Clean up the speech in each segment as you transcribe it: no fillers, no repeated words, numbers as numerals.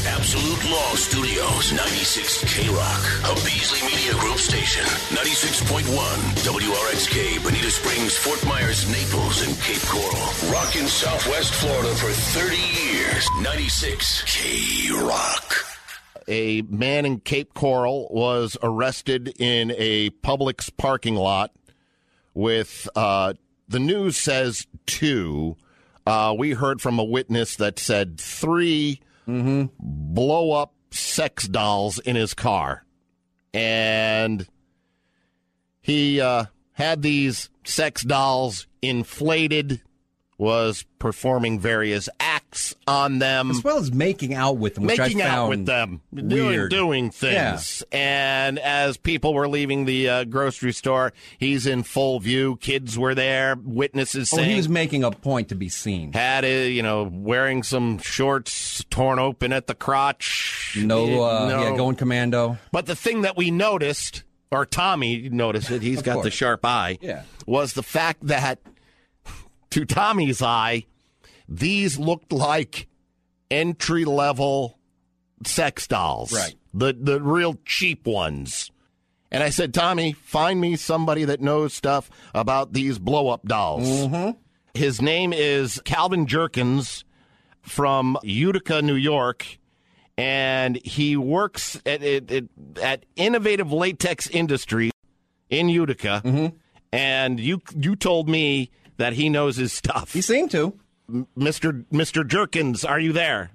Absolute Law Studios, 96 K-Rock, a Beasley Media Group station. 96.1 WRXK, Bonita Springs, Fort Myers, Naples, and Cape Coral. Rockin' Southwest Florida for 30 years. 96 K-Rock. A man in Cape Coral was arrested in a Publix parking lot with, the news says 2. We heard from a witness that said 3 blow-up sex dolls in his car. And he had these sex dolls inflated, was performing various acts on them. As well as making out with them, which I found out with them, weird. doing things. Yeah. And as people were leaving the grocery store, he's in full view. Kids were there, witnesses saying... he was making a point to be seen. Had, wearing some shorts torn open at the crotch. Going commando. But the thing that we noticed, or Tommy noticed it, he's got the sharp eye, was the fact that to Tommy's eye, these looked like entry-level sex dolls. Right. The real cheap ones. And I said, Tommy, find me somebody that knows stuff about these blow-up dolls. Mm-hmm. His name is Calvin Jerkins from Utica, New York, and he works at Innovative Latex Industries in Utica. Mm-hmm. And you told me that he knows his stuff. He seemed to. Mr. Jerkins, are you there?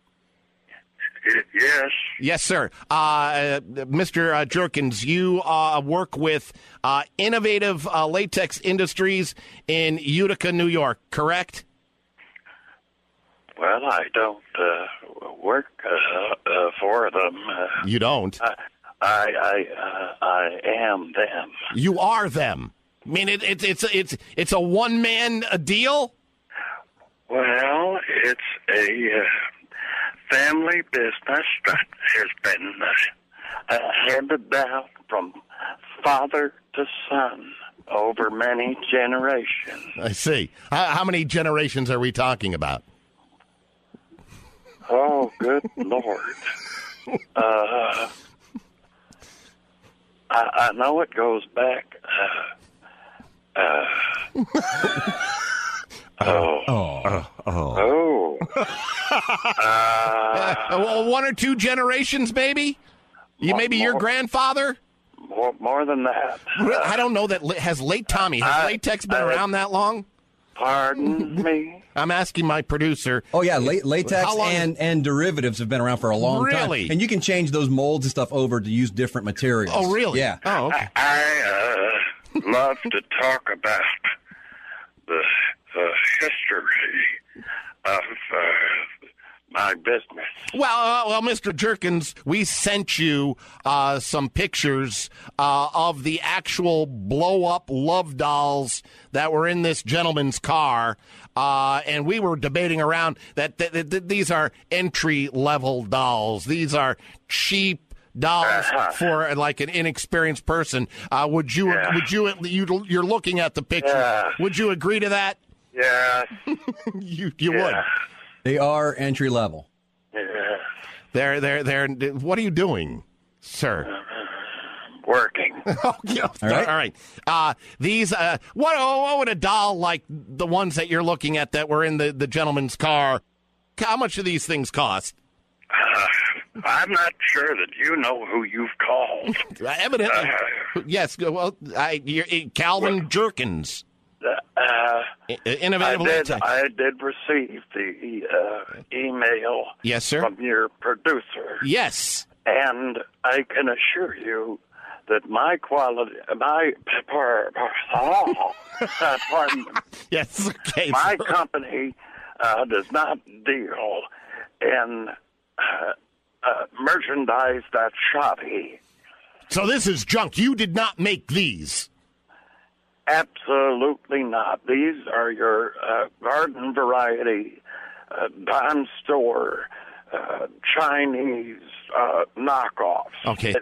Yes. Yes, sir. Mr. Jerkins, you work with Innovative Latex Industries in Utica, New York, correct? Well, I don't work for them. You don't? I am them. You are them. I mean, it's a one-man deal? Well, it's a family business that has been handed down from father to son over many generations. I see. How many generations are we talking about? Oh, good Lord. I know it goes back... Well, 1 or 2 generations, maybe? Maybe your grandfather? More than that. I don't know that. Has latex been around that long? Pardon me? I'm asking my producer. Oh, yeah, latex and derivatives have been around for a long time. Really? And you can change those molds and stuff over to use different materials. Oh, really? Yeah. Oh, okay. I love to talk about the history of my business. Well, Mr. Jerkins, we sent you some pictures of the actual blow-up love dolls that were in this gentleman's car, and we were debating around that these are entry-level dolls. These are cheap dolls for like an inexperienced person. You're looking at the picture. Yeah. Would you agree to that? Yeah. you would. They are entry level. Yeah. They're. What are you doing, sir? Working. Oh, yeah. All right. These. What would a doll like the ones that you're looking at that were in the gentleman's car? How much do these things cost? I'm not sure that you know who you've called. Evidently. Yes. Well, you're Calvin Jerkins. Innovative. I did receive the email. Yes, sir. From your producer. Yes. And I can assure you that my quality, pardon. Yes. Okay. My company does not deal in merchandise that's shoddy. So this is junk. You did not make these. Absolutely not. These are your garden variety, dime store, Chinese knockoffs. Okay.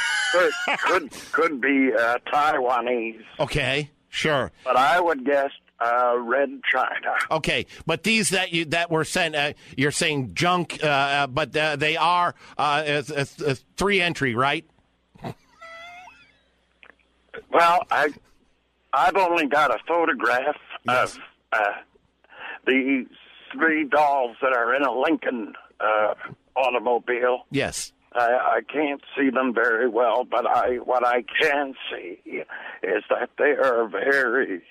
Could be Taiwanese. Okay, sure. But I would guess Red China. Okay, but these that were sent, you're saying junk, but they are a 3-entry, right? Well, I've only got a photograph of the 3 dolls that are in a Lincoln automobile. Yes. I can't see them very well, but what I can see is that they are very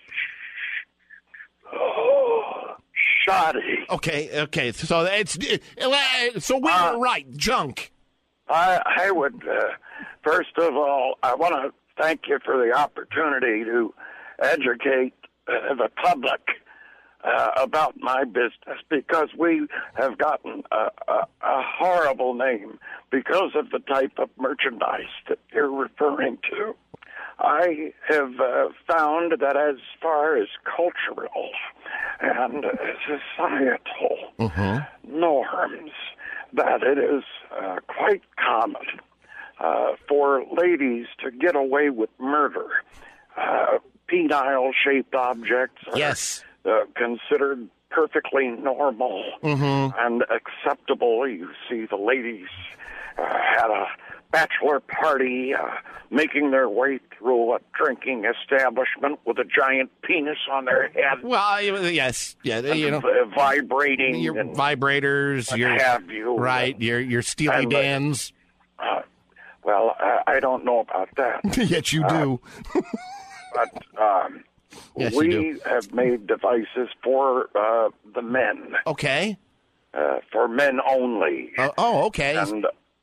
shoddy. Okay. So so we were right. Junk. I would first of all, I want to thank you for the opportunity to educate the public about my business, because we have gotten a horrible name because of the type of merchandise that you're referring to. I have found that as far as cultural and societal norms, that it is quite common for ladies to get away with murder. Penile-shaped objects are considered perfectly normal and acceptable. You see the ladies had a bachelor party making their way through a drinking establishment with a giant penis on their head. Well, yes. Yeah, vibrating. Your vibrators. Your Steely Dans. Well, I don't know about that. Yet you do. But yes, we have made devices for the men. Okay. For men only. Okay. And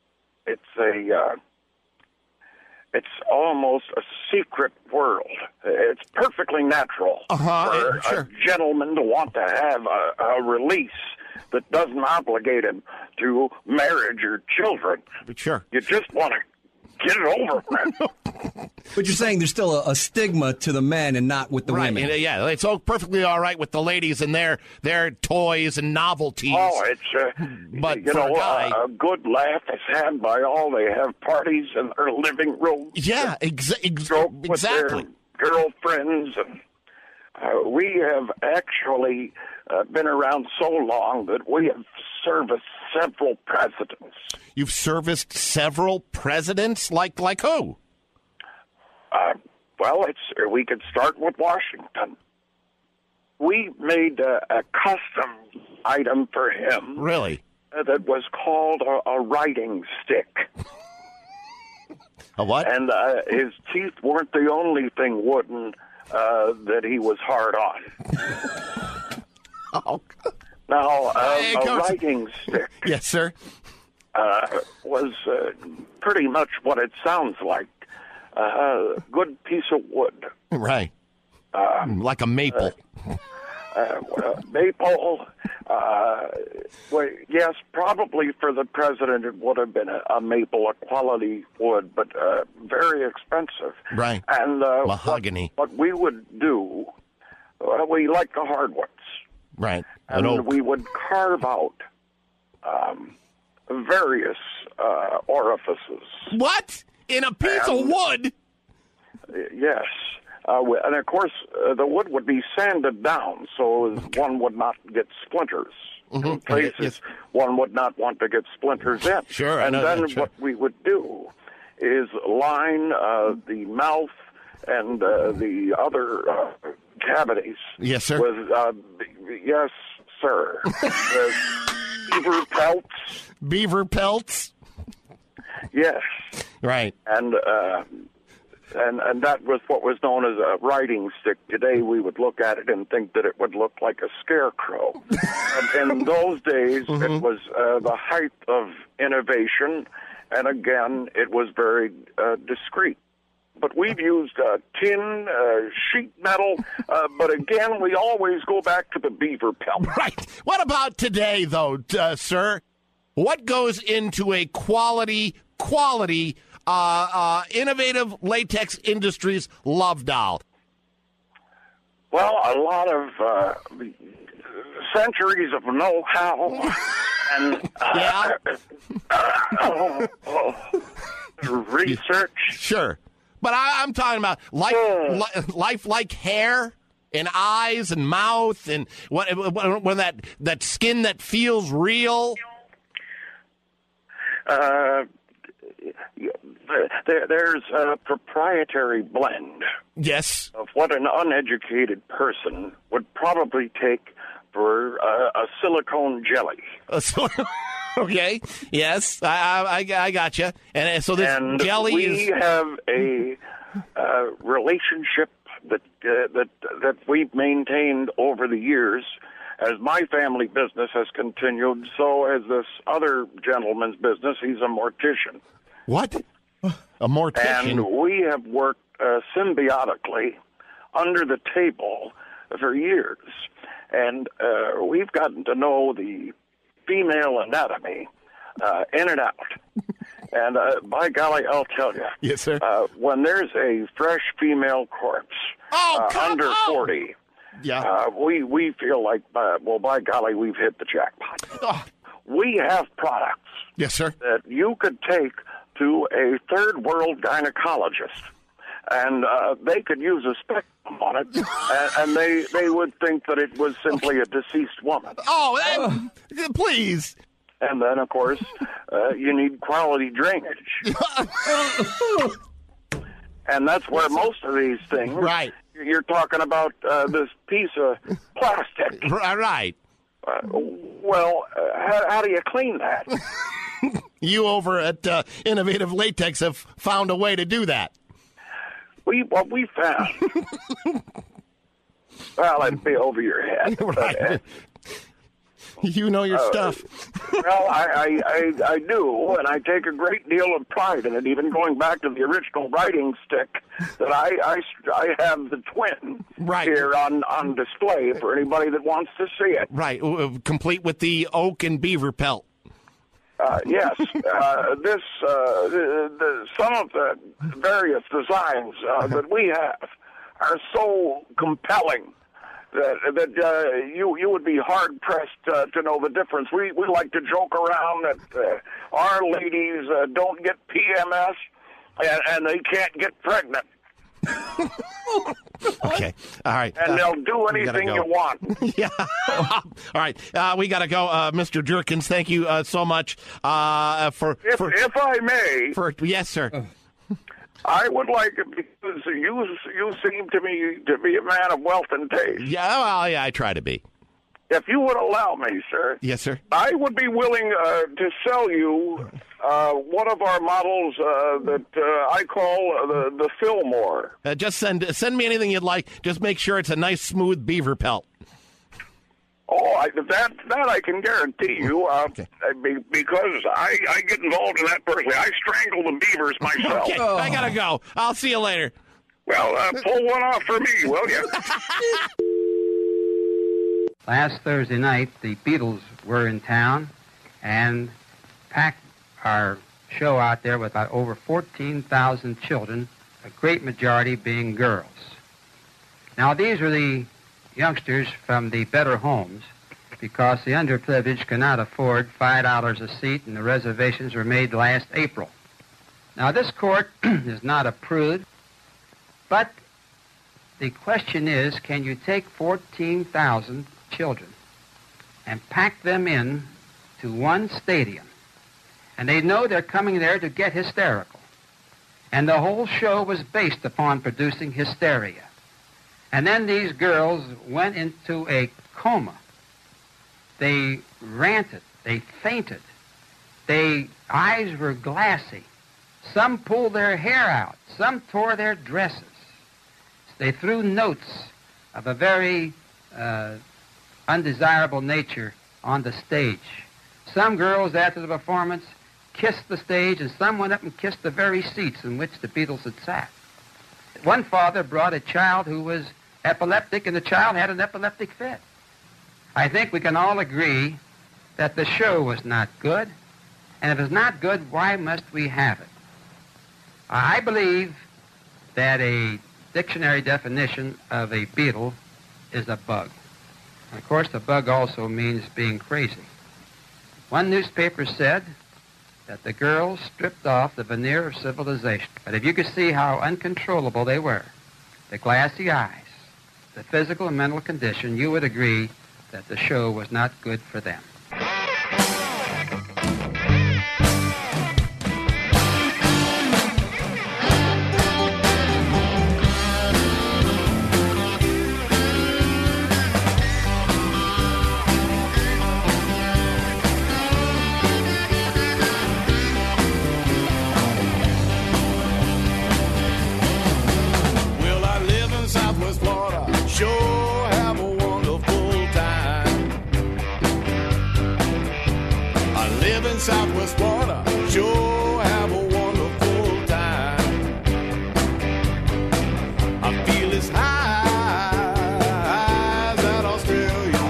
it's almost a secret world. It's perfectly natural for a gentleman to want to have a release that doesn't obligate him to marriage or children. Sure. You just want to get it over with. But you're saying there's still a stigma to the men and not with the women. Yeah, it's all perfectly all right with the ladies and their toys and novelties. Oh, it's but a good laugh is had by all. They have parties in their living room. Yeah, exactly. With their girlfriends, and we have actually been around so long that we have serviced several presidents. You've serviced several presidents? Like who? Well, we could start with Washington. We made a custom item for him. Really? That was called a writing stick. A what? And his teeth weren't the only thing wooden that he was hard on. Now, a writing stick. Yes, sir. Was pretty much what it sounds like. A good piece of wood. Right. Like a maple. Maple. Well, yes, probably for the president it would have been a maple, a quality wood, but very expensive. Right. And mahogany. What we would do, we like the hardwoods. Right. And we would carve out various orifices. What? In a piece of wood? Yes. And, of course, the wood would be sanded down so one would not get splinters. In places one would not want to get splinters in. Sure, and then that, sure. What we would do is line the mouth and the other cavities. Yes, sir. With, yes, sir. Beaver pelts. Beaver pelts? Yes. Right. And that was what was known as a writing stick. Today we would look at it and think that it would look like a scarecrow. And in those days, it was the height of innovation, and again, it was very discreet. But we've used tin, sheet metal, but again, we always go back to the beaver pelt. Right. What about today, though, sir? What goes into a quality, innovative latex industries love doll? Well, a lot of centuries of know-how and research. Sure. But I'm talking about life like hair and eyes and mouth and when that skin that feels real? There's a proprietary blend. Yes. Of what an uneducated person would probably take for a silicone jelly. Okay. Yes, I got you. And so this jelly we have a relationship that we've maintained over the years. As my family business has continued, so has this other gentleman's business. He's a mortician. What? A mortician? And we have worked symbiotically under the table for years. And we've gotten to know the female anatomy in and out. And by golly, I'll tell you. Yes, sir. When there's a fresh female corpse under 40, yeah, we feel like, well, by golly, we've hit the jackpot. Oh. We have products. Yes, sir. That you could take to a third world gynecologist, and they could use a spectrum on it, and they would think that it was simply a deceased woman. Oh, please. And then, of course, you need quality drainage. And that's where most of these things, right? You're talking about this piece of plastic. Right. Well, how do you clean that? You over at Innovative Latex have found a way to do that. What we found, well, it'd be over your head. Right. You know your stuff. Well, I do, and I take a great deal of pride in it. Even going back to the original writing stick, that I have the twin here on display for anybody that wants to see it. Right, complete with the oak and beaver pelt. Yes, some of the various designs that we have are so compelling that you would be hard pressed to know the difference. We like to joke around that our ladies don't get PMS and they can't get pregnant. Okay, all right. And they'll do anything you want. Yeah. All right, we got to go. Mr. Jerkins, thank you so much for... If I may... Yes, sir. I would like it because you seem to me to be a man of wealth and taste. Yeah, well, yeah, I try to be. If you would allow me, sir. Yes, sir. I would be willing to sell you one of our models that I call the Fillmore. Just send me anything you'd like. Just make sure it's a nice, smooth beaver pelt. Oh, that I can guarantee you, okay. Because I get involved in that personally. I strangle the beavers myself. Okay, I gotta go. I'll see you later. Well, pull one off for me, will you? Last Thursday night, the Beatles were in town and packed our show out there with about over 14,000 children, a great majority being girls. Now, these are the youngsters from the better homes because the underprivileged cannot afford $5 a seat, and the reservations were made last April. Now, this court is not a prude, but the question is, can you take 14,000 children and pack them in to one stadium, and they know they're coming there to get hysterical, and the whole show was based upon producing hysteria. And then these girls went into a coma. They ranted. They fainted. Their eyes were glassy. Some pulled their hair out. Some tore their dresses. They threw notes of a very undesirable nature on the stage. Some girls, after the performance, kissed the stage, and some went up and kissed the very seats in which the Beatles had sat. One father brought a child who was epileptic, and the child had an epileptic fit. I think we can all agree that the show was not good, and if it's not good, why must we have it? I believe that a dictionary definition of a Beatle is a bug. And of course, the bug also means being crazy. One newspaper said that the girls stripped off the veneer of civilization. But if you could see how uncontrollable they were, the glassy eyes, the physical and mental condition, you would agree that the show was not good for them. Sure have a wonderful time. I live in Southwest Florida. Sure have a wonderful time. I feel as high as that Australian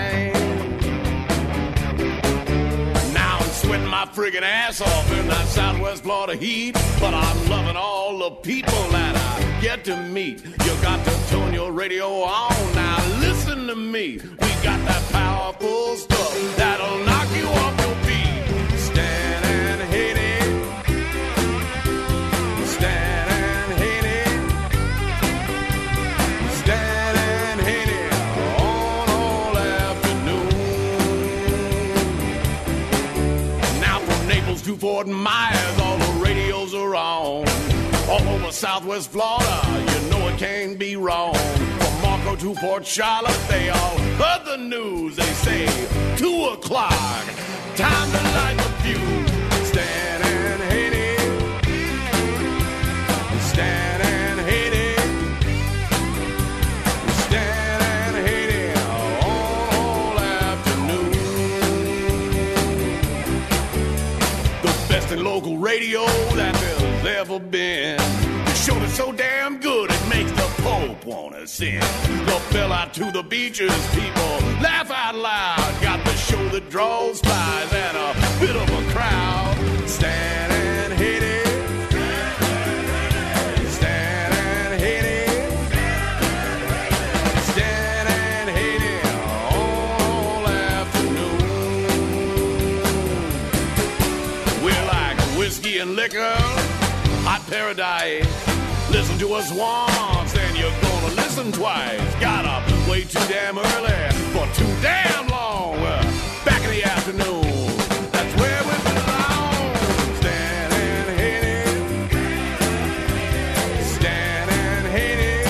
pine. Now I'm sweating my friggin' ass off in that Southwest Florida heat, but I'm loving all the people that I get to meet. You got to turn your radio on now. Listen to me. We got that powerful stuff that'll knock you off your feet. Stan and Haney. Stan and Haney. Stan and Haney on all afternoon. Now from Naples to Fort Myers, all the radios are on. All over Southwest Florida, you know it can't be wrong. From Marco to Port Charlotte, they all heard the news. They say 2 o'clock, time to light the fuse. Stan and Haney, Stan and Haney, Stan and Haney on all afternoon. The best in local radio that there's ever been. The show is so damn good it makes the Pope wanna sin. The bell out to the beaches, people laugh out loud. Got the show that draws flies and a bit of a crowd. Stan and Haney, Stan and Haney, Stan and Haney all afternoon. We're like whiskey and liquor, hot paradise. Listen to us once, then you're gonna listen twice. Got up way too damn early for too damn long. Back in the afternoon, that's where we belong. Stan and Haney, Stan and Haney,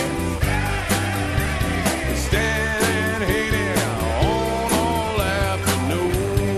Stan and Haney on all afternoon.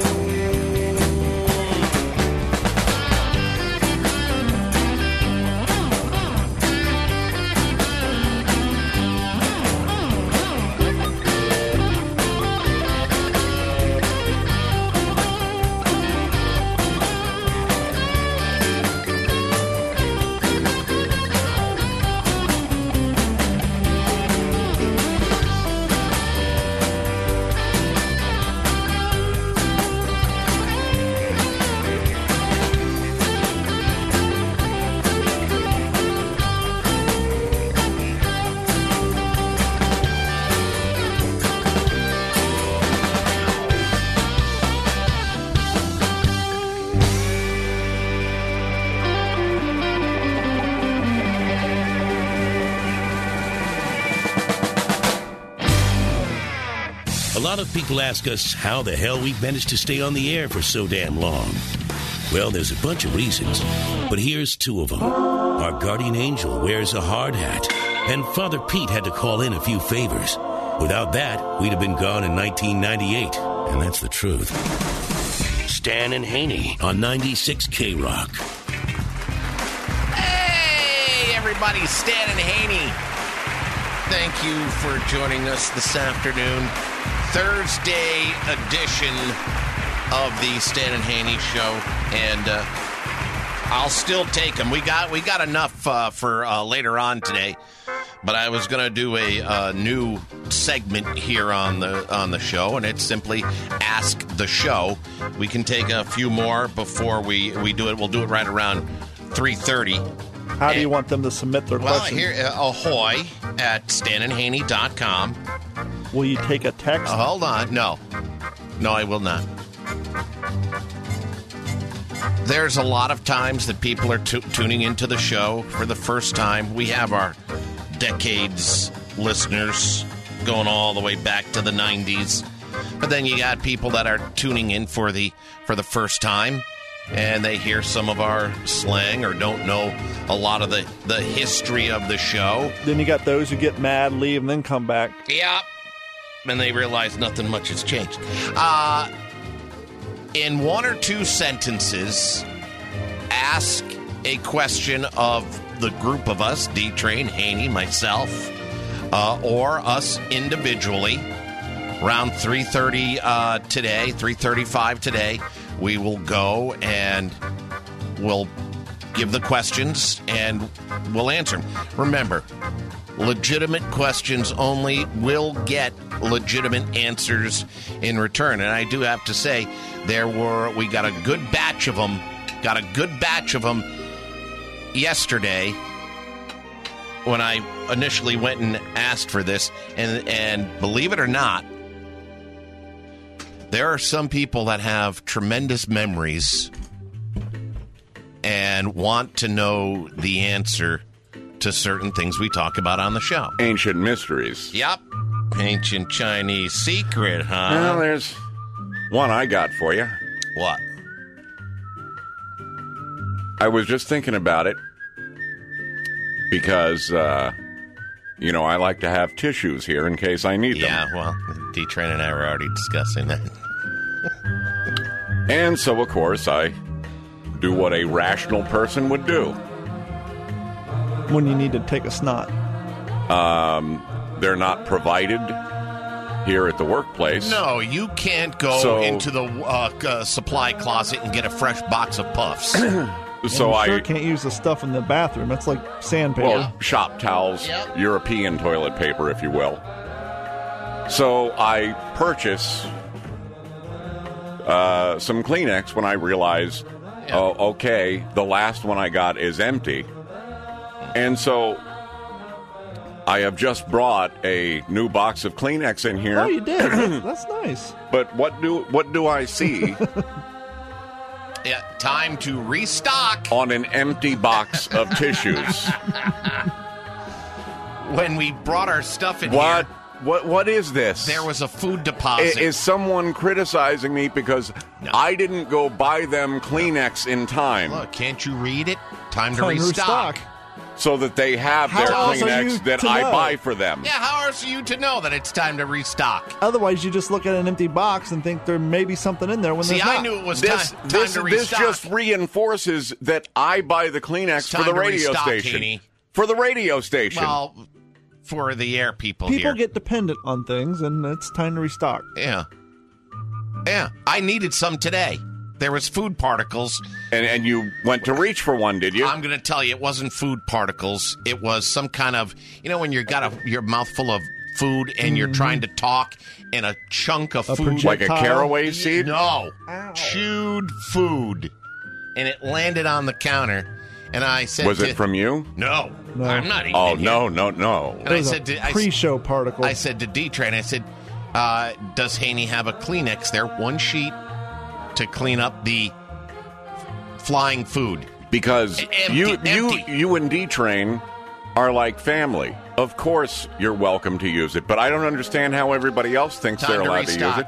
A lot of people ask us how the hell we've managed to stay on the air for so damn long. Well, there's a bunch of reasons, but here's 2 of them. Our guardian angel wears a hard hat, and Father Pete had to call in a few favors. Without that, we'd have been gone in 1998, and that's the truth. Stan and Haney on 96 K-Rock. Hey, everybody, Stan and Haney. Thank you for joining us this afternoon. Thursday edition of the Stan and Haney Show, and I'll still take them. We got enough for later on today, but I was going to do a new segment here on the show, and it's simply Ask the Show. We can take a few more before we do it. We'll do it right around 3:30. How do you want them to submit their questions? Well, here, ahoy at stanandhaney.com. Will you take a text? Hold on. No, I will not. There's a lot of times that people are tuning into the show for the first time. We have our decades listeners going all the way back to the 90s. But then you got people that are tuning in for the first time, and they hear some of our slang or don't know a lot of the history of the show. Then you got those who get mad, leave, and then come back. Yeah. And they realize nothing much has changed. In one or two sentences, ask a question of the group of us, D-Train, Haney, myself, or us individually. Around 3:30 today, 3:35 today, we will go and we'll give the questions and we'll answer them. Remember, legitimate questions only will get legitimate answers in return. And I do have to say, we got a good batch of them. Got a good batch of them yesterday when I initially went and asked for this. And believe it or not, there are some people that have tremendous memories and want to know the answer to certain things we talk about on the show. Ancient mysteries. Yep. Ancient Chinese secret, huh? Well, there's one I got for you. What? I was just thinking about it because, I like to have tissues here in case I need them. Yeah, well, D-Train and I were already discussing that. And so, of course, I do what a rational person would do. When you need to take a snot. They're not provided here at the workplace. No, you can't go into the supply closet and get a fresh box of Puffs. So I can't use the stuff in the bathroom. It's like sandpaper. Well, shop towels, European toilet paper, if you will. So I purchase some Kleenex when I realize, the last one I got is empty. And so I have just brought a new box of Kleenex in here. Oh, you did? That's nice. But what do I see? Yeah, time to restock. On an empty box of tissues. When we brought our stuff in here. What What is this? There was a food deposit. Is someone criticizing me because I didn't go buy them Kleenex in time? Look, can't you read it? Time to restock. So that they have their Kleenex that I buy for them. Yeah, how else are you to know that it's time to restock? Otherwise, you just look at an empty box and think there may be something in there when there's not. I knew it was time to restock. This just reinforces that I buy the Kleenex for the radio station. Haney. For the radio station. Well, for the air people here. People get dependent on things, and it's time to restock. Yeah. Yeah. I needed some today. There was food particles. And you went to reach for one, did you? I'm going to tell you, it wasn't food particles. It was some kind of, when you got your mouth full of food and you're trying to talk and a chunk of food. Like a caraway seed? No. Ow. Chewed food. And it landed on the counter. And I said, was it from you? No. I'm not eating it. Oh, no. And I said, pre-show particle. I said to D-Train, I said, does Haney have a Kleenex there? One sheet to clean up the flying food. Because you and D-Train are like family. Of course you're welcome to use it, but I don't understand how everybody else thinks they're allowed to use it.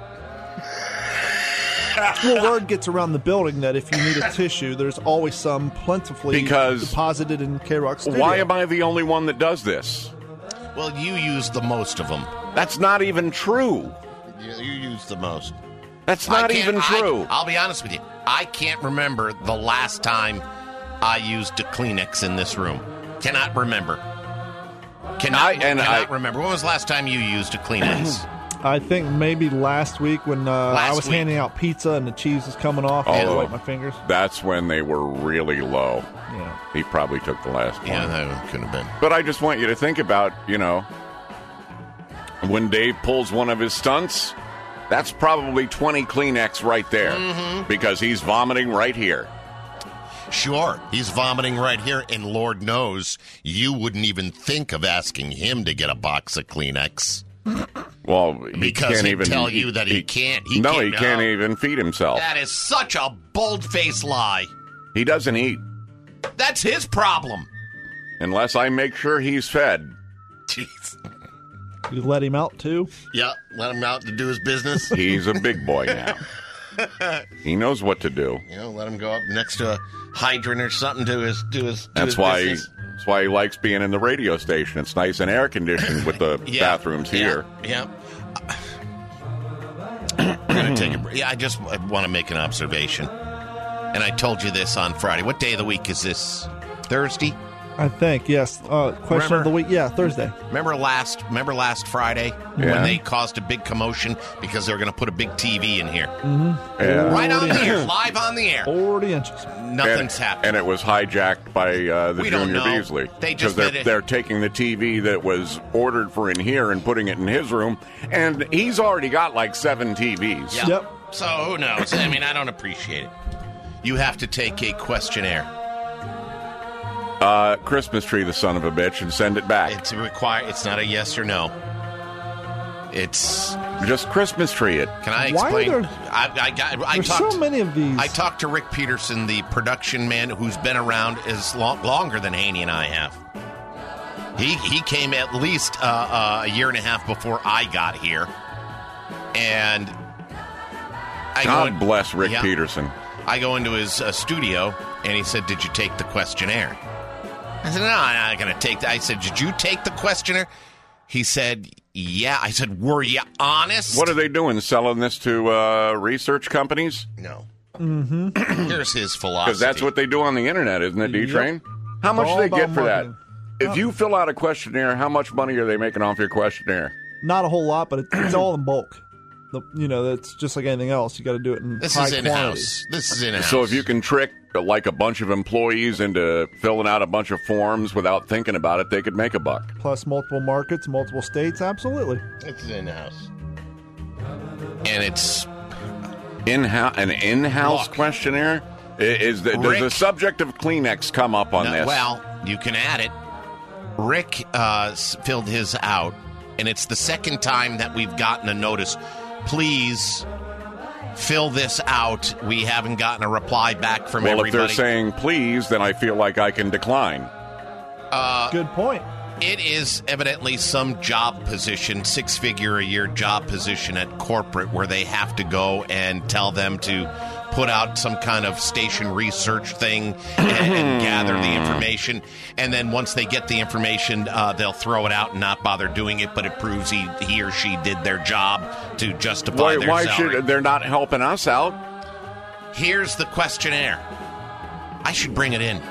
Well, word gets around the building that if you need a tissue, there's always some plentifully deposited in K-Rock Studio. Why am I the only one that does this? Well, you use the most of them. That's not even true. You use the most. That's not even true. I'll be honest with you. I can't remember the last time I used a Kleenex in this room. Cannot remember. Cannot remember. When was the last time you used a Kleenex? I think maybe last week when I was handing out pizza and the cheese was coming off. I had to wipe my fingers. That's when they were really low. Yeah. He probably took the last one. Yeah, that could have been. But I just want you to think about, when Dave pulls one of his stunts, that's probably 20 Kleenex right there because he's vomiting right here. Sure, he's vomiting right here, and Lord knows you wouldn't even think of asking him to get a box of Kleenex. Well, because he'd tell you that he can't. He can't even feed himself. That is such a bold-faced lie. He doesn't eat. That's his problem. Unless I make sure he's fed. Jeez. You let him out, too? Yeah, let him out to do his business. He's a big boy now. He knows what to do. Let him go up next to a hydrant or something to his business. That's why he likes being in the radio station. It's nice and air conditioned with the bathrooms here. Yeah. I'm going to take a break. Yeah, I just want to make an observation. And I told you this on Friday. What day of the week is this? Thursday? I think, yes. Question of the week. Yeah, Thursday. Remember last Friday when they caused a big commotion because they were going to put a big TV in here? Mm-hmm. Yeah. Right on the air, live on the air. 40 inches. Nothing's happened. And it was hijacked by the Junior Beasley. Because they're taking the TV that was ordered for in here and putting it in his room. And he's already got like 7 TVs. Yeah. Yep. So who knows? I mean, I don't appreciate it. You have to take a questionnaire. Christmas tree, the son of a bitch, and send it back. It's required. It's not a yes or no. It's just Christmas tree it. Can I explain? There's so many of these. I talked to Rick Peterson, the production man who's been around longer than Haney and I have. He came at least a year and a half before I got here, and God bless Rick Peterson. I go into his studio, and he said, "Did you take the questionnaire?" I said, "No, I'm not going to take that." I said, "Did you take the questionnaire?" He said, "Yeah." I said, "Were you honest?" What are they doing? Selling this to research companies? No. Mm-hmm. Here's his philosophy. Because that's what they do on the internet, isn't it, D-Train? Yep. How much do they get for marketing. that? If you fill out a questionnaire, how much money are they making off your questionnaire? Not a whole lot, but it's all in bulk. It's just like anything else. You got to do it in high quantity. This is in-house. So if you can trick like a bunch of employees into filling out a bunch of forms without thinking about it, they could make a buck. Plus multiple markets, multiple states, absolutely. It's in-house. And it's an in-house questionnaire? Does the subject of Kleenex come up on this? Well, you can add it. Rick filled his out, and it's the second time that we've gotten a notice. Please fill this out. We haven't gotten a reply back from everybody. Well, if they're saying please, then I feel like I can decline. Good point. It is evidently some job position, 6-figure-a-year job position at corporate where they have to go and tell them to put out some kind of station research thing and gather the information. And then once they get the information, they'll throw it out and not bother doing it, but it proves he or she did their job to justify their salary. They're not helping us out? Here's the questionnaire. I should bring it in.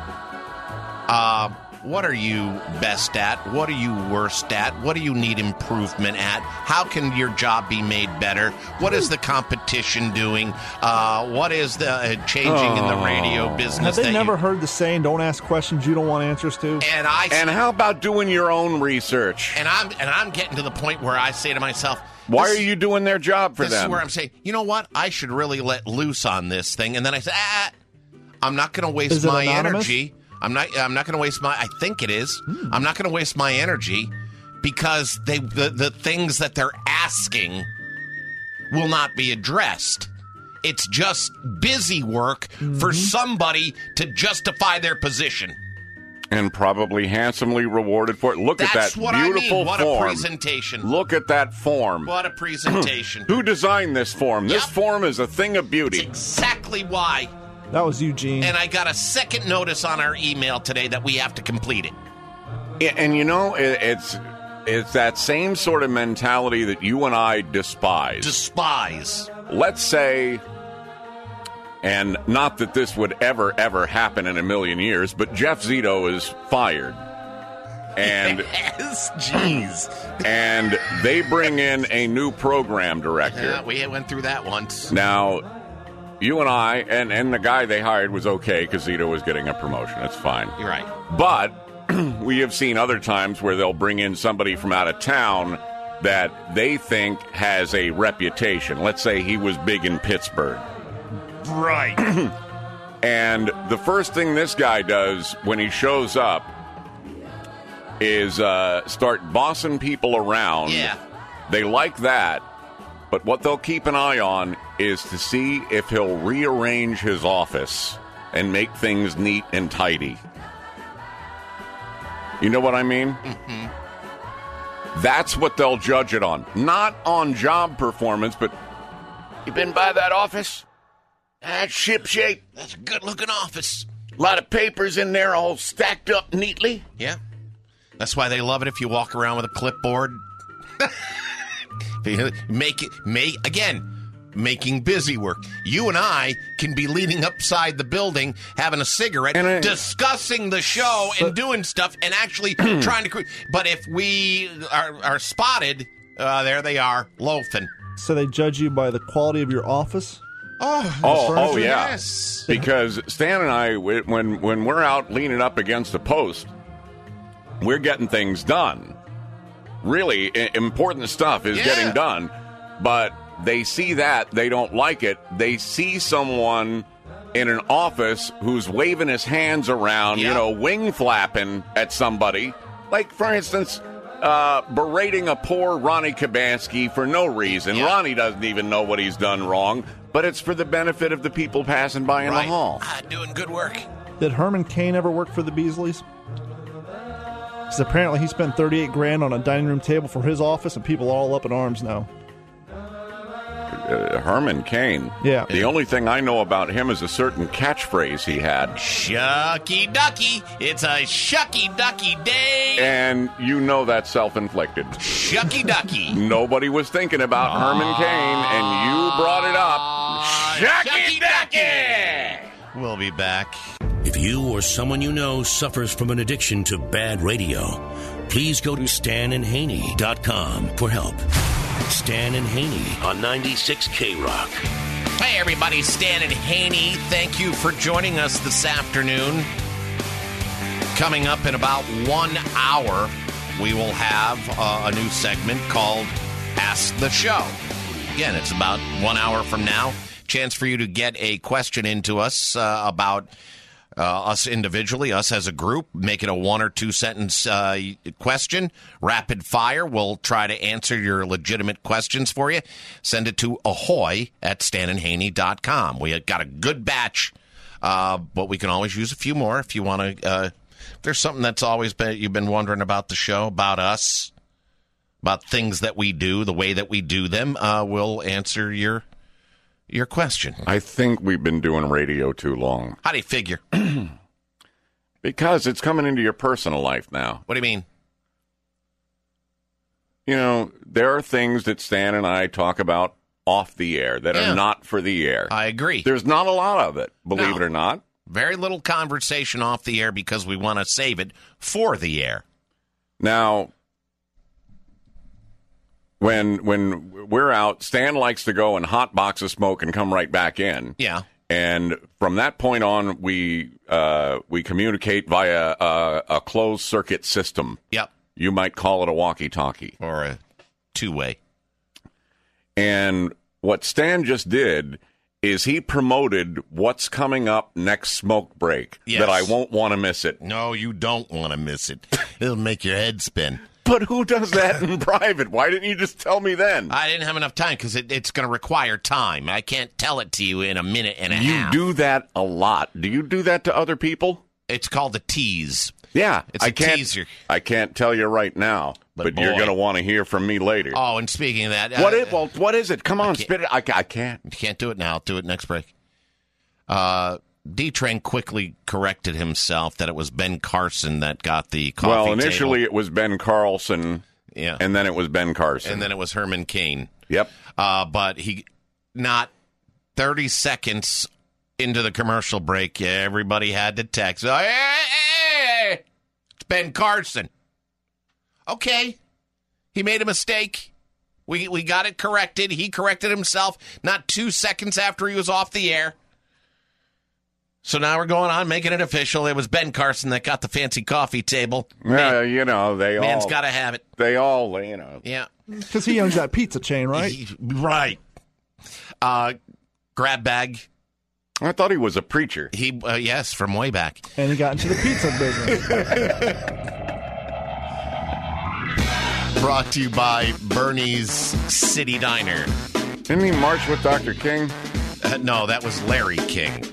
What are you best at? What are you worst at? What do you need improvement at? How can your job be made better? What is the competition doing? What is the changing in the radio business? Have they never heard the saying, don't ask questions you don't want answers to? And how about doing your own research? And I'm getting to the point where I say to myself, why are you doing their job for them? This is where I'm saying, you know what? I should really let loose on this thing. And then I say, I'm not going to waste my energy. I'm not going to waste my. I think it is. I'm not going to waste my energy because the things that they're asking will not be addressed. It's just busy work for somebody to justify their position, and probably handsomely rewarded for it. Look at that beautiful form. What a presentation! Look at that form. What a presentation! Who designed this form? This form is a thing of beauty. That's exactly why. That was Eugene. And I got a second notice on our email today that we have to complete it. And it's that same sort of mentality that you and I despise. Let's say, and not that this would ever happen in a million years, but Jeff Zito is fired. And yes, jeez. And they bring in a new program director. Yeah, we went through that once. Now, you and I, and the guy they hired was okay because Zito was getting a promotion. That's fine. You're right. But we have seen other times where they'll bring in somebody from out of town that they think has a reputation. Let's say he was big in Pittsburgh. Right. And the first thing this guy does when he shows up is start bossing people around. Yeah. They like that. But what they'll keep an eye on is to see if he'll rearrange his office and make things neat and tidy. You know what I mean? Mm-hmm. That's what they'll judge it on. Not on job performance, but you been by that office? That's shipshape. That's a good-looking office. A lot of papers in there all stacked up neatly. Yeah. That's why they love it if you walk around with a clipboard. Making busy work. You and I can be leaning upside the building, having a cigarette, discussing the show and doing stuff and actually trying to... But if we are spotted, there they are, loafing. So they judge you by the quality of your office? Oh, yeah. Yes. Because Stan and I, when we're out leaning up against a post, we're getting things done. Really important stuff is getting done. But they see that. They don't like it. They see someone in an office who's waving his hands around, wing flapping at somebody. Like, for instance, berating a poor Ronnie Kabansky for no reason. Yeah. Ronnie doesn't even know what he's done wrong, but it's for the benefit of the people passing by in the hall. Doing good work. Did Herman Cain ever work for the Beasleys? Because apparently he spent $38,000 on a dining room table for his office, and people are all up in arms now. Herman Cain. Yeah. The only thing I know about him is a certain catchphrase he had. Shucky ducky. It's a shucky ducky day. And you know that's self-inflicted. Shucky ducky. Nobody was thinking about Herman Cain, and you brought it up. Shucky ducky. We'll be back. If you or someone you know suffers from an addiction to bad radio, please go to StanandHaney.com for help. Stan and Haney on 96 K-Rock. Hey, everybody. Stan and Haney. Thank you for joining us this afternoon. Coming up in about 1 hour, we will have a new segment called Ask the Show. Again, it's about 1 hour from now. Chance for you to get a question into us about us individually, us as a group. Make it a 1 or 2 sentence question. Rapid fire. We'll try to answer your legitimate questions for you. Send it to ahoy@StanandHaney.com. We got a good batch, but we can always use a few more if you want to. If there's something that's always been you've been wondering about the show, about us, about things that we do, the way that we do them, we'll answer your question. I think we've been doing radio too long. How do you figure? Because it's coming into your personal life now. What do you mean? You know, there are things that Stan and I talk about off the air that are not for the air. I agree. There's not a lot of it, believe it or not. Very little conversation off the air because we want to save it for the air. Now, when we're out, Stan likes to go and hot box a smoke and come right back in. Yeah. And from that point on, we communicate via a closed circuit system. Yep. You might call it a walkie-talkie. Or a two-way. And what Stan just did is he promoted what's coming up next smoke break. Yes. That I won't want to miss it. No, you don't want to miss it. It'll make your head spin. But who does that in private? Why didn't you just tell me then? I didn't have enough time because it's going to require time. I can't tell it to you in a minute and a half. You do that a lot. Do you do that to other people? It's called a tease. Yeah. It's a teaser. I can't tell you right now, but you're going to want to hear from me later. Oh, and speaking of that... what is it? Come on, spit it. I can't. You can't do it now. I'll do it next break. D-Train quickly corrected himself that it was Ben Carson that got the coffee table. Well, initially it was Ben Carlson, and then it was Ben Carson. And then it was Herman Cain. Yep. But he, not 30 seconds into the commercial break, everybody had to text, hey, it's Ben Carson. Okay. He made a mistake. We got it corrected. He corrected himself not 2 seconds after he was off the air. So now we're going on, making it official. It was Ben Carson that got the fancy coffee table. Yeah, man's got to have it. They all, Yeah. Because he owns that pizza chain, right? Right. Grab bag. I thought he was a preacher. Yes, from way back. And he got into the pizza business. Brought to you by Bernie's City Diner. Didn't he march with Dr. King? No, that was Larry King.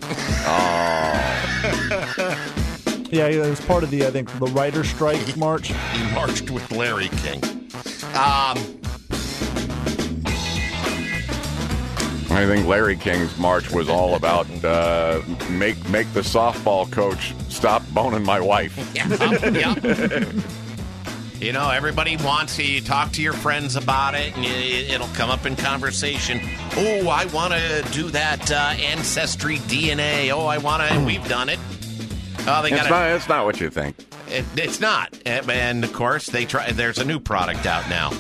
Yeah, it was part of the writer's strike march. He marched with Larry King. I think Larry King's march was all about make the softball coach stop boning my wife. Yep. You know, everybody wants you to talk to your friends about it, and it'll come up in conversation. Oh, I want to do that Ancestry DNA. Oh, I want to. We've done it. Oh, It's not what you think. It's not. And of course, there's a new product out now.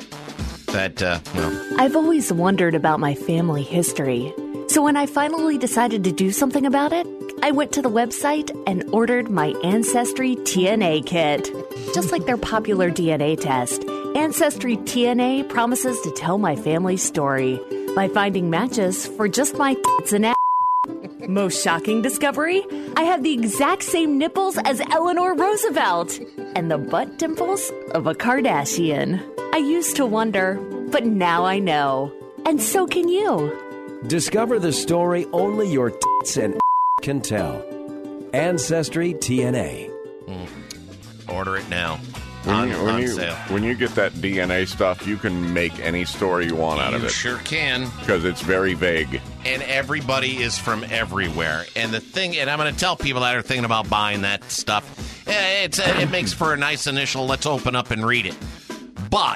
I've always wondered about my family history. So when I finally decided to do something about it, I went to the website and ordered my Ancestry TNA kit. Just like their popular DNA test, Ancestry TNA promises to tell my family's story by finding matches for just my tits and ass. Most shocking discovery? I have the exact same nipples as Eleanor Roosevelt and the butt dimples of a Kardashian. I used to wonder, but now I know. And so can you. Discover the story only your tits and can tell. Ancestry TNA. Order it now. When you get that DNA stuff, you can make any story you want out of it. You sure can. Because it's very vague. And everybody is from everywhere. And and I'm going to tell people that are thinking about buying that stuff, it makes for a nice initial, let's open up and read it. But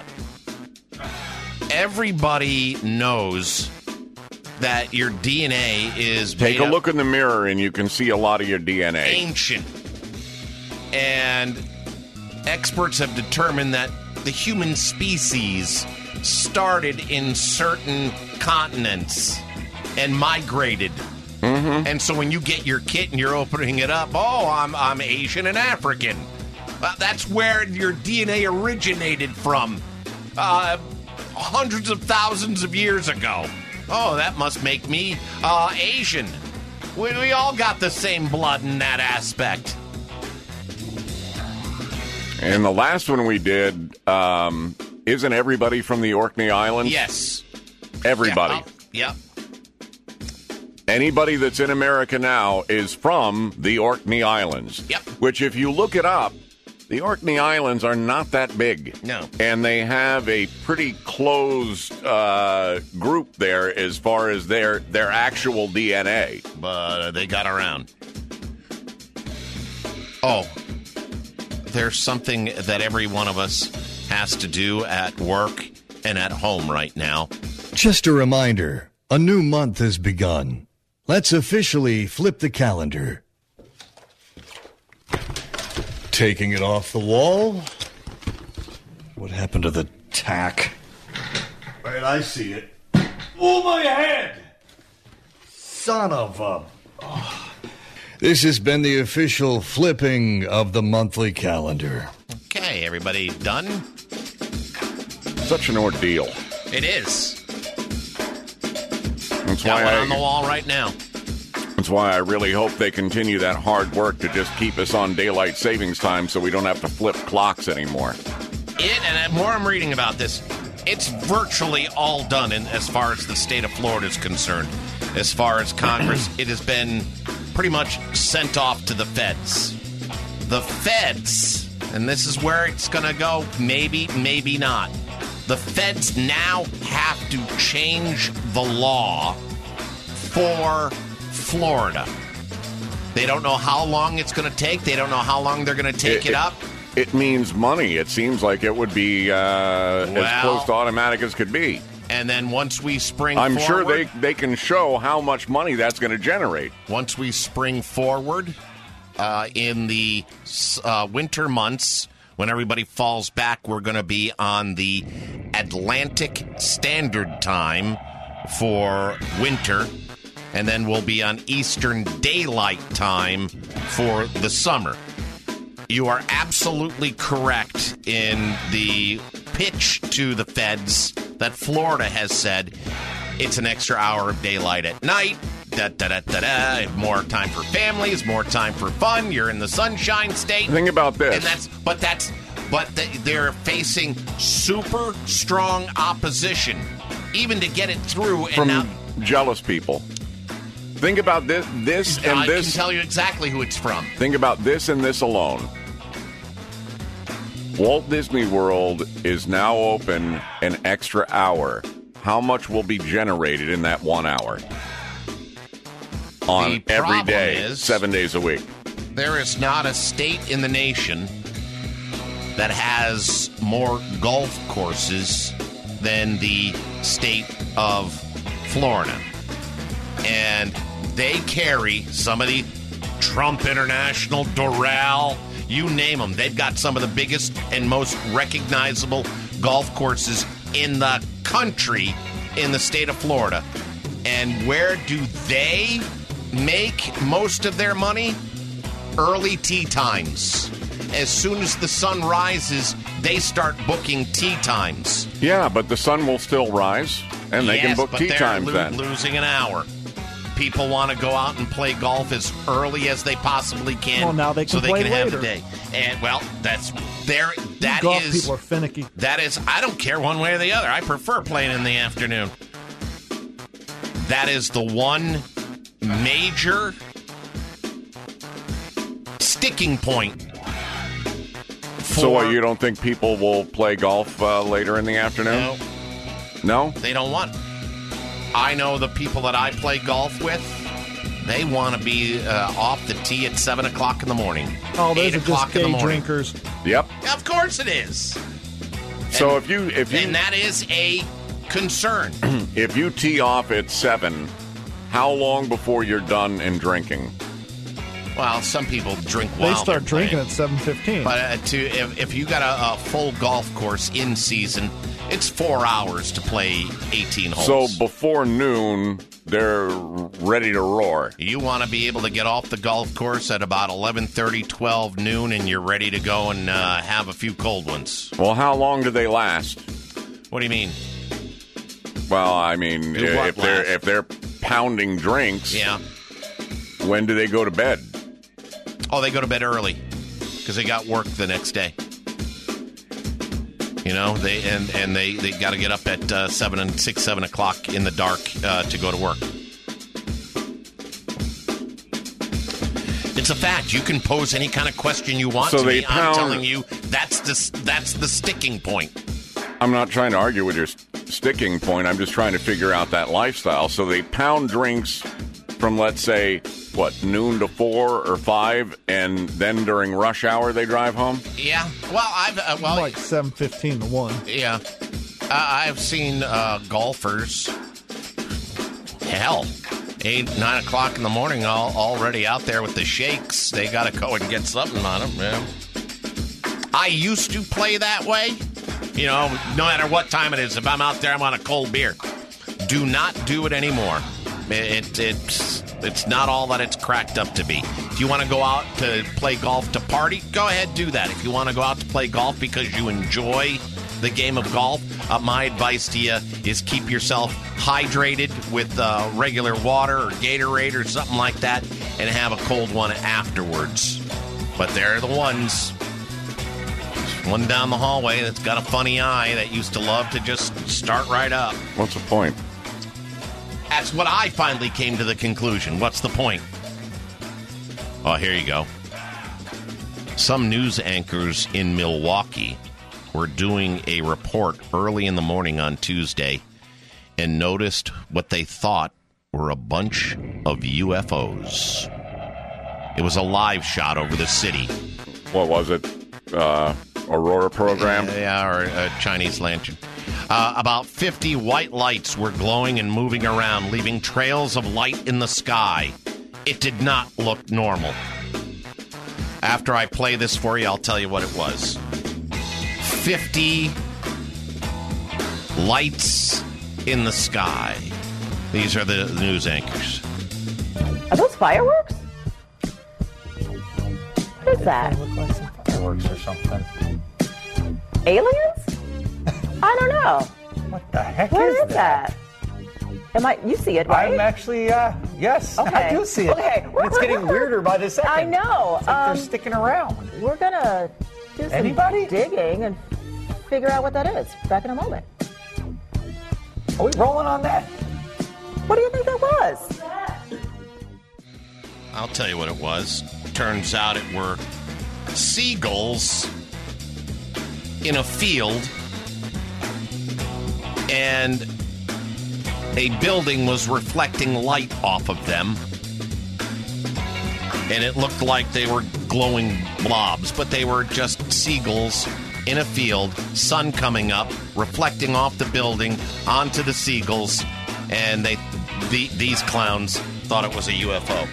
everybody knows that your DNA is Take a look in the mirror and you can see a lot of your DNA. Ancient. And experts have determined that the human species started in certain continents and migrated. Mm-hmm. And so when you get your kit and you're opening it up, I'm Asian and African. That's where your DNA originated from hundreds of thousands of years ago. Oh, that must make me Asian. We all got the same blood in that aspect. And the last one we did, isn't everybody from the Orkney Islands? Yes. Everybody. Yep. Anybody that's in America now is from the Orkney Islands. Yep. Which, if you look it up, the Orkney Islands are not that big. No. And they have a pretty closed group there as far as their actual DNA. But they got around. Oh, there's something that every one of us has to do at work and at home right now. Just a reminder, a new month has begun. Let's officially flip the calendar. Taking it off the wall. What happened to the tack? Right, I see it. Oh, my head! Son of a... Oh. This has been the official flipping of the monthly calendar. Okay, everybody done? Such an ordeal. It is. That's got why one on the wall right now. That's why I really hope they continue that hard work to just keep us on daylight savings time so we don't have to flip clocks anymore. And the more I'm reading about this, it's virtually all done as far as the state of Florida is concerned. As far as Congress, it has been pretty much sent off to the feds. The feds, and this is where it's going to go, maybe, maybe not. The feds now have to change the law for Florida. They don't know how long it's going to take. They don't know how long they're going to take it up. It means money. It seems like it would be as close to automatic as could be. And then once we spring I'm forward... sure they can show how much money that's going to generate. Once we spring forward in the winter months, when everybody falls back, we're going to be on the Atlantic Standard Time for winter. And then we'll be on Eastern Daylight Time for the summer. You are absolutely correct in the pitch to the feds that Florida has said it's an extra hour of daylight at night. More time for families, more time for fun. You're in the Sunshine State. Think about this. And they're facing super strong opposition, even to get it through. And from jealous people. Think about this and this. I can tell you exactly who it's from. Think about this and this alone. Walt Disney World is now open an extra hour. How much will be generated in that 1 hour? On every day, 7 days a week. There is not a state in the nation that has more golf courses than the state of Florida. And they carry some of the Trump International, Doral, you name them. They've got some of the biggest and most recognizable golf courses in the country in the state of Florida. And where do they make most of their money? Early tee times. As soon as the sun rises, they start booking tee times. Yeah, but the sun will still rise, and they can book tee times then. Losing an hour. People want to go out and play golf as early as they possibly can. Well, now they can so they play can have later. the day. And well, that's there. That golf is people are finicky. That is. I don't care one way or the other. I prefer playing in the afternoon. That is the one major sticking point. So what, you don't think people will play golf later in the afternoon? No? They don't want it. I know the people that I play golf with, they want to be off the tee at 7 o'clock in the morning. Oh, those 8 are o'clock just in the gay morning. drinkers. Yep. Of course it is. So if you and that is a concern. If you tee off at 7, how long before you're done in drinking? Well, some people drink while They start they're drinking at 7:15. But if you got a full golf course in season, it's 4 hours to play 18 holes. So before noon, they're ready to roar. You want to be able to get off the golf course at about 11:30, 12 noon, and you're ready to go and have a few cold ones. Well, how long do they last? What do you mean? Well, I mean, if they're pounding drinks, yeah. When do they go to bed? Oh, they go to bed early because they got work the next day. You know, they got to get up at 7 o'clock in the dark to go to work. It's a fact. You can pose any kind of question you want to me. I'm telling you, that's the sticking point. I'm not trying to argue with your sticking point. I'm just trying to figure out that lifestyle. So they pound drinks from, let's say, noon to 4 or 5, and then during rush hour they drive home? Yeah. Well, like 7:15 to 1. Yeah. I've seen golfers, 8, 9 o'clock in the morning, already out there with the shakes. They got to go and get something on them. Yeah. I used to play that way. You know, no matter what time it is, if I'm out there, I'm on a cold beer. Do not do it anymore. It's not all that it's cracked up to be. If you want to go out to play golf to party, go ahead, do that. If you want to go out to play golf because you enjoy the game of golf, my advice to you is keep yourself hydrated with regular water or Gatorade or something like that, and have a cold one afterwards. But there are the ones. There's one down the hallway that's got a funny eye that used to love to just start right up. What's the point? That's what I finally came to the conclusion. What's the point? Oh, here you go. Some news anchors in Milwaukee were doing a report early in the morning on Tuesday and noticed what they thought were a bunch of UFOs. It was a live shot over the city. What was it? Aurora program? Yeah, or a Chinese lantern. About 50 white lights were glowing and moving around, leaving trails of light in the sky. It did not look normal. After I play this for you, I'll tell you what it was. 50 lights in the sky. These are the news anchors. Are those fireworks? What is that? They look like some fireworks or something. Aliens? I don't know. What the heck What is is that? You see it, right? I'm actually, yes, Okay. I do see it. Okay. It's getting weirder by the second. I know. It's like they're sticking around. We're going to do some Anybody? digging and figure out what that is. Back in a moment. Are we rolling on that? What do you think that was? I'll tell you what it was. Turns out it were seagulls in a field, and a building was reflecting light off of them, and it looked like they were glowing blobs, but they were just seagulls in a field, sun coming up, reflecting off the building onto the seagulls, and these clowns thought it was a UFO.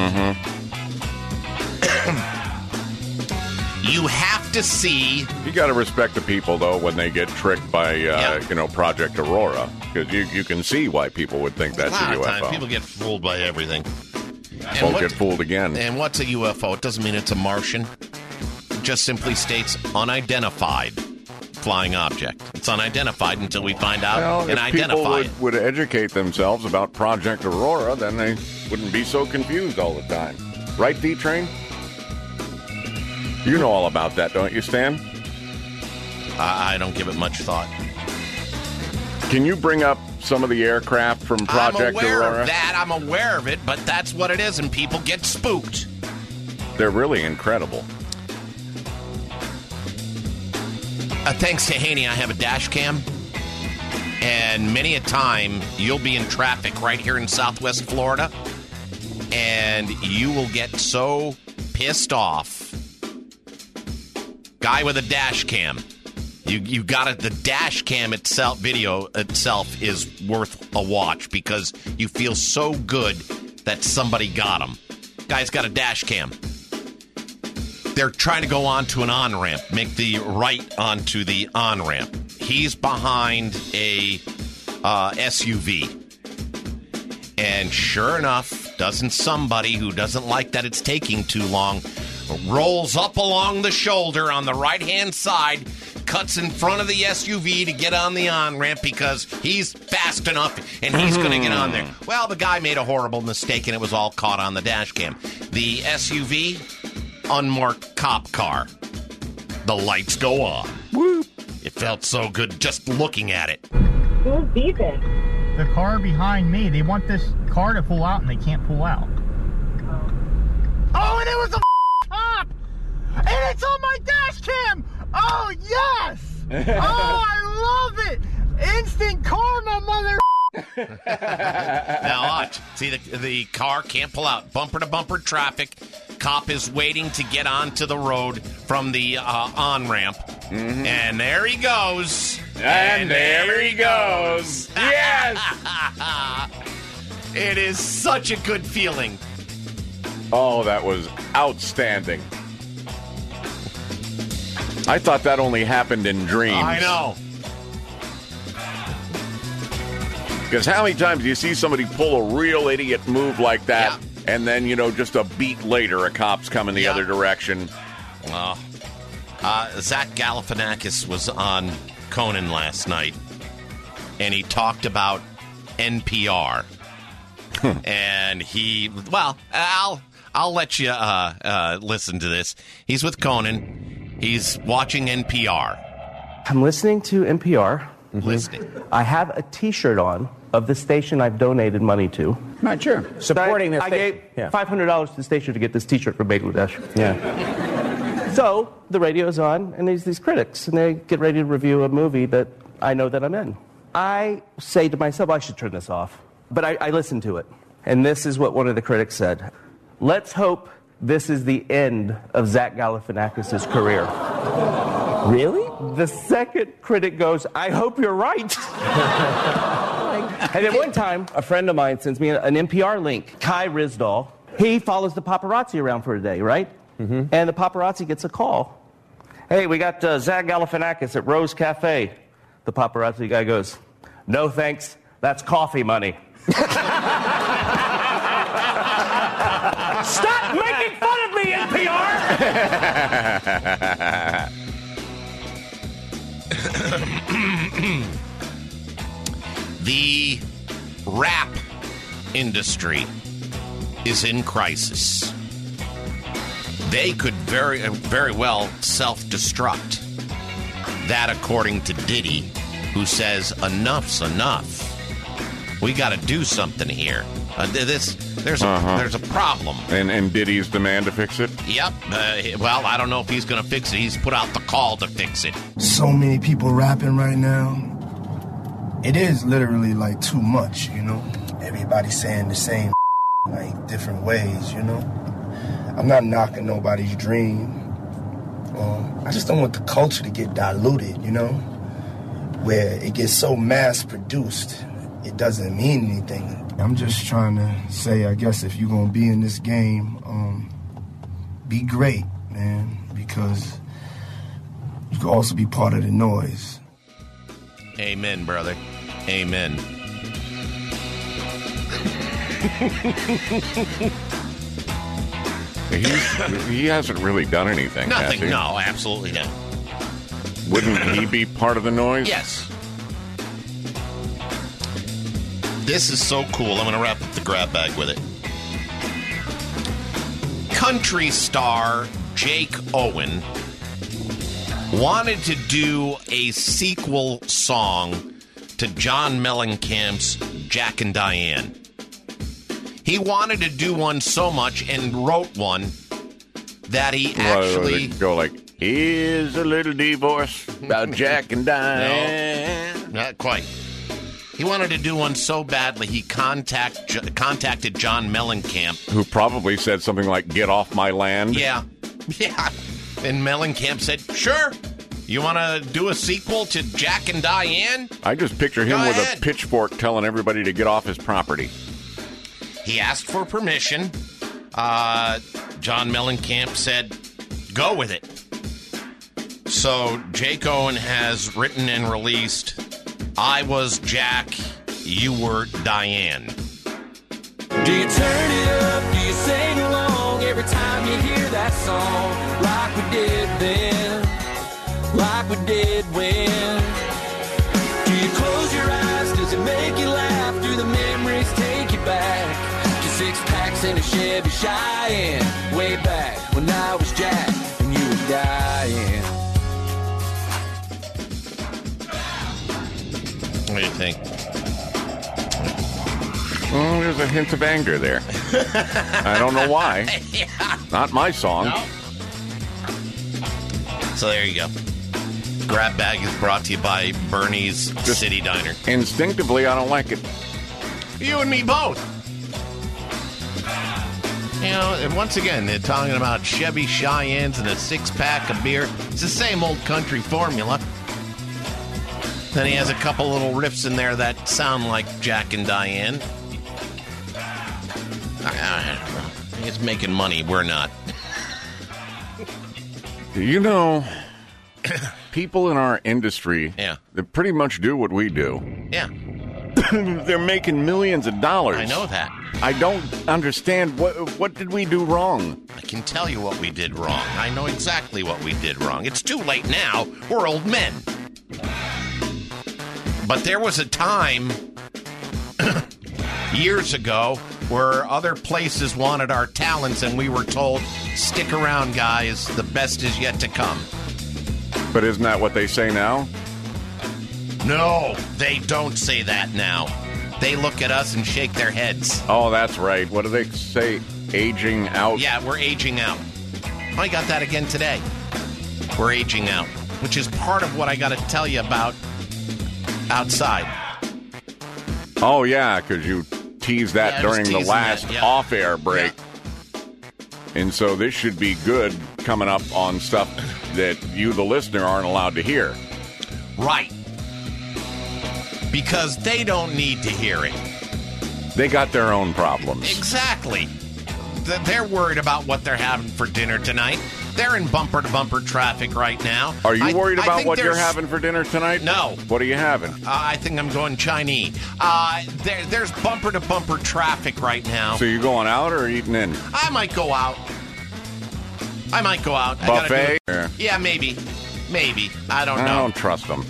You have to see. You got to respect the people, though, when they get tricked by, Project Aurora, because you can see why people would think that's a UFO. Time, people get fooled by everything. Won't get fooled again. And what's a UFO? It doesn't mean it's a Martian. It just simply states unidentified flying object. It's unidentified until we find out and identify it. If people would educate themselves about Project Aurora, then they wouldn't be so confused all the time. Right, D-Train? You know all about that, don't you, Stan? I don't give it much thought. Can you bring up some of the aircraft from Project Aurora? I'm aware of that. I'm aware of it, but that's what it is, and people get spooked. They're really incredible. Thanks to Haney, I have a dash cam, and many a time you'll be in traffic right here in Southwest Florida, and you will get so pissed off. Guy with a dash cam. You got it. The dash cam video itself is worth a watch because you feel so good that somebody got him. Guy's got a dash cam. They're trying to go onto an on-ramp, make the right onto the on-ramp. He's behind a SUV. And sure enough, doesn't somebody who doesn't like that it's taking too long rolls up along the shoulder on the right-hand side, cuts in front of the SUV to get on the on-ramp because he's fast enough and he's going to get on there. Well, the guy made a horrible mistake and it was all caught on the dash cam. The SUV, unmarked cop car. The lights go on. Whoop. It felt so good just looking at it. Who's beeping? The car behind me. They want this car to pull out and they can't pull out. Oh, and it was a cop! And it's on my dash cam! Oh, yes! Oh, I love it! Instant karma, mother... Now watch. See, the car can't pull out. Bumper-to-bumper traffic. Cop is waiting to get onto the road from the on-ramp. Mm-hmm. And there he goes. And there he goes. Yes! It is such a good feeling. Oh, that was outstanding. I thought that only happened in dreams. I know. Because how many times do you see somebody pull a real idiot move like that, and then, just a beat later, a cop's coming the other direction? Zach Galifianakis was on Conan last night, and he talked about NPR. And I'll let you listen to this. He's with Conan. He's watching NPR. I'm listening to NPR. Mm-hmm. Listening. I have a T-shirt on of the station I've donated money to. Right, sure. Supporting the station. I gave $500 to the station to get this T-shirt for Bangladesh. Yeah. So the radio's on, and there's these critics, and they get ready to review a movie that I know that I'm in. I say to myself, I should turn this off. But I listen to it. And this is what one of the critics said. Let's hope this is the end of Zach Galifianakis' career. Really? The second critic goes, I hope you're right. And at one time, a friend of mine sends me an NPR link. Kai Rizdal. He follows the paparazzi around for a day, right? Mm-hmm. And the paparazzi gets a call. Hey, we got Zach Galifianakis at Rose Cafe. The paparazzi guy goes, no thanks, that's coffee money. Stop making fun of me, NPR! The rap industry is in crisis. They could very, very well self-destruct. That, according to Diddy, who says, enough's enough. We got to do something here. This There's a problem. And Diddy's demand to fix it? Yep. Well, I don't know if he's going to fix it. He's put out the call to fix it. So many people rapping right now. It is literally like too much, you know? Everybody saying the same like different ways, you know? I'm not knocking nobody's dream. I just don't want the culture to get diluted, you know? Where it gets so mass-produced, it doesn't mean anything. I'm just trying to say, I guess, if you're going to be in this game, be great, man, because you can also be part of the noise. Amen, brother. Amen. He hasn't really done anything. Nothing. No, absolutely not. Wouldn't he be part of the noise? Yes. This is so cool. I'm going to wrap up the grab bag with it. Country star Jake Owen wanted to do a sequel song to John Mellencamp's Jack and Diane. He wanted to do one so much and wrote one that he actually... Go like, here's a little divorce about Jack and Diane. No, not quite. He wanted to do one so badly, he contacted John Mellencamp. Who probably said something like, get off my land. Yeah. And Mellencamp said, sure. You want to do a sequel to Jack and Diane? I just picture him with a pitchfork telling everybody to get off his property. He asked for permission. John Mellencamp said, go with it. So Jake Owen has written and released I Was Jack, You Were Diane. Do you turn it up? Do you sing along every time you hear that song? Like we did then, like we did when. Do you close your eyes? Does it make you laugh? Do the memories take you back to 6 packs in a Chevy Cheyenne? Way back when I was Jack and you were Diane. What do you think? Well, there's a hint of anger there. I don't know why. Yeah. Not my song. No. So there you go. Grab Bag is brought to you by Bernie's City Diner. Instinctively, I don't like it. You and me both. You know, and once again, they're talking about Chevy Cheyennes and a 6-pack of beer. It's the same old country formula. Then he has a couple little riffs in there that sound like Jack and Diane. He's making money. We're not. You know, people in our industry, they pretty much do what we do. Yeah. They're making millions of dollars. I know that. I don't understand. What did we do wrong? I can tell you what we did wrong. I know exactly what we did wrong. It's too late now. We're old men. But there was a time years ago where other places wanted our talents and we were told, stick around, guys, the best is yet to come. But isn't that what they say now? No, they don't say that now. They look at us and shake their heads. Oh, that's right. What do they say? Aging out? Yeah, we're aging out. I got that again today. We're aging out, which is part of what I got to tell you about outside. Oh, yeah, because you teased that during the last off-air break. Yeah. And so this should be good coming up on stuff that you, the listener, aren't allowed to hear. Right. Because they don't need to hear it. They got their own problems. Exactly. They're worried about what they're having for dinner tonight. They're in bumper-to-bumper traffic right now. Are you worried about what you're having for dinner tonight? No. What are you having? I think I'm going Chinese. There's bumper-to-bumper traffic right now. So you going out or eating in? I might go out. Buffet? Yeah, maybe. I don't know. I don't trust them.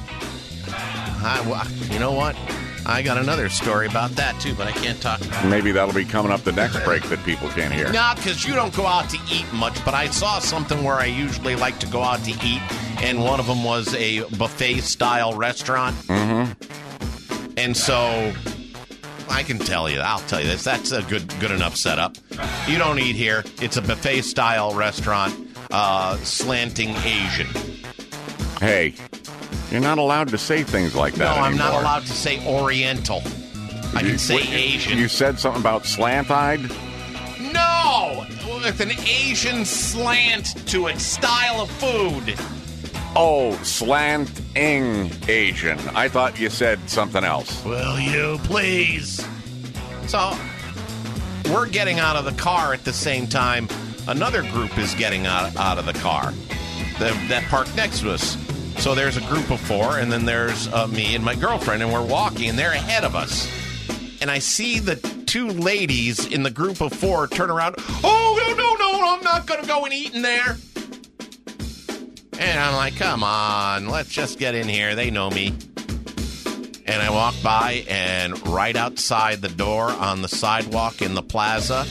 You know what? I got another story about that, too, but I can't talk about it. Maybe that'll be coming up the next break that people can't hear. No, because you don't go out to eat much, but I saw something where I usually like to go out to eat, and one of them was a buffet-style restaurant. Mm-hmm. And so I can tell you. I'll tell you this. That's a good enough setup. You don't eat here. It's a buffet-style restaurant, slanting Asian. Hey, you're not allowed to say things like that No, I'm anymore. not allowed to say Oriental. I can say Asian. You said something about slant-eyed? No! With an Asian slant to it, style of food. Oh, slanting Asian. I thought you said something else. Will you please? So, we're getting out of the car at the same time another group is getting out of the car that parked next to us. So there's a group of four, and then there's me and my girlfriend, and we're walking, and they're ahead of us. And I see the two ladies in the group of four turn around. Oh, no, I'm not going to go and eat in there. And I'm like, come on, let's just get in here. They know me. And I walk by, and right outside the door on the sidewalk in the plaza,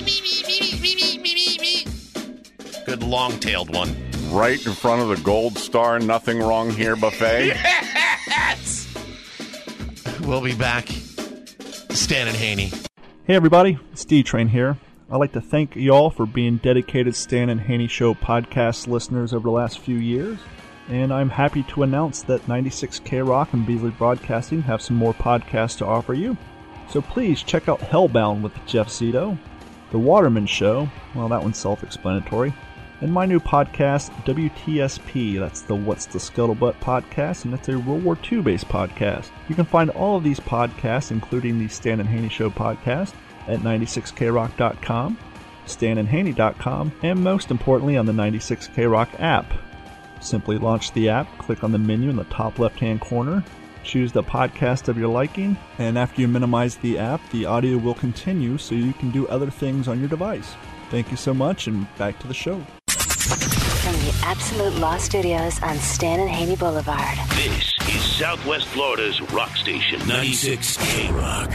good long-tailed one. Right in front of the Gold Star Nothing Wrong Here buffet? Yes! We'll be back. Stan and Haney. Hey everybody, it's D-Train here. I'd like to thank y'all for being dedicated Stan and Haney Show podcast listeners over the last few years. And I'm happy to announce that 96K Rock and Beasley Broadcasting have some more podcasts to offer you. So please check out Hellbound with Jeff Zito, The Waterman Show, well that one's self-explanatory, and my new podcast, WTSP, that's the What's the Scuttlebutt podcast, and it's a World War II based podcast. You can find all of these podcasts, including the Stan and Haney Show podcast, at 96krock.com, stanandhaney.com, and most importantly on the 96K Rock app. Simply launch the app, click on the menu in the top left-hand corner, choose the podcast of your liking, and after you minimize the app, the audio will continue so you can do other things on your device. Thank you so much, and back to the show. From the Absolute Law Studios on Stan and Haney Boulevard. This is Southwest Florida's rock station, 96 K-Rock,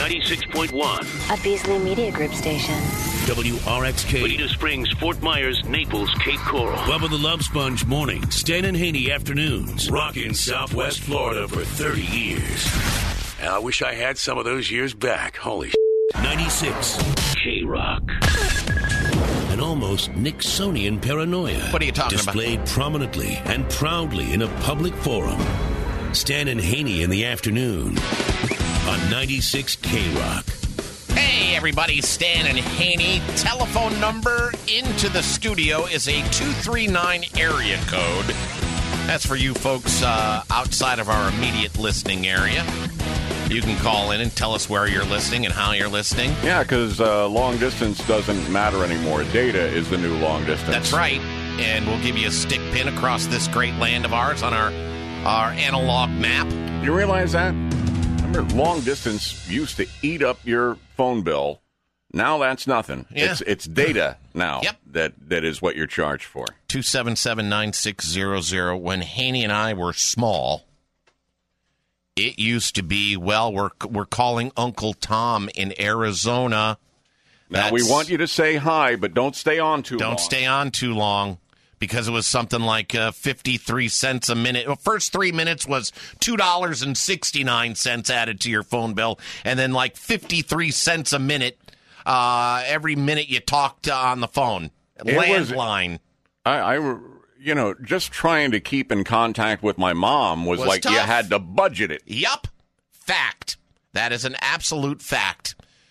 96.1. A Beasley Media Group station. WRXK, Bonita Springs, Fort Myers, Naples, Cape Coral. Bubba the Love Sponge morning, Stan and Haney afternoons. Rocking Southwest Florida for 30 years. And I wish I had some of those years back. Holy 96 K-Rock. An almost Nixonian paranoia. What are you talking displayed prominently and proudly in a public forum. Stan and Haney in the afternoon on 96 K-Rock. Hey, everybody, Stan and Haney. Telephone number into the studio is a 239 area code. That's for you folks outside of our immediate listening area. You can call in and tell us where you're listening and how you're listening. Yeah, because long distance doesn't matter anymore. Data is the new long distance. That's right. And we'll give you a stick pin across this great land of ours on our analog map. You realize that? Remember, long distance used to eat up your phone bill. Now that's nothing. Yeah. It's data now. Yep. That is what you're charged for. 277-9600. When Haney and I were small, it used to be, well, we're calling Uncle Tom in Arizona. Now, we want you to say hi, but don't stay on too long. Don't stay on too long, because it was something like 53 cents a minute. Well, first 3 minutes was $2.69 added to your phone bill, and then like 53 cents a minute every minute you talked on the phone. Landline. You know, just trying to keep in contact with my mom was like tough. You had to budget it. Yup. Fact. That is an absolute fact.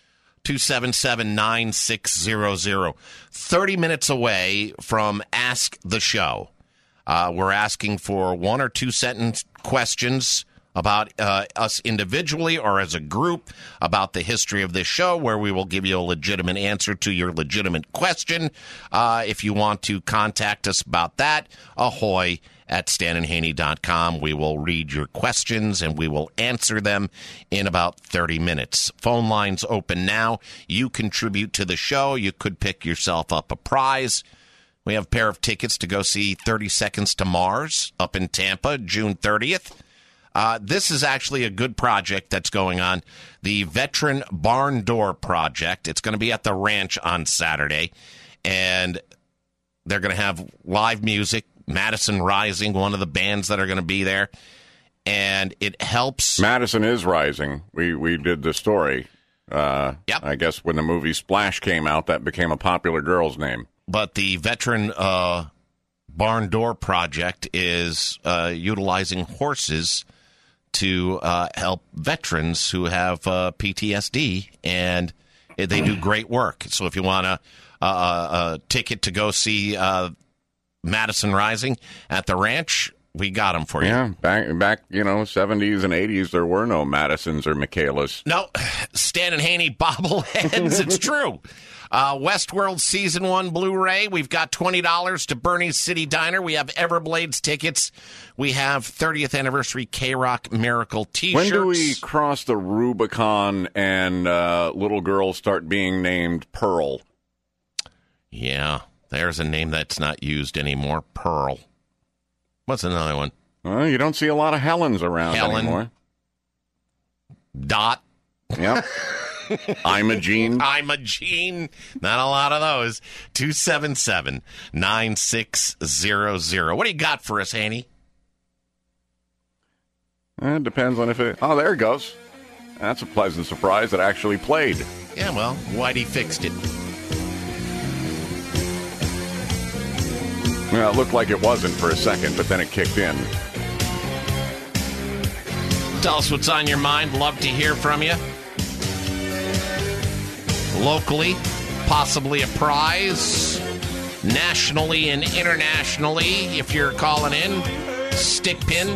277-9600. 30 minutes away from Ask the Show. We're asking for 1 or 2 sentence questions about us individually or as a group about the history of this show, where we will give you a legitimate answer to your legitimate question. If you want to contact us about that, ahoy at stanandhaney.com. We will read your questions and we will answer them in about 30 minutes. Phone lines open now. You contribute to the show. You could pick yourself up a prize. We have a pair of tickets to go see 30 Seconds to Mars up in Tampa, June 30th. This is actually a good project that's going on, the Veteran Barn Door Project. It's going to be at the ranch on Saturday, and they're going to have live music. Madison Rising, one of the bands that are going to be there. and it helps. Madison is rising. We did the story. Yep. I guess when the movie Splash came out, that became a popular girl's name. But the Veteran Barn Door Project is utilizing horses to help veterans who have PTSD, and they do great work. So if you want a ticket to go see Madison Rising at the ranch, we got them for you. Yeah, back 70s and 80s, there were no Madisons or Michaelas. No, Stan and Haney bobbleheads. It's true. Westworld Season 1 Blu-ray. We've got $20 to Bernie's City Diner. We have Everblades tickets. We have 30th Anniversary K-Rock Miracle T-shirts. When do we cross the Rubicon and little girls start being named Pearl? Yeah, there's a name that's not used anymore. Pearl. What's another one? Well, you don't see a lot of Helens around anymore. Dot. Yep. Imogene. Not a lot of those. 277-9600. What do you got for us, Haney? It depends on if it... Oh, there it goes. That's a pleasant surprise. It actually played. Yeah, well, Whitey fixed it. Well, it looked like it wasn't for a second, but then it kicked in. Tell us what's on your mind. Love to hear from you. Locally, possibly a prize. Nationally and internationally, if you're calling in. Stick pin.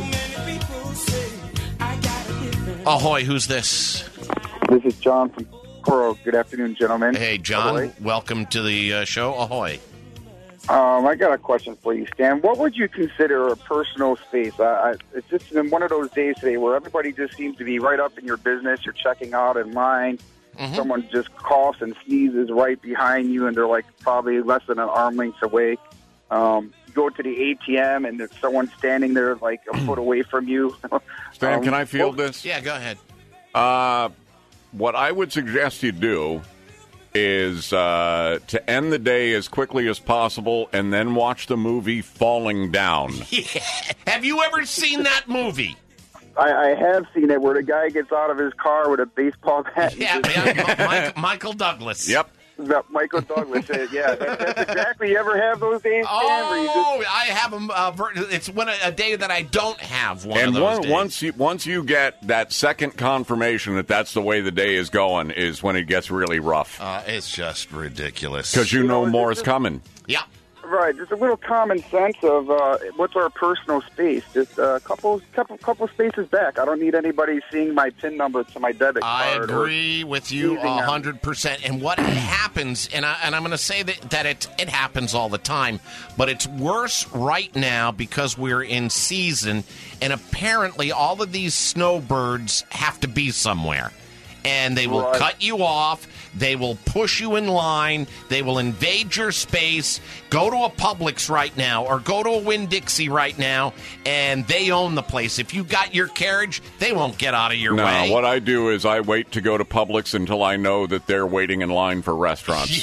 Ahoy, who's this? This is John from Coral. Good afternoon, gentlemen. Hey, John. Ahoy. Welcome to the show. Ahoy. I got a question for you, Stan. What would you consider a personal space? It's just been one of those days today where everybody just seems to be right up in your business. You're checking out in line. Mm-hmm. Someone just coughs and sneezes right behind you, and they're like probably less than an arm length away. You go to the ATM, and there's someone standing there like a foot away from you. Stan, can I field this? Yeah, go ahead. What I would suggest you do is to end the day as quickly as possible and then watch the movie Falling Down. Yeah. Have you ever seen that movie? I have seen it where the guy gets out of his car with a baseball bat. Yeah, Michael Douglas. Yep. Michael Douglas. Yeah, that's exactly. You ever have those days, Stan? I have them. It's a day that I don't have one of those days. Once you get that second confirmation that that's the way the day is going is when it gets really rough. It's just ridiculous. Because you know more is coming. Yeah. Right, just a little common sense of what's our personal space. Just a couple spaces back. I don't need anybody seeing my PIN number to my debit card. I agree with you 100%. And what happens, and I'm going to say that it happens all the time, but it's worse right now because we're in season, and apparently all of these snowbirds have to be somewhere. And they will cut you off. They will push you in line. They will invade your space. Go to a Publix right now or go to a Winn-Dixie right now, and they own the place. If you got your carriage, they won't get out of your way. No, what I do is I wait to go to Publix until I know that they're waiting in line for restaurants.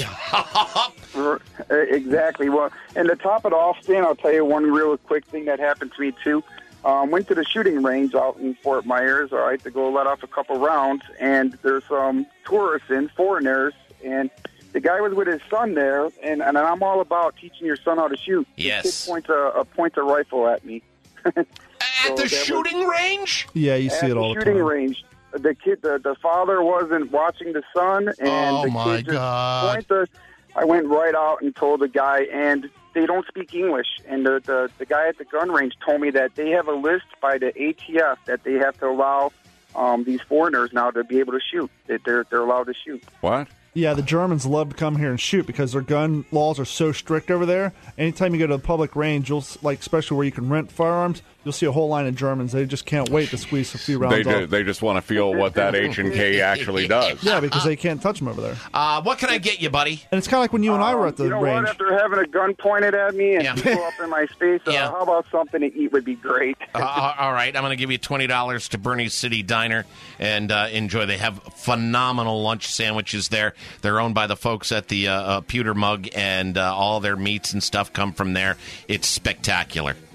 Exactly. Well, and to top it off, Stan, I'll tell you one real quick thing that happened to me, too. Went to the shooting range out in Fort Myers, all right, to go let off a couple rounds, and there's some foreigners, and the guy was with his son there, and I'm all about teaching your son how to shoot. Yes. The kid points a rifle at me. At the shooting range? Yeah, you see it all the time. At the shooting range. The kid, the father wasn't watching the son, and the kid just pointed. I went right out and told the guy, and they don't speak English. And the guy at the gun range told me that they have a list by the ATF that they have to allow these foreigners now to be able to shoot. That they're allowed to shoot. What? Yeah, the Germans love to come here and shoot because their gun laws are so strict over there. Anytime you go to a public range, especially where you can rent firearms, you'll see a whole line of Germans. They just can't wait to squeeze a few rounds off. They just want to feel what that H&K actually does. Yeah, because they can't touch them over there. What can I get you, buddy? And it's kind of like when you and I were at the range. What? After having a gun pointed at me and people up in my space, how about something to eat would be great. All right, I'm going to give you $20 to Bernie's City Diner and enjoy. They have phenomenal lunch sandwiches there. They're owned by the folks at the Pewter Mug, and all their meats and stuff come from there. It's spectacular.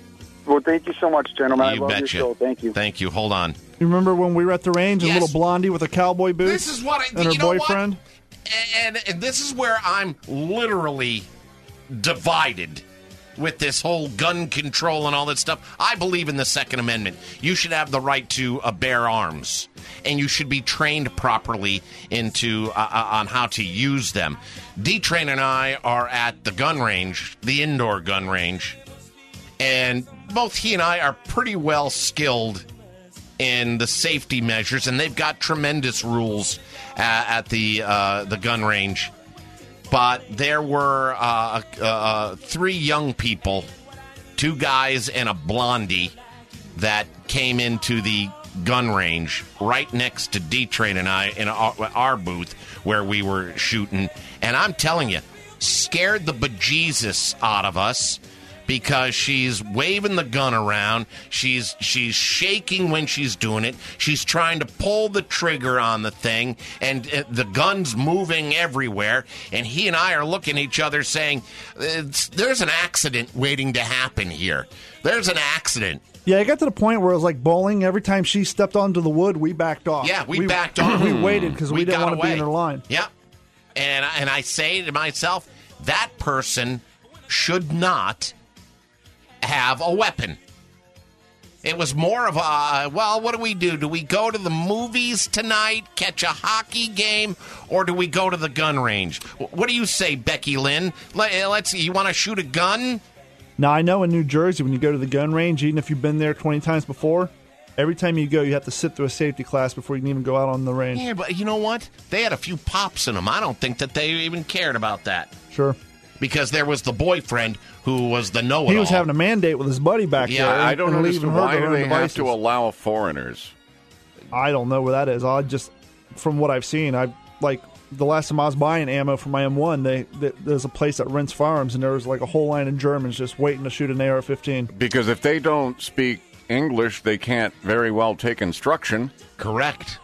Well, thank you so much, gentlemen. I You love your betcha. show. Thank you. Thank you. Hold on. You remember when we were at the range and Yes. little blondie with a cowboy boot? This is what and her you know what? boyfriend? And this is where I'm literally divided with this whole gun control and all that stuff. I believe in the Second Amendment. You should have the right to bear arms, and you should be trained properly into on how to use them. D-Train and I are at the gun range, the indoor gun range, and both he and I are pretty well skilled in the safety measures, and they've got tremendous rules at the gun range. But there were 3 young people, 2 guys and a blondie, that came into the gun range right next to D-Train and I in our booth where we were shooting. And I'm telling you, scared the bejesus out of us. Because she's waving the gun around, she's shaking when she's doing it, she's trying to pull the trigger on the thing, and the gun's moving everywhere, and he and I are looking at each other saying, there's an accident waiting to happen here. There's an accident. Yeah, it got to the point where it was like bowling. Every time she stepped onto the wood, we backed off. Yeah, we backed off. We waited because we didn't got want to be away. in her line. Yeah. And I say to myself, that person should not have a weapon. It was more of a, well, what do we do? Do we go to the movies tonight, catch a hockey game, or do we go to the gun range? What do you say, Becky Lynn? Let's see, you want to shoot a gun? Now, I know in New Jersey, when you go to the gun range, even if you've been there 20 times before, every time you go, you have to sit through a safety class before you can even go out on the range. Yeah, but you know what? They had a few pops in them. I don't think that they even cared about that. Sure. Because there was the boyfriend who was the know-it-all. He was having a mandate with his buddy back there. I don't understand. Why do they have devices. to allow foreigners? I don't know where that is. I just, from what I've seen, the last time I was buying ammo for my M1, there's a place that rents firearms, and there was like a whole line of Germans just waiting to shoot an AR-15. Because if they don't speak English, they can't very well take instruction. Correct.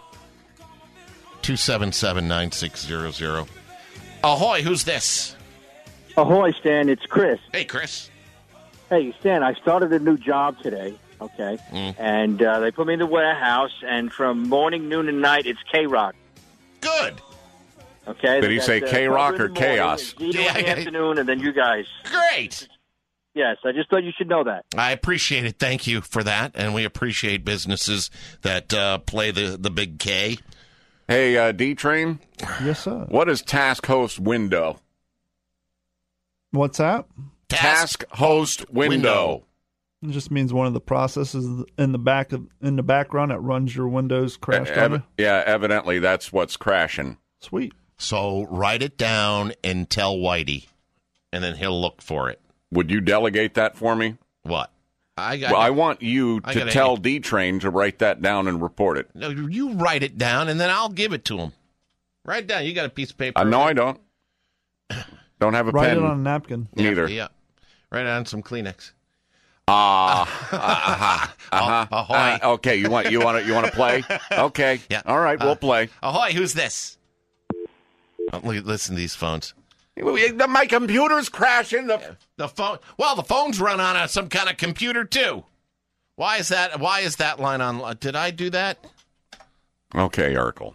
277-9600. Ahoy, who's this? Ahoy, Stan. It's Chris. Hey, Chris. Hey, Stan, I started a new job today, okay? And they put me in the warehouse, and from morning, noon, and night, it's K-Rock. Good. Okay? Did he say K-Rock or Chaos? In the afternoon, and then you guys. Great. Yes, I just thought you should know that. I appreciate it. Thank you for that. And we appreciate businesses that play the big K. Hey, D-Train? Yes, sir. What is Task Host Window? What's that? Task Host Window. It just means one of the processes in the background that runs your Windows crash. Yeah, evidently that's what's crashing. Sweet. So write it down and tell Whitey, and then he'll look for it. Would you delegate that for me? What? I want you to tell D-Train to write that down and report it. No, you write it down, and then I'll give it to him. Write it down. You got a piece of paper? No, I don't. Don't have a Write pen. it on a napkin. Neither. Yeah. Write it on some Kleenex. Okay, you want to play? Okay. Yeah. All right, we'll play. Ahoy, who's this? Listen to these phones. My computer's crashing. The phone. Well, the phone's run on some kind of computer too. Why is that? Why is that line on? Did I do that? Okay, Urkel.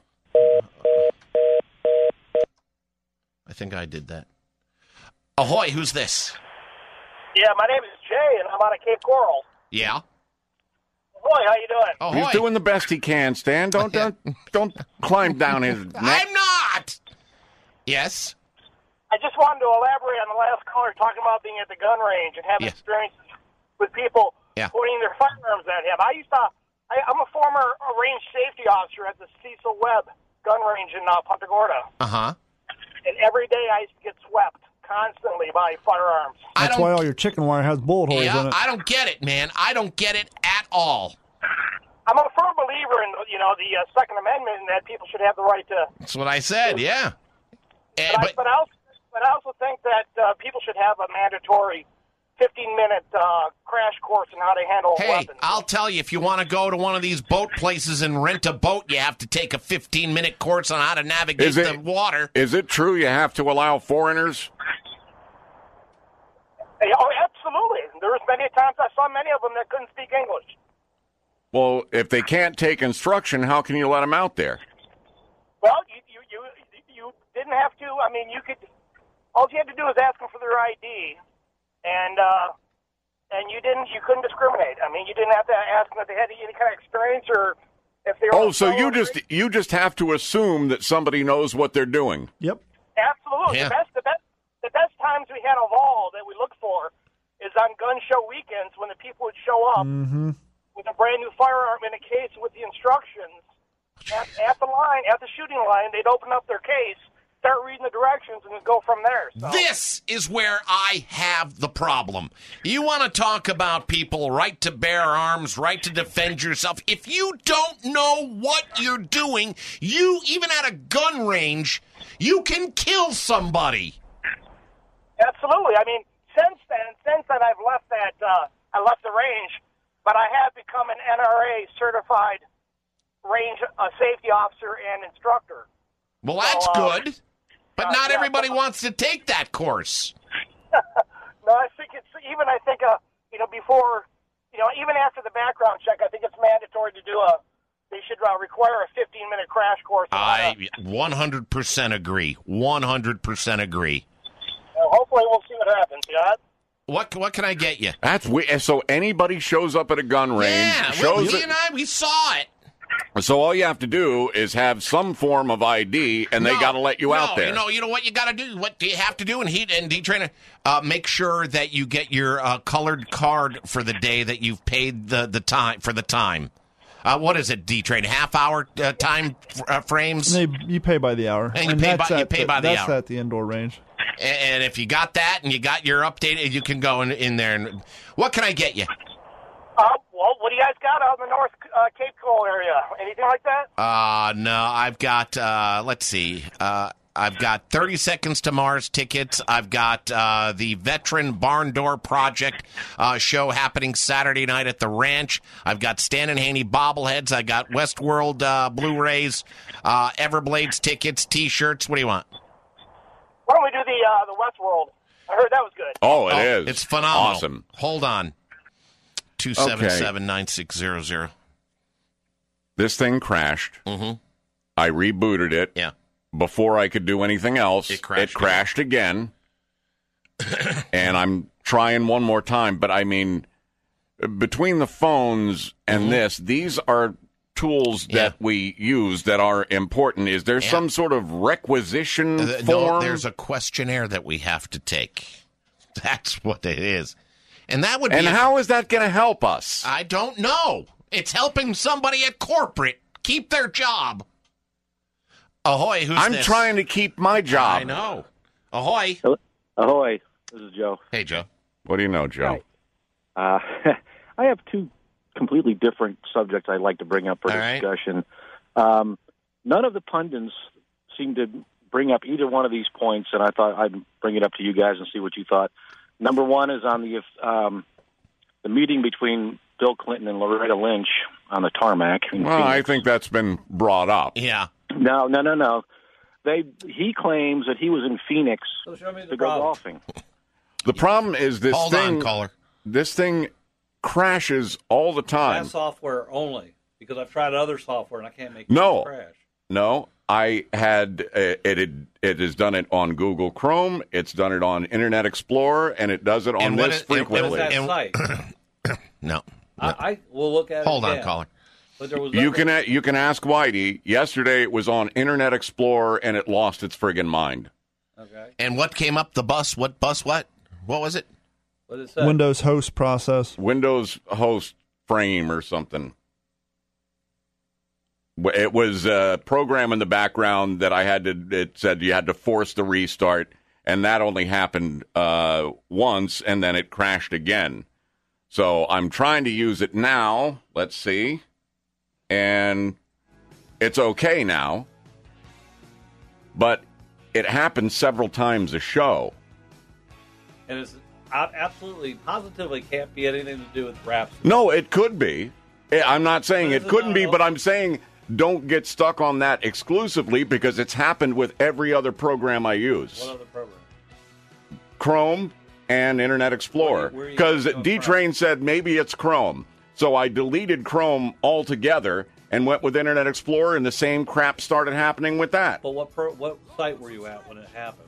I think I did that. Ahoy, who's this? Yeah, my name is Jay, and I'm out of Cape Coral. Yeah. Boy, how you doing? Ahoy. He's doing the best he can, Stan. Don't climb down his neck. I'm not. Yes. I just wanted to elaborate on the last caller talking about being at the gun range and having experiences with people pointing their firearms at him. I'm a former range safety officer at the Cecil Webb gun range in Punta Gorda. Uh-huh. And every day I used to get swept constantly by firearms. That's why all your chicken wire has bullet holes in it. I don't get it, man. I don't get it at all. I'm a firm believer in, the Second Amendment and that people should have the right to... That's what I said, yeah. But I also think that people should have a mandatory 15-minute crash course on how to handle weapons. I'll tell you, if you want to go to one of these boat places and rent a boat, you have to take a 15-minute course on how to navigate the water. Is it true you have to allow foreigners? Oh, absolutely. there was many times I saw many of them that couldn't speak English. Well, if they can't take instruction, how can you let them out there? Well, you didn't have to. I mean, you could. All you had to do was ask them for their ID, and you couldn't discriminate. I mean, you didn't have to ask them if they had any kind of experience or if they were. Oh, so you just have to assume that somebody knows what they're doing. Yep. Absolutely. Yeah. The best times we had of all that we look for is on gun show weekends when the people would show up with a brand new firearm in a case with the instructions at the line, at the shooting line. They'd open up their case, start reading the directions, and then go from there. So. This is where I have the problem. You want to talk about people right to bear arms, right to defend yourself. If you don't know what you're doing, you, even at a gun range, you can kill somebody. Absolutely. I mean, since then I've left I left the range, but I have become an NRA certified range safety officer and instructor. Well, that's good, but not everybody wants to take that course. No, I think before, even after the background check, I think it's mandatory to do they should require a 15-minute crash course. I 100% agree. 100% agree. Hopefully we'll see what happens, yeah? What can I get you? That's weird. So anybody shows up at a gun range. Yeah, he and I, we saw it. So all you have to do is have some form of ID, and they got to let you out there. You know what you got to do? What do you have to do? And D-Train, make sure that you get your colored card for the day that you've paid the time for the time. What is it, D-Train? Half-hour time frames? You pay by the hour. And you pay by the hour. That's at the indoor range. And if you got that and you got your updated, you can go in there. And what can I get you? Well, what do you guys got out in the North Cape Coral area? Anything like that? No, I've got, let's see. I've got 30 Seconds to Mars tickets. I've got the Veteran Barn Door Project show happening Saturday night at the ranch. I've got Stan and Haney bobbleheads. I got Westworld Blu-rays, Everblades tickets, T-shirts. What do you want? Why don't we do the Westworld? I heard that was good. Oh, it is. It's phenomenal. Awesome. Hold on. 277-9600. This thing crashed. Mm-hmm. I rebooted it. Yeah. Before I could do anything else, it crashed again. And I'm trying one more time. But, I mean, between the phones and these are tools that we use that are important. Is there some sort of requisition form? No, there's a questionnaire that we have to take. That's what it is. And that would be. And how is that going to help us? I don't know. It's helping somebody at corporate keep their job. Ahoy, who's I'm this? trying to keep my job. I know. Ahoy. Ahoy. This is Joe. Hey, Joe. What do you know, Joe? I have two completely different subjects I'd like to bring up for discussion. None of the pundits seem to bring up either one of these points, and I thought I'd bring it up to you guys and see what you thought. Number one is on the meeting between Bill Clinton and Loretta Lynch on the tarmac. Well, I think that's been brought up. Yeah. No. He claims that he was in Phoenix to go golfing. The problem is this Hold thing. on, caller. This thing crashes all the time. That software only, because I've tried other software and I can't make it crash. No, I had it has done it on Google Chrome. It's done it on Internet Explorer, and it does it on this frequently. What is that site? No. I will look at it. Hold on, caller. But there was you can ask Whitey. Yesterday it was on Internet Explorer, and it lost its friggin' mind. Okay. And what came up? The bus? What bus? What? What was it? What did it say? Windows host process. Windows host frame or something. It was a program in the background that I had to. It said you had to force the restart, and that only happened once, and then it crashed again. So I'm trying to use it now. Let's see, and it's okay now, but it happened several times a show. And it's absolutely, positively can't be anything to do with Rhapsody. No, it could be. I'm not saying it couldn't be, but I'm saying don't get stuck on that exclusively because it's happened with every other program I use. What other program? Chrome, and Internet Explorer. Because D-Train said maybe it's Chrome. So I deleted Chrome altogether and went with Internet Explorer, and the same crap started happening with that. But what site were you at when it happened?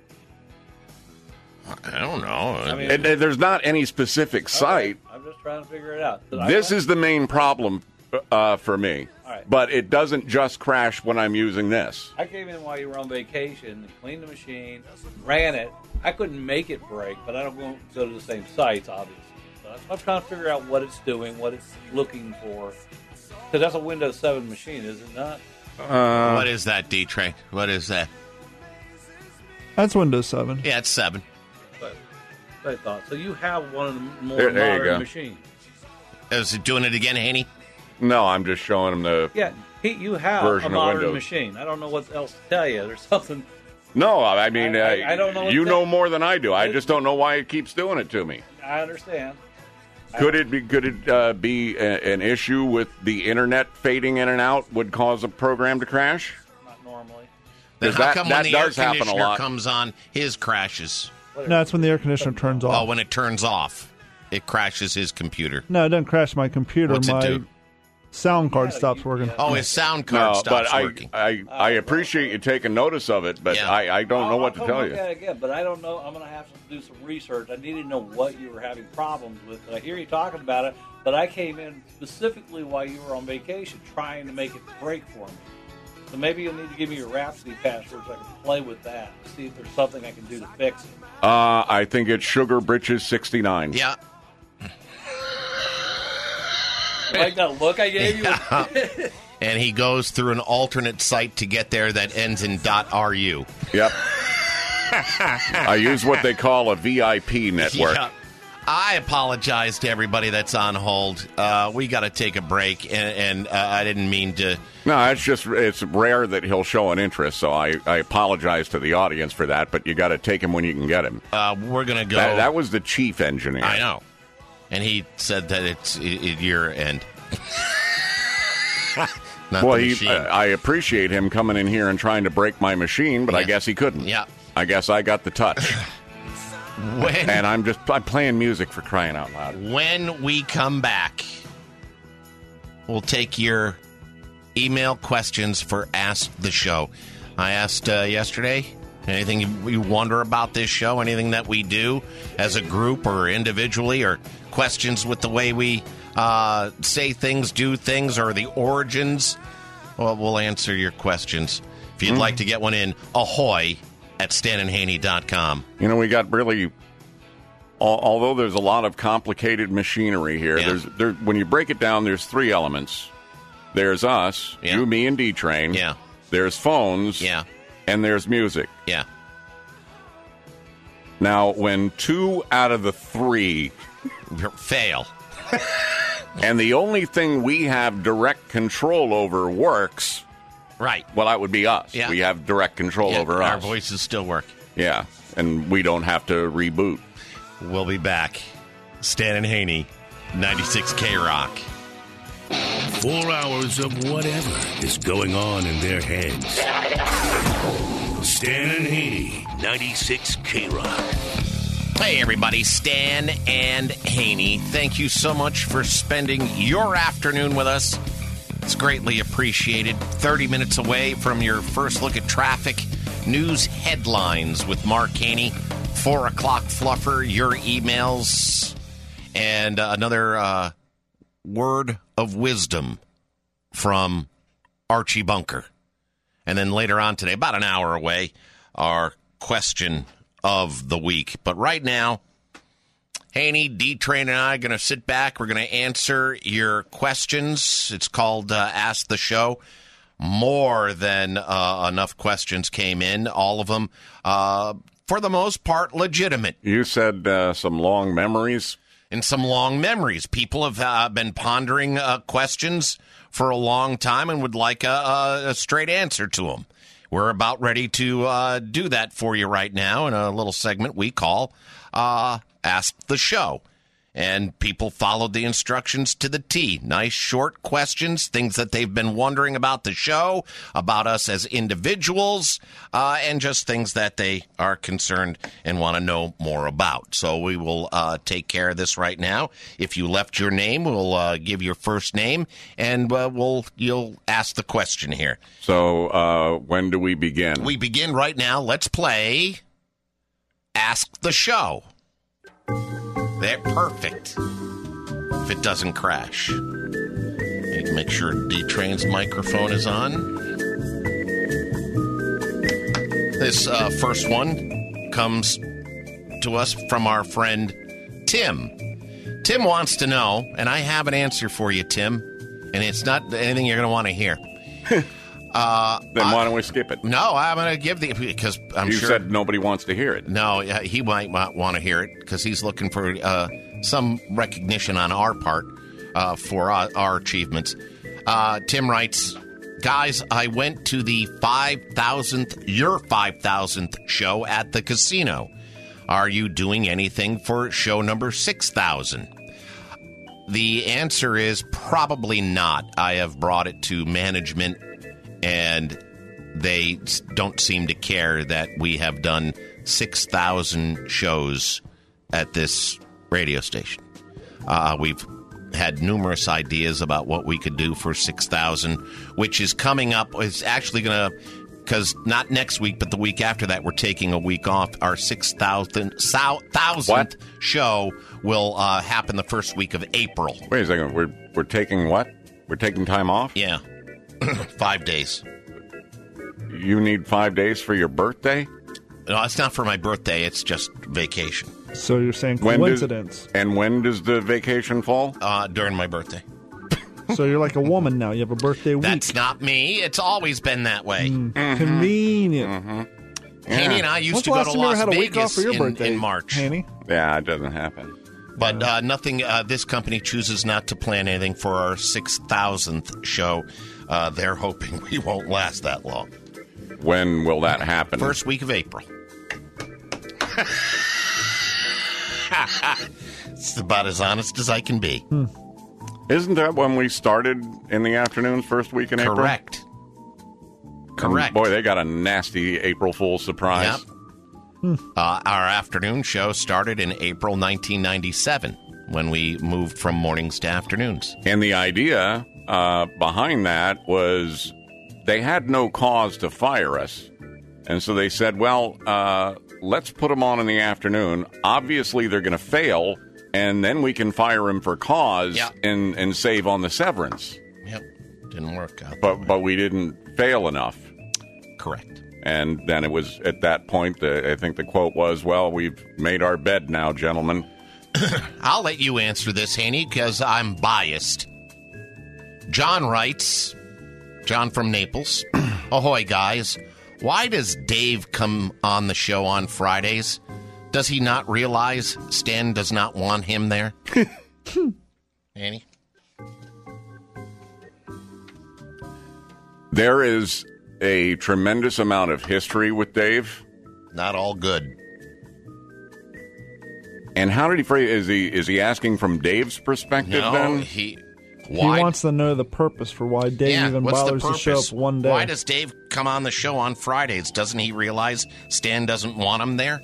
I don't know. I mean, there's not any specific site. I'm just trying to figure it out. This is the main problem for me. All right. But it doesn't just crash when I'm using this. I came in while you were on vacation, cleaned the machine, ran it. I couldn't make it break, but I don't go to the same sites, obviously. So I'm trying to figure out what it's doing, what it's looking for. Because that's a Windows 7 machine, is it not? What is that, D-Train? What is that? That's Windows 7. Yeah, it's 7. I thought. So you have one of the more there modern machines. Is it doing it again, Haney? No, I'm just showing him the you have version a modern of Windows. machine. I don't know what else to tell you. There's something. No, I mean, I don't know. You know more than I do. I just don't know why it keeps doing it to me. I understand. Could it be an issue with the internet fading in and out would cause a program to crash? Not normally. Then how come when the air does happen a conditioner lot. comes on, his crashes? No, it's when the air conditioner turns off. Oh, when it turns off, it crashes his computer. No, it doesn't crash my computer. What's it do? Sound card stops working. Oh, his sound card stops working. I appreciate you taking notice of it, but I don't know what to tell you. Look at it again, but I don't know. I'm going to have to do some research. I need to know what you were having problems with. I hear you talking about it, but I came in specifically while you were on vacation trying to make it break for me. So maybe you'll need to give me your Rhapsody password so I can play with that, see if there's something I can do to fix it. I think it's Sugar Britches 69. Yeah. Like that look I gave you? And he goes through an alternate site to get there that ends in .ru. Yep. I use what they call a VIP network. Yeah. I apologize to everybody that's on hold. We got to take a break, and I didn't mean to. No, it's rare that he'll show an interest, so I apologize to the audience for that, but you got to take him when you can get him. We're going to go. That was the chief engineer. I know. And he said that it's your end. Well, I appreciate him coming in here and trying to break my machine, but I guess he couldn't. Yeah. I guess I got the touch. And I'm playing music for crying out loud. When we come back, we'll take your email questions for Ask the Show. I asked yesterday, anything you wonder about this show, anything that we do as a group or individually, or questions with the way we say things, do things, or the origins, well, we'll answer your questions. If you'd like to get one in, ahoy at StanandHaney.com. You know, we got really, although there's a lot of complicated machinery here, when you break it down, there's three elements. There's us, you, me, and D-Train. Yeah. There's phones. Yeah. And there's music. Yeah. Now, when 2 out of the 3 fail, and the only thing we have direct control over works, right? Well, that would be us. Yeah. We have direct control over us. Our voices still work. Yeah, and we don't have to reboot. We'll be back. Stan and Haney, 96 K-Rock. 4 hours of whatever is going on in their heads. Stan and Haney, 96 K-Rock. Hey, everybody. Stan and Haney. Thank you so much for spending your afternoon with us. It's greatly appreciated. 30 minutes away from your first look at traffic news headlines with Mark Haney. 4 o'clock fluffer, your emails, and another word of wisdom from Archie Bunker. And then later on today, about an hour away, our question of the week. But right now, Haney, D-Train, and I are going to sit back. We're going to answer your questions. It's called Ask the Show. More than enough questions came in. All of them, for the most part, legitimate. You said some long memories? And some long memories. People have been pondering questions for a long time and would like a straight answer to them. We're about ready to do that for you right now in a little segment we call Ask the Show. And people followed the instructions to the T. Nice, short questions, things that they've been wondering about the show, about us as individuals, and just things that they are concerned and want to know more about. So we will take care of this right now. If you left your name, we'll give your first name, and you'll ask the question here. So when do we begin? We begin right now. Let's play Ask the Show. They're perfect. If it doesn't crash. Need to make sure D-Train's microphone is on. This first one comes to us from our friend Tim. Tim wants to know, and I have an answer for you, Tim, and it's not anything you're going to want to hear. Then why don't we skip it? No, I'm going to give because I'm sure... You said nobody wants to hear it. No, he might not want to hear it because he's looking for some recognition on our part for our achievements. Tim writes, guys, I went to the your 5,000th show at the casino. Are you doing anything for show number 6,000? The answer is probably not. I have brought it to management, and they don't seem to care that we have done 6,000 shows at this radio station. We've had numerous ideas about what we could do for 6,000, which is coming up. It's actually going to, because not next week, but the week after that, we're taking a week off. Our 6,000th show will happen the first week of April. Wait a second. We're taking what? We're taking time off? Yeah. 5 days. You need 5 days for your birthday? No, it's not for my birthday. It's just vacation. So you're saying coincidence. When does the vacation fall? During my birthday. So you're like a woman now. You have a birthday week. That's not me. It's always been that way. Convenient. Haney and I used to go to Las Vegas in March. Haney? Yeah, it doesn't happen. But nothing. This company chooses not to plan anything for our 6,000th show. They're hoping we won't last that long. When will that happen? First week of April. It's about as honest as I can be. Isn't that when we started in the afternoons first week in April? Correct. And boy, they got a nasty April Fool's surprise. Yep. Our afternoon show started in April 1997 when we moved from mornings to afternoons. And the idea behind that was they had no cause to fire us. And so they said, well, let's put them on in the afternoon. Obviously, they're going to fail, and then we can fire them for cause and save on the severance. Yep. Didn't work out. But we didn't fail enough. Correct. And then it was at that point, I think the quote was, well, we've made our bed now, gentlemen. I'll let you answer this, Haney, because I'm biased. John writes, John from Naples, ahoy, guys. Why does Dave come on the show on Fridays? Does he not realize Stan does not want him there? Annie? There is a tremendous amount of history with Dave. Not all good. And how did he phrase? Is he asking from Dave's perspective? No, then he wants to know the purpose for why Dave even bothers to show up one day. Why does Dave come on the show on Fridays? Doesn't he realize Stan doesn't want him there?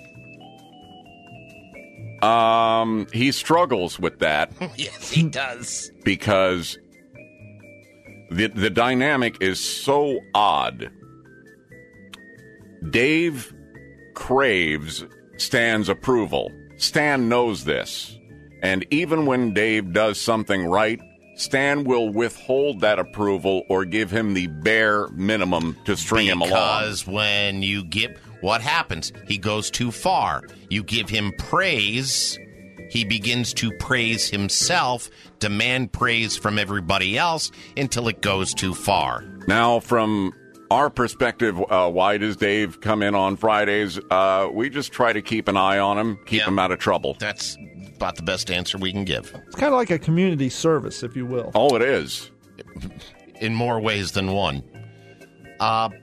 He struggles with that. Yes, he does. Because the dynamic is so odd. Dave craves Stan's approval. Stan knows this. And even when Dave does something right, Stan will withhold that approval or give him the bare minimum to string him along. Because when you get... What happens? He goes too far. You give him praise, he begins to praise himself, demand praise from everybody else until it goes too far. Now, from our perspective, why does Dave come in on Fridays? We just try to keep an eye on him, keep him out of trouble. That's about the best answer we can give. It's kind of like a community service, if you will. Oh, it is. In more ways than one.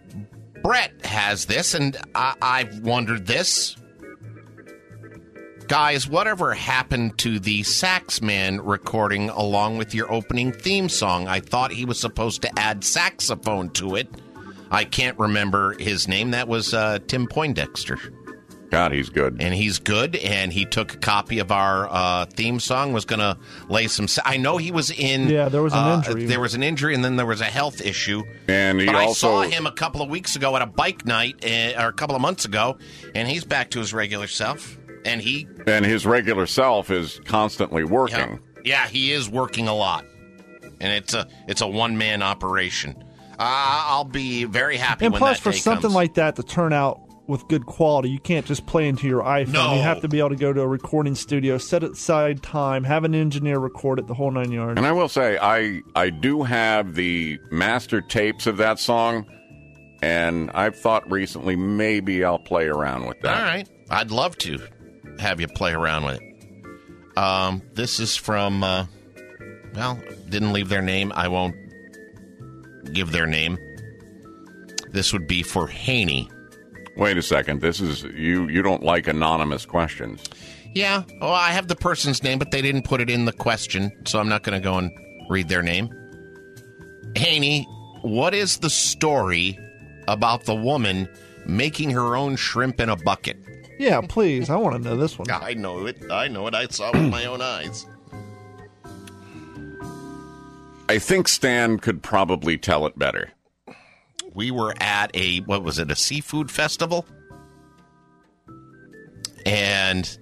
Brett has this, and I've wondered this. Guys, whatever happened to the Saxman recording along with your opening theme song? I thought he was supposed to add saxophone to it. I can't remember his name. That was Tim Poindexter. God, he's good. And he's good, and he took a copy of our theme song, was going to lay some... I know he was in... Yeah, there was an injury. There was an injury, and then there was a health issue. And he but also... I saw him a couple of weeks ago at a bike night, or a couple of months ago, and he's back to his regular self. And his regular self is constantly working. Yeah, he is working a lot. And it's a one-man operation. I'll be very happy when that day comes. And plus, for something like that to turn out with good quality, you can't just play into your iPhone. No. You have to be able to go to a recording studio, set aside time, have an engineer record it, the whole 9 yards. And I will say, I do have the master tapes of that song, and I've thought recently maybe I'll play around with that. All right. I'd love to have you play around with it. This is from, didn't leave their name. I won't give their name. This would be for Haney. Wait a second. This is you don't like anonymous questions. Yeah. Well, I have the person's name, but they didn't put it in the question, so I'm not going to go and read their name. Haney, what is the story about the woman making her own shrimp in a bucket? Yeah, please. I want to know this one. I know it. I saw it with my own eyes. I think Stan could probably tell it better. We were at a seafood festival? And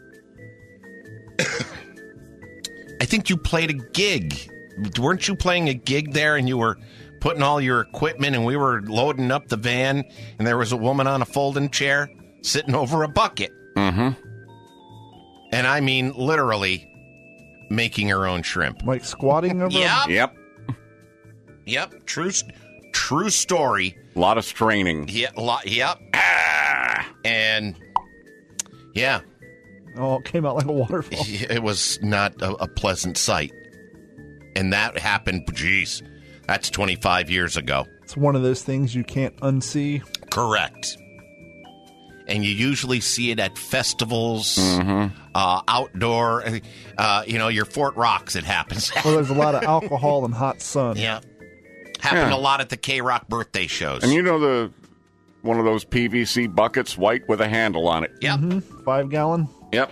I think you played a gig. Weren't you playing a gig there, and you were putting all your equipment, and we were loading up the van, and there was a woman on a folding chair sitting over a bucket? Mm-hmm. And I mean, literally making her own shrimp. Like squatting over Yep. Yep. True story. A lot of straining. Yeah. Yep. And yeah. Oh, it came out like a waterfall. It was not a pleasant sight. And that happened, that's 25 years ago. It's one of those things you can't unsee. Correct. And you usually see it at festivals, outdoor, your Fort Rocks, it happens. Well, there's a lot of alcohol and hot sun. Yeah. Happened a lot at the K-Rock birthday shows. And you know one of those PVC buckets, white with a handle on it. Yep. 5 gallon? Yep.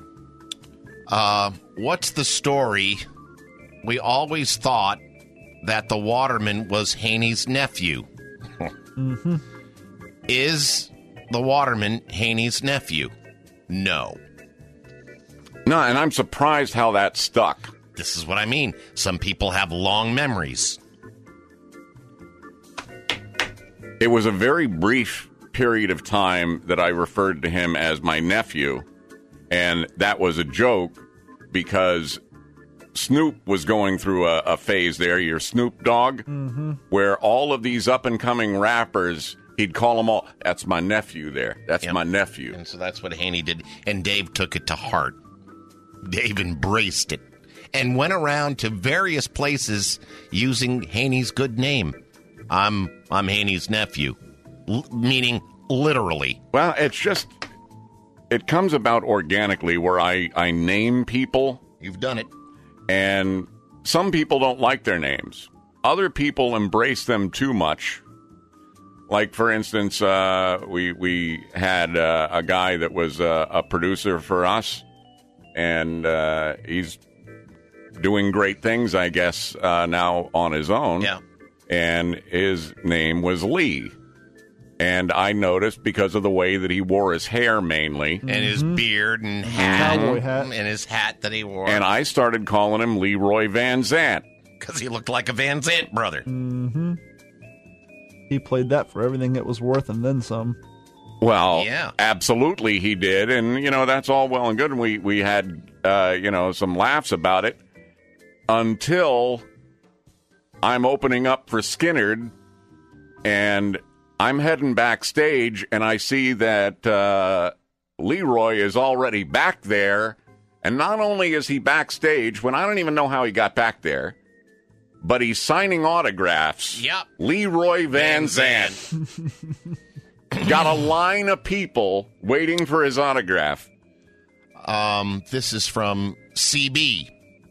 What's the story? We always thought that the waterman was Haney's nephew. Mm-hmm. Is the waterman Haney's nephew? No. No, and I'm surprised how that stuck. This is what I mean. Some people have long memories. It was a very brief period of time that I referred to him as my nephew, and that was a joke because Snoop was going through a phase there, your Snoop Dogg, where all of these up-and-coming rappers, he'd call them all, that's my nephew there. That's my nephew. And so that's what Haney did, and Dave took it to heart. Dave embraced it and went around to various places using Haney's good name. I'm Haney's nephew, meaning literally. Well, it comes about organically where I name people. You've done it. And some people don't like their names. Other people embrace them too much. Like, for instance, we had a guy that was a producer for us, and he's doing great things, I guess, now on his own. Yeah. And his name was Lee. And I noticed because of the way that he wore his hair mainly. And his beard and hat. Cowboy hat. And his hat that he wore. And I started calling him Leroy Van Zant. Because he looked like a Van Zant brother. Mm-hmm. He played that for everything it was worth and then some. Well, yeah. Absolutely he did. And, that's all well and good. And we had, some laughs about it until I'm opening up for Skinnerd, and I'm heading backstage, and I see that Leroy is already back there. And not only is he backstage, when I don't even know how he got back there, but he's signing autographs. Yep. Leroy Van Zant. Got a line of people waiting for his autograph. This is from CB.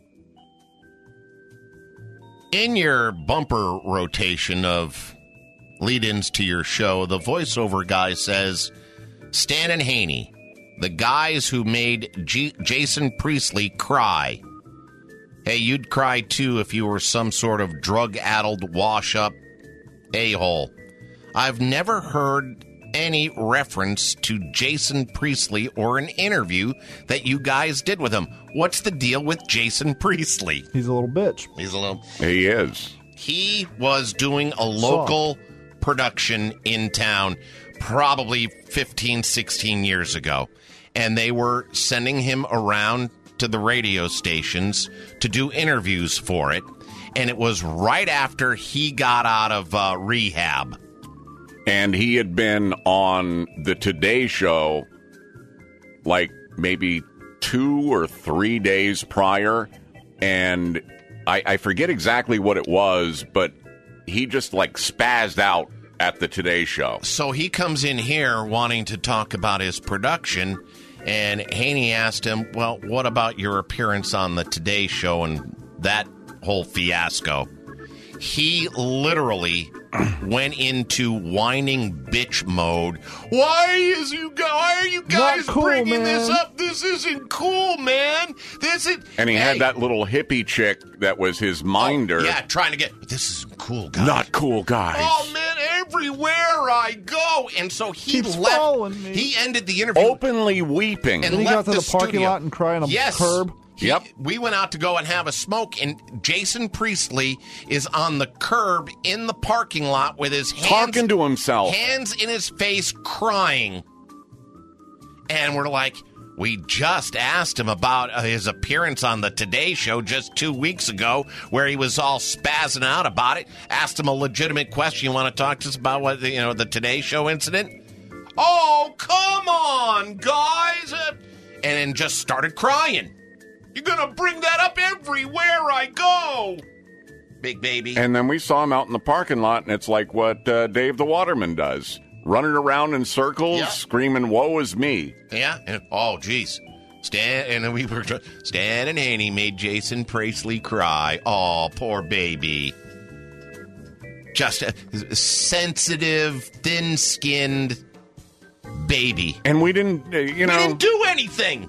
In your bumper rotation of lead-ins to your show, the voiceover guy says, Stan and Haney, the guys who made Jason Priestley cry. Hey, you'd cry too if you were some sort of drug-addled, wash-up a-hole. I've never heard any reference to Jason Priestley or an interview that you guys did with him. What's the deal with Jason Priestley? He's a little bitch. He is. He was doing a local production in town probably 15, 16 years ago. And they were sending him around to the radio stations to do interviews for it. And it was right after he got out of rehab. And he had been on the Today Show like maybe 2 or 3 days prior. And I forget exactly what it was, but he just like spazzed out at the Today Show. So he comes in here wanting to talk about his production. And Haney asked him, well, what about your appearance on the Today Show and that whole fiasco? He literally went into whining bitch mode. Why are you guys cool, bringing man. this up? This isn't cool, man. And he had that little hippie chick that was his minder. Oh, yeah, trying to get, this isn't cool, guys. Not cool, guys. Oh, man, everywhere I go. And so he Keeps left. following me. He ended the interview. Openly weeping. And Then he got left to the parking studio. lot and cry on a curb. Yep. We went out to go and have a smoke, and Jason Priestley is on the curb in the parking lot with his hands... Talking to himself. Hands in his face, crying. And we're like, we just asked him about his appearance on the Today Show just 2 weeks ago, where he was all spazzing out about it. Asked him a legitimate question. You want to talk to us about what the Today Show incident? Oh, come on, guys! And then just started crying. You're going to bring that up everywhere I go, big baby. And then we saw him out in the parking lot, and it's like what Dave the Waterman does. Running around in circles, screaming, woe is me. Yeah, and oh, geez. Stan and Haney made Jason Priestley cry. Oh, poor baby. Just a sensitive, thin-skinned baby. And we didn't, We didn't do anything.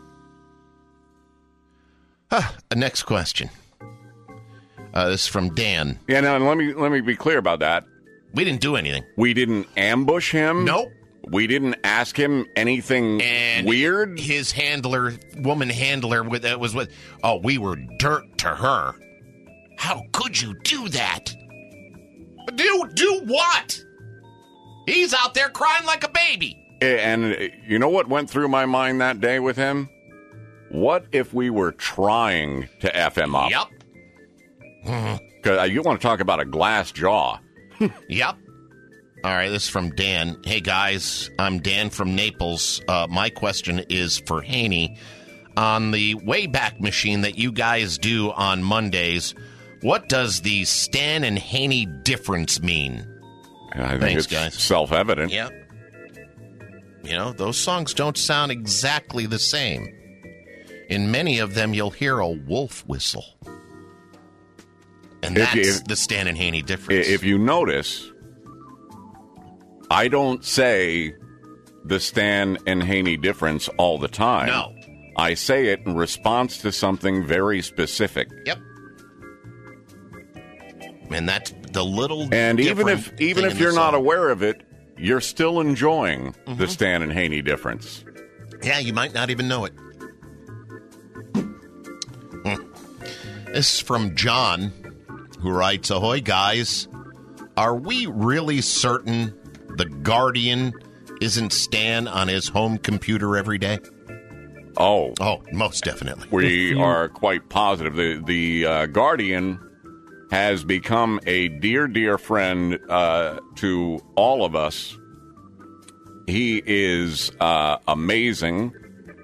Next question. This is from Dan. Yeah, now let me be clear about that. We didn't do anything. We didn't ambush him. Nope. We didn't ask him anything weird. His woman handler, we were dirt to her. How could you do that? Do what? He's out there crying like a baby. And you know what went through my mind that day with him? What if we were trying to F him up? Yep. Because you want to talk about a glass jaw. Yep. All right, this is from Dan. Hey, guys, I'm Dan from Naples. My question is for Haney. On the Wayback Machine that you guys do on Mondays, what does the Stan and Haney difference mean? I think Thanks, it's guys. self-evident. Yeah. Those songs don't sound exactly the same. In many of them, you'll hear a wolf whistle. And that's the Stan and Haney difference. If you notice, I don't say the Stan and Haney difference all the time. No. I say it in response to something very specific. Yep. And that's the little And even different if thing you're in the not song. aware of it, you're still enjoying the Stan and Haney difference. Yeah, you might not even know it. This is from John, who writes, Ahoy, guys. Are we really certain the Guardian isn't Stan on his home computer every day? Oh, most definitely. We are quite positive. The Guardian has become a dear, dear friend to all of us. He is amazing.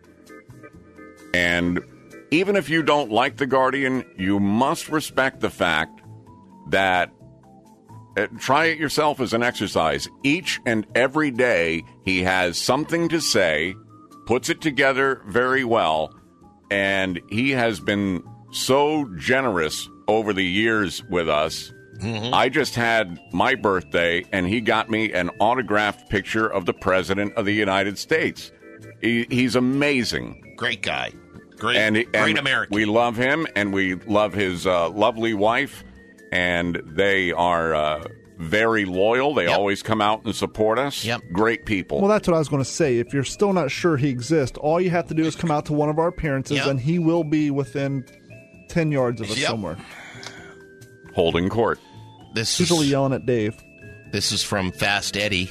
And even if you don't like The Guardian, you must respect the fact that try it yourself as an exercise. Each and every day, he has something to say puts it together very well, and he has been so generous over the years with us. Mm-hmm. I just had my birthday, and he got me an autographed picture of the President of the United States. He's amazing. Great guy. Great American. We love him, and we love his lovely wife, and they are very loyal. They always come out and support us. Yep. Great people. Well, that's what I was going to say. If you're still not sure he exists, all you have to do is come out to one of our appearances, and he will be within 10 yards of us somewhere. Holding court. Usually yelling at Dave. This is from Fast Eddie.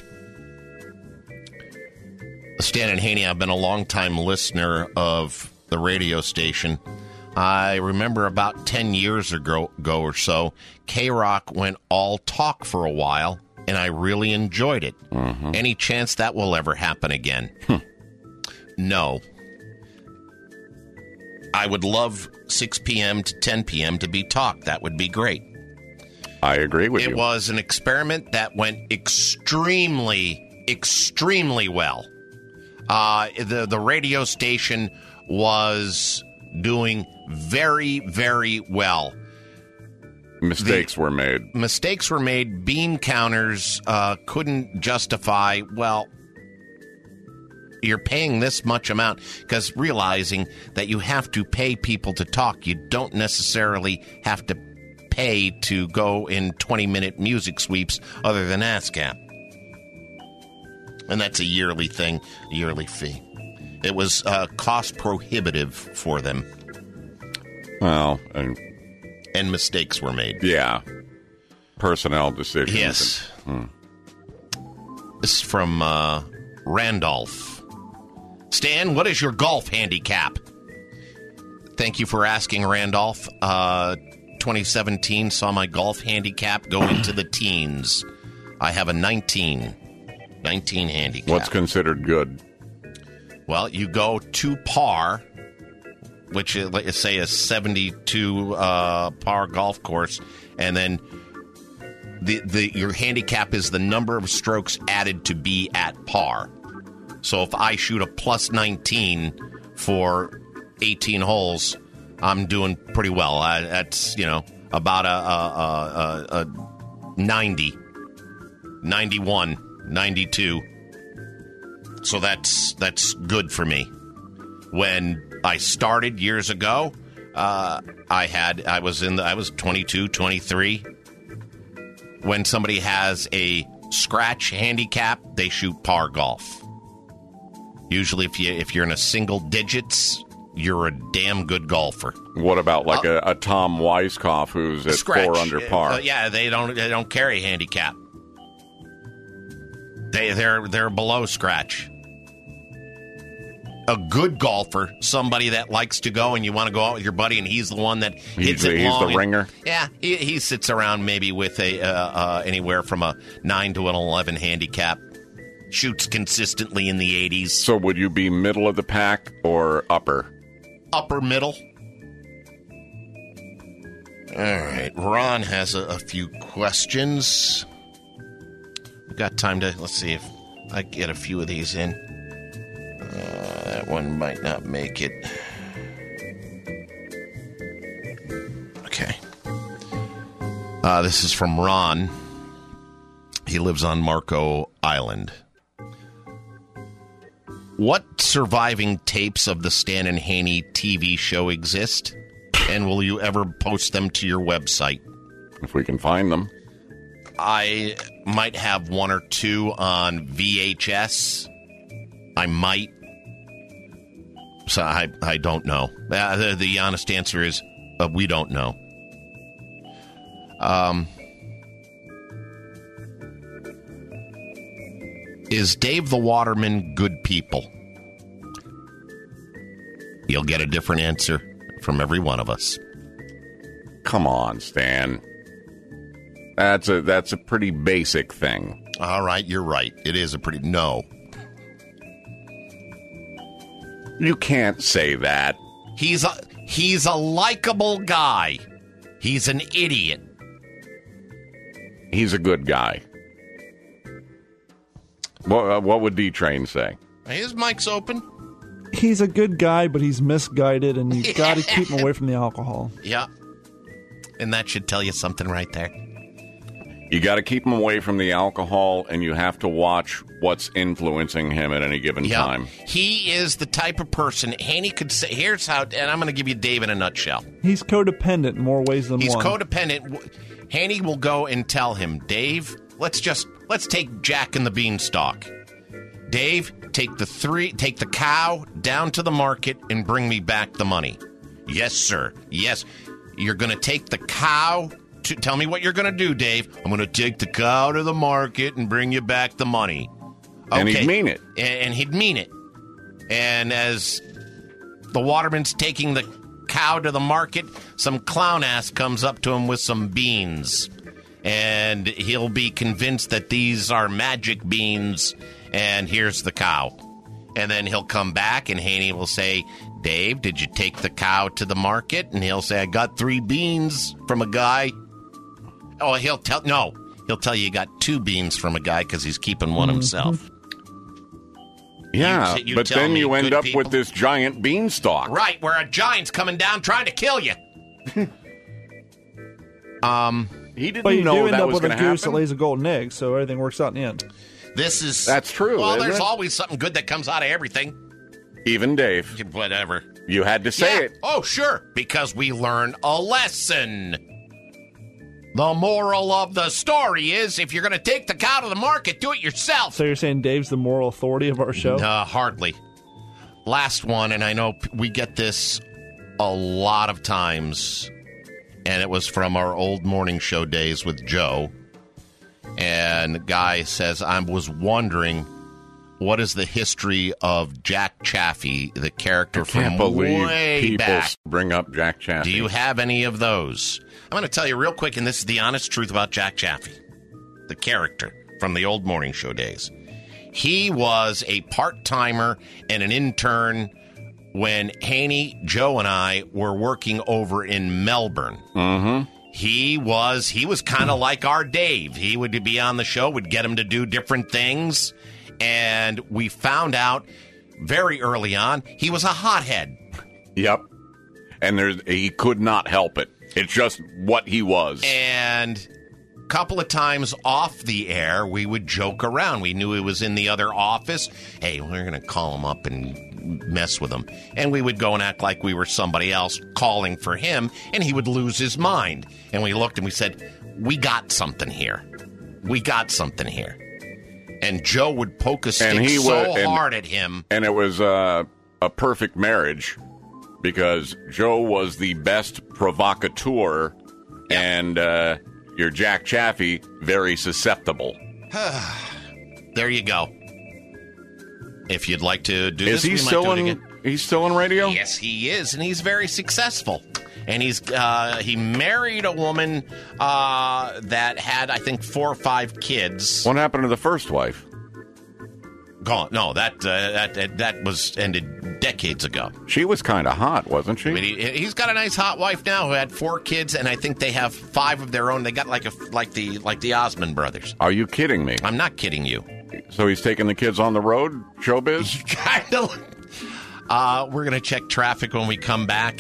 Stan and Haney, I've been a long-time listener of the radio station. I remember about 10 years ago or so, K-Rock went all talk for a while, and I really enjoyed it. Mm-hmm. Any chance that will ever happen again? No. I would love 6 p.m. to 10 p.m. to be talk. That would be great. I agree with you. It was an experiment that went extremely, extremely well. The radio station was doing very, very well. Mistakes were made. Bean counters couldn't justify, well, you're paying this much amount, because realizing that you have to pay people to talk, you don't necessarily have to pay to go in 20-minute music sweeps other than ASCAP. And that's a yearly thing, a yearly fee. It was cost prohibitive for them. Well, and mistakes were made. Yeah. Personnel decisions. Yes. This is from Randolph. Stan, what is your golf handicap? Thank you for asking, Randolph. 2017 saw my golf handicap go into the teens. I have a 19 handicap. What's considered good? Well, you go to par, which is, let's say, a 72 par golf course, and then your handicap is the number of strokes added to be at par. So if I shoot a plus 19 for 18 holes, I'm doing pretty well. That's, about a 90, 91, 92. So that's good for me. When I started years ago, I was 22, 23. When somebody has a scratch handicap, they shoot par golf. Usually, if you're in a single digits, you're a damn good golfer. What about like a Tom Weiskopf who's at scratch, 4 under par? Yeah, they don't carry handicap. They're below scratch. A good golfer, somebody that likes to go and you want to go out with your buddy, and he's the one that hits it long. He's the ringer. Yeah, he sits around maybe with a anywhere from a 9 to an 11 handicap. Shoots consistently in the 80s. So would you be middle of the pack or upper? Upper middle. All right. Ron has a few questions. We've got time to, let's see if I get a few of these in. That one might not make it. Okay. This is from Ron. He lives on Marco Island. What surviving tapes of the Stan and Haney TV show exist? And will you ever post them to your website? If we can find them. I might have 1 or 2 on VHS. I might. So I don't know. The honest answer is we don't know. Is Dave the Waterman good people? You'll get a different answer from every one of us. Come on, Stan. That's a pretty basic thing. All right, you're right. It is a pretty... No. You can't say that. He's a likable guy. He's an idiot. He's a good guy. What would D-Train say? His mic's open. He's a good guy, but he's misguided, and you got to keep him away from the alcohol. Yeah. And that should tell you something right there. You got to keep him away from the alcohol, and you have to watch what's influencing him at any given time. He is the type of person, Haney could say, here's how, and I'm going to give you Dave in a nutshell. He's codependent in more ways than one. He's codependent. Haney will go and tell him, Dave, let's take Jack and the Beanstalk. Dave, take the cow down to the market and bring me back the money. Yes, sir. Yes. You're going to take the cow to, tell me what you're going to do, Dave. I'm going to take the cow to the market and bring you back the money. Okay. And he'd mean it. And he'd mean it. And as the waterman's taking the cow to the market, some clown ass comes up to him with some beans. And he'll be convinced that these are magic beans, and here's the cow. And then he'll come back, and Haney will say, Dave, did you take the cow to the market? And he'll say, I got 3 beans from a guy. Oh, he'll tell you he got 2 beans from a guy because he's keeping one himself. Yeah, you but then you end up with this giant beanstalk. Right, where a giant's coming down trying to kill you. He didn't but you know do end that up was with going a to goose happen. that lays a golden egg, so everything works out in the end. That's true. Well, there's isn't it? always something good that comes out of everything. Even Dave. Whatever. You had to say it. Oh, sure. Because we learn a lesson. The moral of the story is, if you're going to take the cow to the market, do it yourself. So you're saying Dave's the moral authority of our show? Hardly. Last one, and I know we get this a lot of times, and it was from our old morning show days with Joe. And the guy says, I was wondering, what is the history of Jack Chaffee, the character from way people back? Bring up Jack Chaffee. Do you have any of those? I'm going to tell you real quick, and this is the honest truth about Jack Chaffee, the character from the old morning show days. He was a part-timer and an intern when Haney, Joe, and I were working over in Melbourne. Mm-hmm. He was kind of like our Dave. He would be on the show, would get him to do different things, and we found out very early on he was a hothead. Yep. And he could not help it. It's just what he was. And a couple of times off the air, we would joke around. We knew he was in the other office. Hey, we're going to call him up and mess with him. And we would go and act like we were somebody else calling for him, and he would lose his mind. And we looked and we said, we got something here. We got something here. And Joe would poke a stick hard at him. And it was a perfect marriage because Joe was the best provocateur and your Jack Chaffee, very susceptible. There you go. If you'd like to do is this, he still in? He's still in radio. Yes, he is, and he's very successful. And he married a woman that had, I think, 4 or 5 kids. What happened to the first wife? Gone. No, that was ended decades ago. She was kind of hot, wasn't she? But he's got a nice hot wife now who had 4 kids, and I think they have 5 of their own. They got like the Osmond brothers. Are you kidding me? I'm not kidding you. So he's taking the kids on the road, showbiz? Kind of. We're going to check traffic when we come back.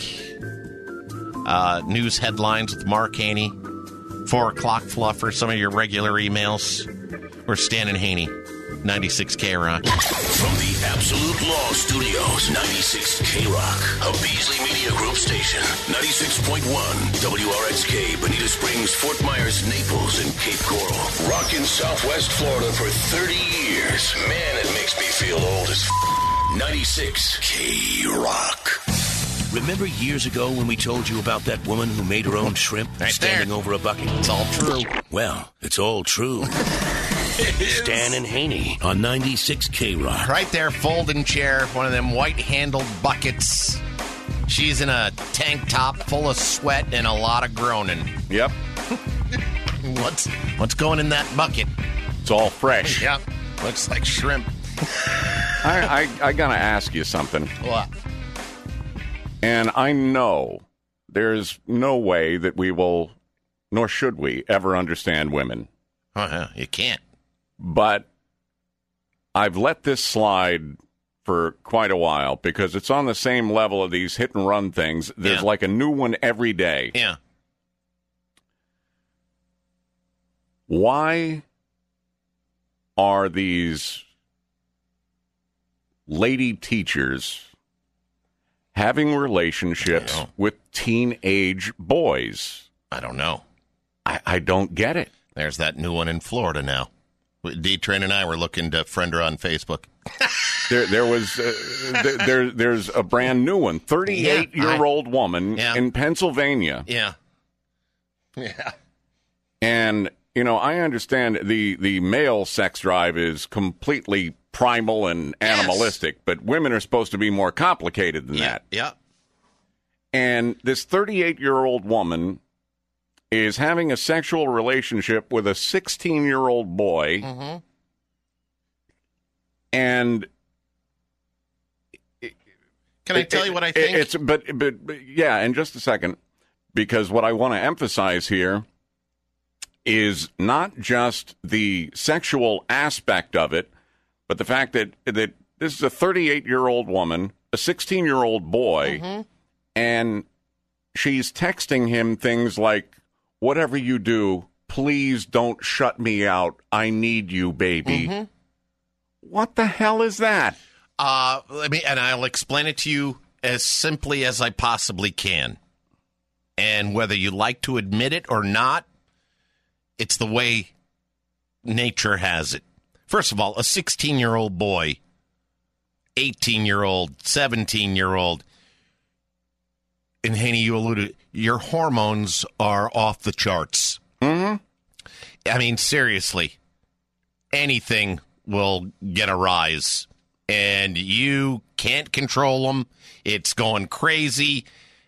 News headlines with Mark Haney. 4 o'clock fluff for some of your regular emails. We're Stan and Haney. 96 K-Rock. From the Absolute Law Studios, 96 K-Rock, a Beasley Media Group station. 96.1 WRXK, Bonita Springs, Fort Myers, Naples, and Cape Coral. Rockin' Southwest Florida for 30 years. Man, it makes me feel old as 96 K-Rock. Remember years ago when we told you about that woman who made her own shrimp standing over a bucket? It's all true. Well, it's all true. Stan and Haney on 96 K-Rock. Right there, folding chair, one of them white-handled buckets. She's in a tank top full of sweat and a lot of groaning. Yep. What's going in that bucket? It's all fresh. Yep. Looks like shrimp. I got to ask you something. What? And I know there's no way that we will, nor should we, ever understand women. You can't. But I've let this slide for quite a while because it's on the same level of these hit and run things. There's like a new one every day. Yeah. Why are these lady teachers having relationships with teenage boys? I don't know. I don't get it. There's that new one in Florida now. D-Train and I were looking to friend her on Facebook. There's a brand new one. 38-year-old woman in Pennsylvania. Yeah. And, I understand the male sex drive is completely primal and animalistic, but women are supposed to be more complicated than that. Yeah. And this 38-year-old woman is having a sexual relationship with a 16-year-old boy. Mm-hmm. And can I tell you what I think? But yeah, in just a second, because what I want to emphasize here is not just the sexual aspect of it, but the fact that this is a 38-year-old woman, a 16-year-old boy, and she's texting him things like, "Whatever you do, please don't shut me out. I need you, baby." What the hell is that? I'll explain it to you as simply as I possibly can. And whether you like to admit it or not, it's the way nature has it. First of all, a 16-year-old boy, 18-year-old, 17-year-old, and Haney, you alluded, your hormones are off the charts. I mean, seriously, anything will get a rise, and you can't control them. It's going crazy.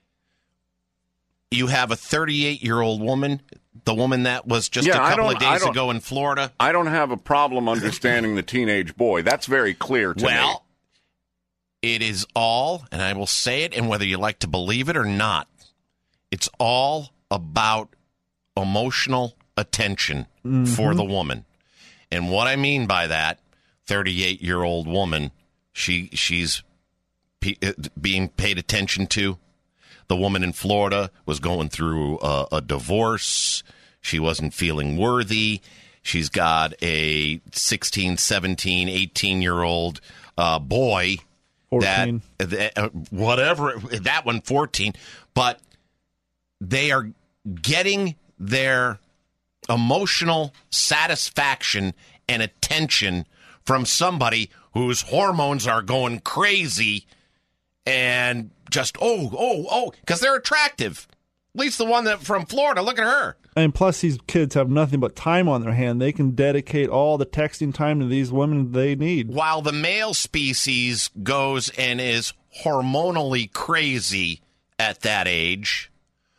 You have a 38-year-old woman, the woman that was just a couple of days ago in Florida. I don't have a problem understanding the teenage boy. That's very clear to me. Well, it is all, and I will say it, and whether you like to believe it or not, it's all about emotional attention for the woman. And what I mean by that, 38-year-old woman, she's being paid attention to. The woman in Florida was going through a divorce. She wasn't feeling worthy. She's got a 16, 17, 18-year-old boy. 14. Whatever, that one 14. But they are getting their emotional satisfaction and attention from somebody whose hormones are going crazy and just, because they're attractive. At least the one that from Florida, look at her. And plus, these kids have nothing but time on their hand. They can dedicate all the texting time to these women they need. While the male species goes and is hormonally crazy at that age,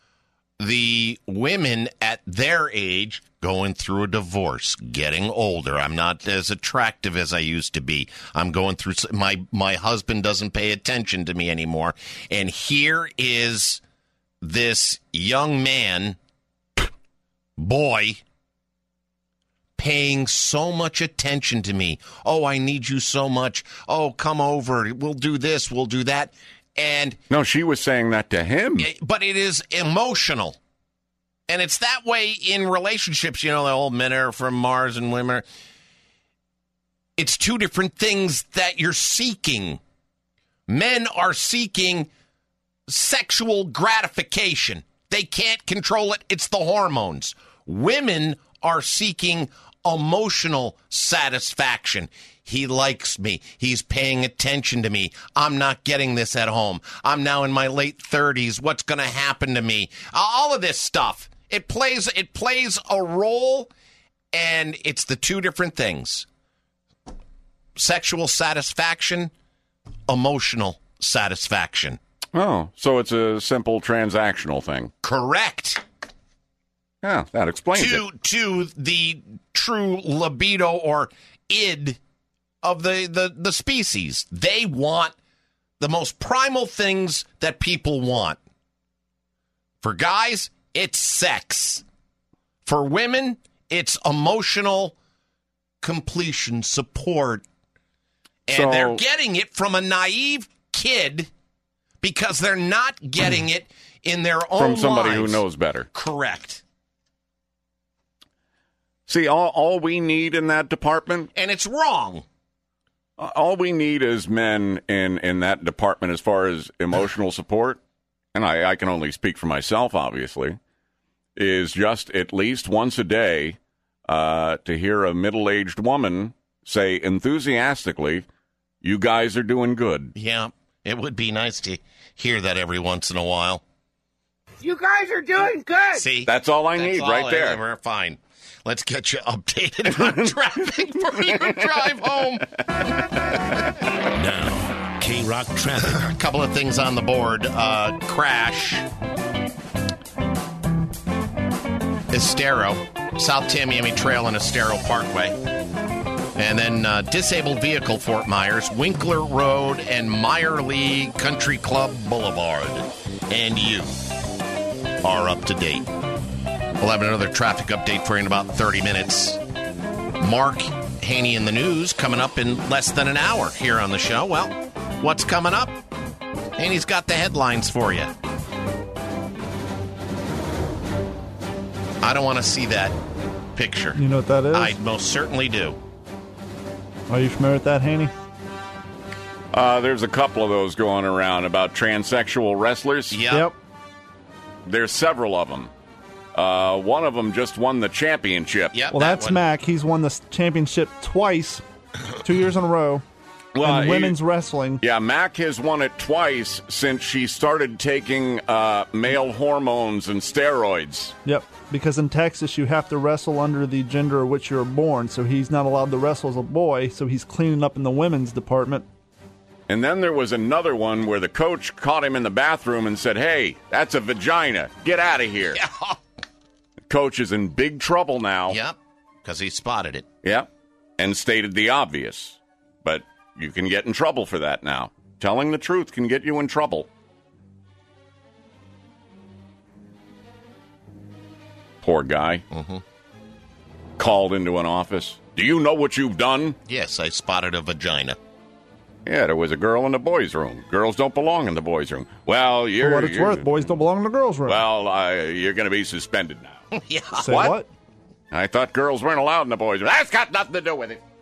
the women at their age going through a divorce, getting older. I'm not as attractive as I used to be. I'm going through my husband doesn't pay attention to me anymore. And here is this young man, boy, paying so much attention to me. Oh, I need you so much. Oh, come over. We'll do this. We'll do that. And no, she was saying that to him. But it is emotional. And it's that way in relationships. You know, the old men are from Mars and women are. It's two different things that you're seeking. Men are seeking sexual gratification. They can't control it. It's the hormones. Women are seeking emotional satisfaction. He likes me. He's paying attention to me. I'm not getting this at home. I'm now in my late 30s. What's going to happen to me? All of this stuff. It plays a role, and it's the two different things. Sexual satisfaction, emotional satisfaction. Oh, so it's a simple transactional thing. Correct. Yeah, that explains it. To the true libido or id of the species. They want the most primal things that people want. For guys, it's sex. For women, it's emotional completion, support. And they're getting it from a naive kid because they're not getting it in their own from somebody lives. who knows better. Correct. See, all we need in that department... And it's wrong. All we need is men in that department as far as emotional support, and I can only speak for myself, obviously, is just at least once a day to hear a middle-aged woman say enthusiastically, "You guys are doing good." Yeah, it would be nice to hear that every once in a while. You guys are doing good. See? That's all I need right there. We're fine. Let's get you updated on traffic for your drive home. Now, K-Rock traffic. A couple of things on the board. Crash. Estero. South Tamiami Trail and Estero Parkway. And then disabled vehicle, Fort Myers. Winkler Road and Meyer Lee Country Club Boulevard. And you are up to date. We'll have another traffic update for you in about 30 minutes. Mark Haney in the news coming up in less than an hour here on the show. Well, what's coming up? Haney's got the headlines for you. I don't want to see that picture. You know what that is? I most certainly do. Are you familiar with that, Haney? There's a couple of those going around about transsexual wrestlers. Yep. There's several of them. One of them just won the championship. Yep, Well, that's Mac. He's won the championship twice, 2 years in a row, in women's wrestling. Yeah, Mac has won it twice since she started taking male hormones and steroids. Yep, because in Texas you have to wrestle under the gender of which you're born, so he's not allowed to wrestle as a boy, so he's cleaning up in the women's department. And then there was another one where the coach caught him in the bathroom and said, "Hey, that's a vagina. Get out of here." Yeah. Coach is in big trouble now. Yep, because he spotted it. Yep, and stated the obvious. But you can get in trouble for that now. Telling the truth can get you in trouble. Poor guy. Mm-hmm. Called into an office. "Do you know what you've done?" Yes, I spotted a vagina. Yeah, there was a girl in the boys' room. Girls don't belong in the boys' room. Well, For what it's worth, boys don't belong in the girls' room. Well, you're going to be suspended now. Yeah. Say what? I thought girls weren't allowed in the boys' room. That's got nothing to do with it.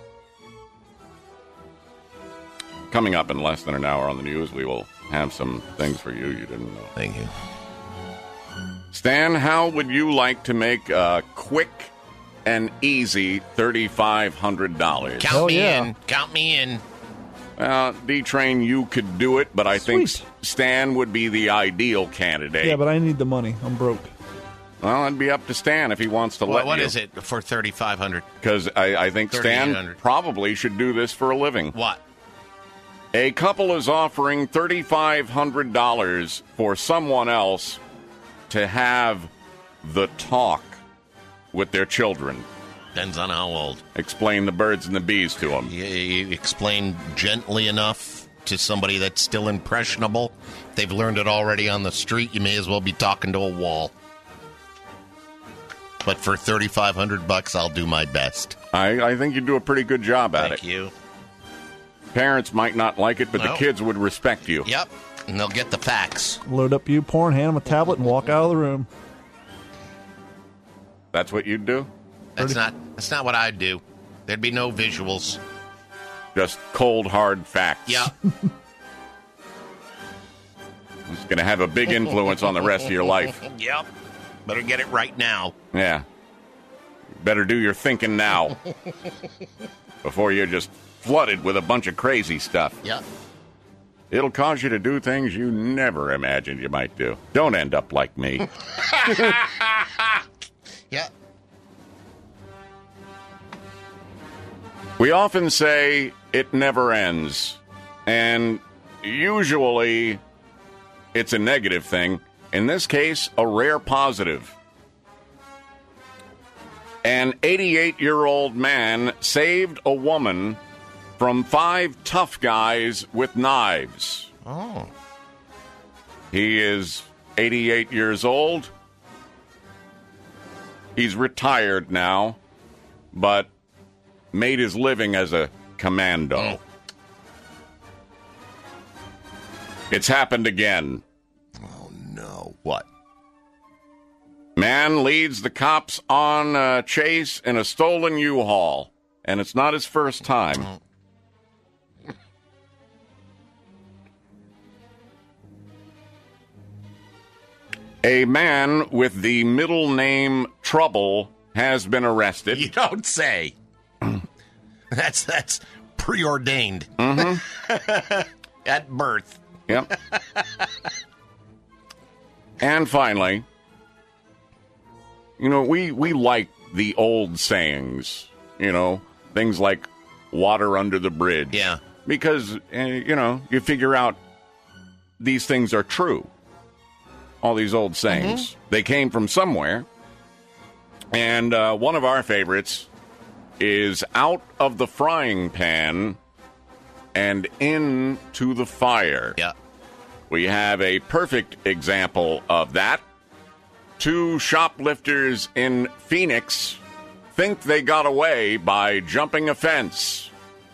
Coming up in less than an hour on the news, we will have some things for you didn't know. Thank you. Stan, how would you like to make a quick and easy $3,500? Count me in. Count me in. D-Train, you could do it, but I think Stan would be the ideal candidate. Yeah, but I need the money. I'm broke. Well, it'd be up to Stan if he wants to let you. What is it for $3,500? Because I think Stan probably should do this for a living. What? A couple is offering $3,500 for someone else to have the talk with their children. Depends on how old. Explain the birds and the bees to them. You explain gently enough to somebody that's still impressionable. If they've learned it already on the street, you may as well be talking to a wall. But for $3,500, I'll do my best. I think you do a pretty good job at it. Thank you. Parents might not like it, but the kids would respect you. Yep, and they'll get the facts. Load up YouPorn, hand them a tablet, and walk out of the room. That's what you'd do? That's not what I'd do. There'd be no visuals. Just cold, hard facts. Yeah. It's going to have a big influence on the rest of your life. Yep. Better get it right now. Yeah. Better do your thinking now. Before you're just flooded with a bunch of crazy stuff. Yep. It'll cause you to do things you never imagined you might do. Don't end up like me. Yeah. We often say it never ends, and usually it's a negative thing. In this case, a rare positive. An 88-year-old man saved a woman from 5 tough guys with knives. Oh. He is 88 years old. He's retired now, but made his living as a commando. It's happened again. Oh, no. What? Man leads the cops on a chase in a stolen U-Haul, and it's not his first time. A man with the middle name Trouble has been arrested. You don't say. That's preordained. Mm-hmm. At birth. Yep. And finally, you know, we like the old sayings, you know, things like water under the bridge. Yeah. Because, you know, you figure out these things are true. All these old sayings. Mm-hmm. They came from somewhere. And one of our favorites is out of the frying pan and into the fire. Yeah. We have a perfect example of that. 2 shoplifters in Phoenix think they got away by jumping a fence.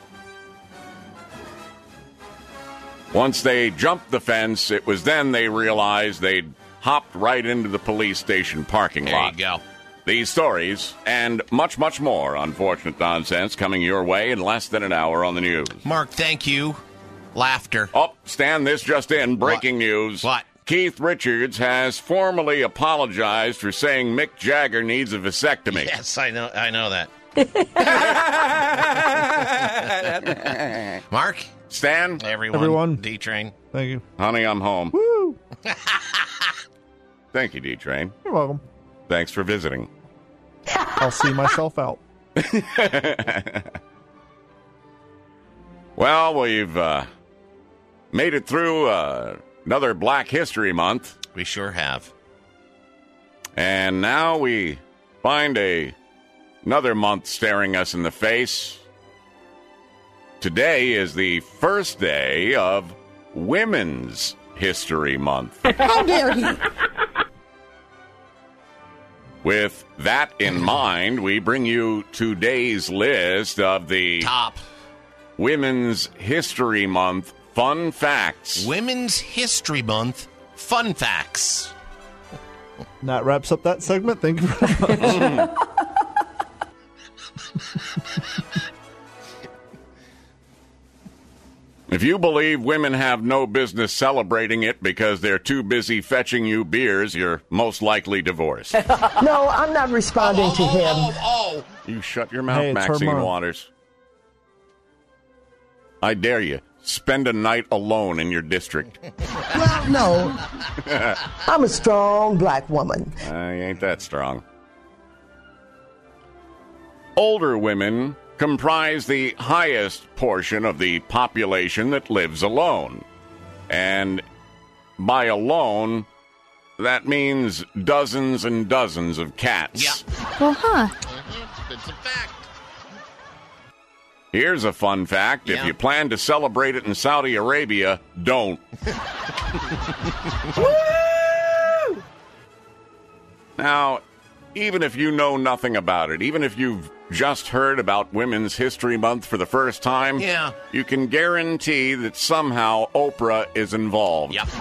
Once they jumped the fence, it was then they realized they'd hopped right into the police station parking lot. There you go. These stories and much, much more unfortunate nonsense coming your way in less than an hour on the news. Mark, thank you. Laughter. Oh, Stan, this just in. Breaking news. What? Keith Richards has formally apologized for saying Mick Jagger needs a vasectomy. Yes, I know that. Mark? Stan? Everyone. D-Train. Thank you. Honey, I'm home. Woo! Thank you, D-Train. You're welcome. Thanks for visiting. I'll see myself out. Well, we've made it through another Black History Month. We sure have. And now we find another month staring us in the face. Today is the first day of Women's History Month. How dare he? With that in mind, we bring you today's list of the top Women's History Month fun facts. Women's History Month fun facts. And that wraps up that segment. Thank you very much. If you believe women have no business celebrating it because they're too busy fetching you beers, you're most likely divorced. No, I'm not responding to him. You shut your mouth, Maxine Waters. I dare you. Spend a night alone in your district. Well, no. I'm a strong black woman. Ain't that strong. Older women comprise the highest portion of the population that lives alone. And by alone, that means dozens and dozens of cats. Yeah. Uh-huh. It's a fact. Here's a fun fact. Yeah. If you plan to celebrate it in Saudi Arabia, don't. Woo! Now, even if you know nothing about it, even if you've just heard about Women's History Month for the first time, yeah, you can guarantee that somehow Oprah is involved. Yep.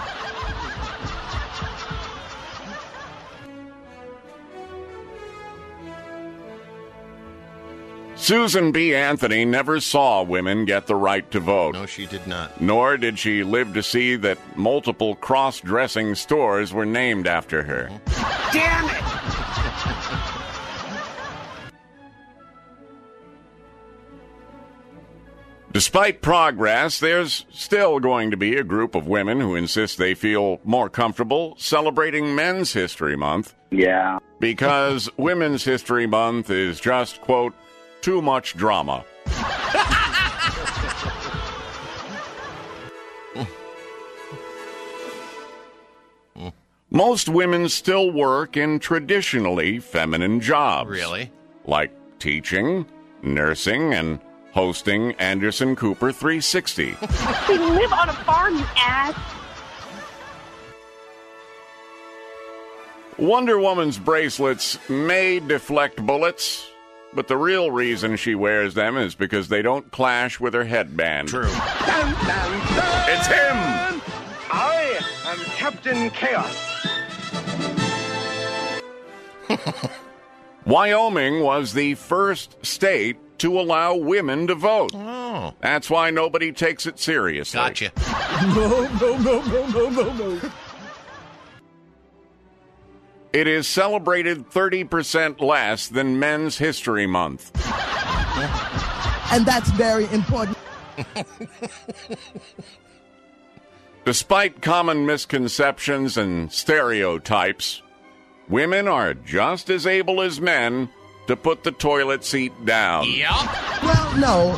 Susan B. Anthony never saw women get the right to vote. No, she did not. Nor did she live to see that multiple cross-dressing stores were named after her. Damn it! Despite progress, there's still going to be a group of women who insist they feel more comfortable celebrating Men's History Month. Yeah. Because Women's History Month is just, quote, too much drama. Most women still work in traditionally feminine jobs. Really? Like teaching, nursing, and hosting Anderson Cooper 360. We live on a farm, you ass. Wonder Woman's bracelets may deflect bullets, but the real reason she wears them is because they don't clash with her headband. True. It's him! I'm Captain Chaos. Wyoming was the first state to allow women to vote. Oh. That's why nobody takes it seriously. Gotcha. No. It is celebrated 30% less than Men's History Month. And that's very important. Despite common misconceptions and stereotypes, women are just as able as men to put the toilet seat down. Yep. Well, no.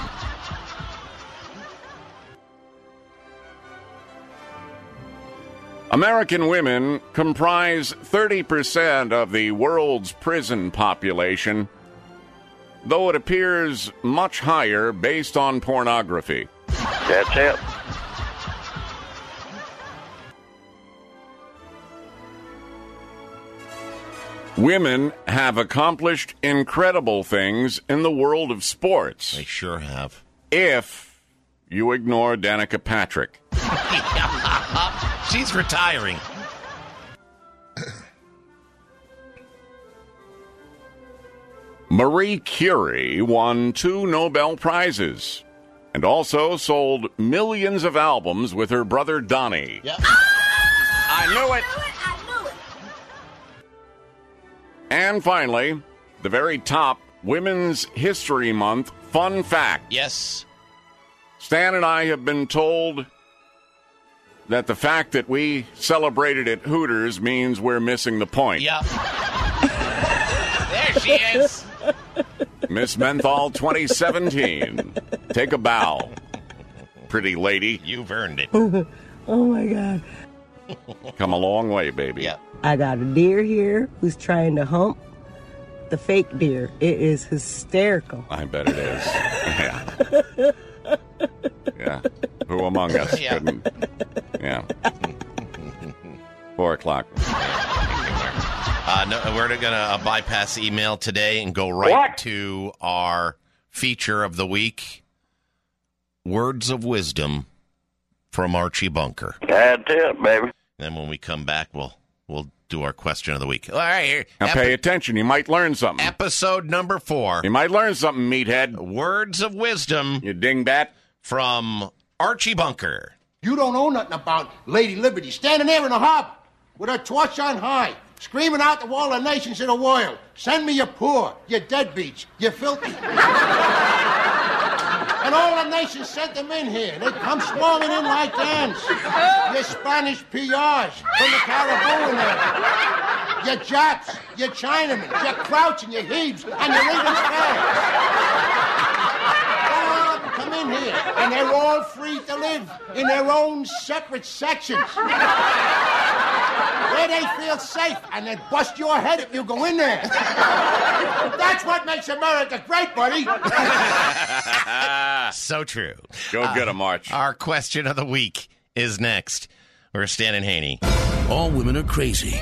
American women comprise 30% of the world's prison population, though it appears much higher based on pornography. That's it. Women have accomplished incredible things in the world of sports. They sure have. If you ignore Danica Patrick. She's retiring. Marie Curie won 2 Nobel Prizes and also sold millions of albums with her brother Donnie. Yep. I knew it. And finally, the very top Women's History Month fun fact. Yes. Stan and I have been told that the fact that we celebrated at Hooters means we're missing the point. Yep. There she is. Miss Menthol 2017. Take a bow, pretty lady. You've earned it. Oh, my God. Come a long way, baby. Yep. I got a deer here who's trying to hump the fake deer. It is hysterical. I bet it is. Yeah. Yeah. Who among us couldn't? Yeah. 4 o'clock. No, we're going to bypass email today and go right to our feature of the week, Words of Wisdom from Archie Bunker. That's it, baby. Then when we come back, we'll do our question of the week. All right, here. Now pay attention. You might learn something. Episode number 4. You might learn something, meathead. Words of Wisdom. You dingbat. From Archie Bunker. You don't know nothing about Lady Liberty standing there in the harbor with her torch on high, screaming out to all the nations of the world, send me your poor, your deadbeats, you filthy. And all the nations sent them in here. They come swarming in like ants. Your Spanish PRs from the Caribbean there. Your Japs, your Chinamen, your Crouch and your Hebes, and your English fans. Come in here, and they're all free to live in their own separate sections. Where they feel safe, and they bust your head if you go in there. That's what makes America great, buddy. So true. Go get 'em, March. Our question of the week is next. We're Stan and Haney. All women are crazy.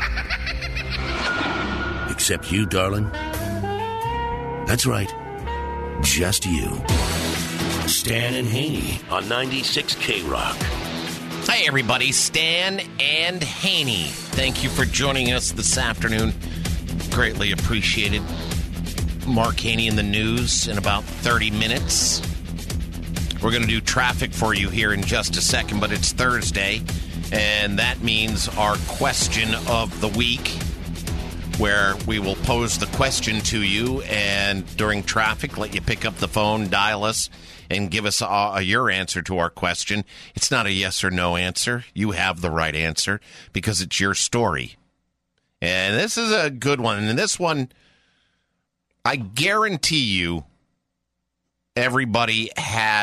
Except you, darling. That's right. Just you. Stan and Haney on 96 K-Rock. Hi, everybody. Stan and Haney. Thank you for joining us this afternoon. Greatly appreciated. Mark Haney in the news in about 30 minutes. We're going to do traffic for you here in just a second, but it's Thursday, and that means our question of the week, where we will pose the question to you, and during traffic, let you pick up the phone, dial us, and give us your answer to our question. It's not a yes or no answer. You have the right answer because it's your story. And this is a good one. And this one, I guarantee you, everybody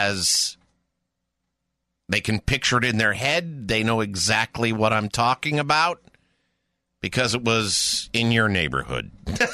they can picture it in their head. They know exactly what I'm talking about because it was in your neighborhood.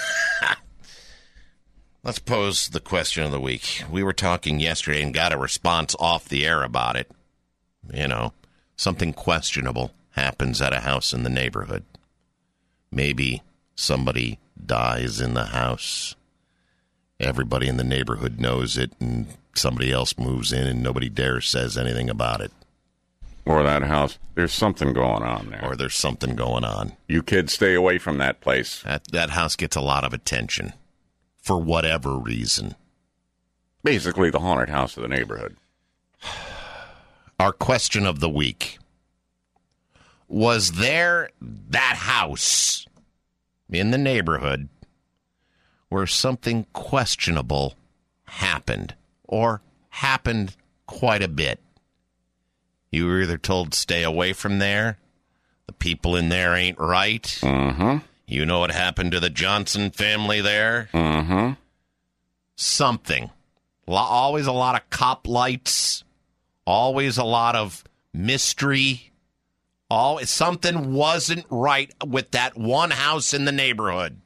Let's pose the question of the week. We were talking yesterday and got a response off the air about it. You know, something questionable happens at a house in the neighborhood. Maybe somebody dies in the house. Everybody in the neighborhood knows it, and somebody else moves in and nobody dares says anything about it. Or that house. There's something going on there. Or there's something going on. You kids stay away from that place. That house gets a lot of attention. For whatever reason. Basically the haunted house of the neighborhood. Our question of the week. Was there that house in the neighborhood where something questionable happened? Or happened quite a bit? You were either told stay away from there. The people in there ain't right. Mm-hmm. You know what happened to the Johnson family there? Mm-hmm. Something. Always a lot of cop lights. Always a lot of mystery. Something wasn't right with that one house in the neighborhood.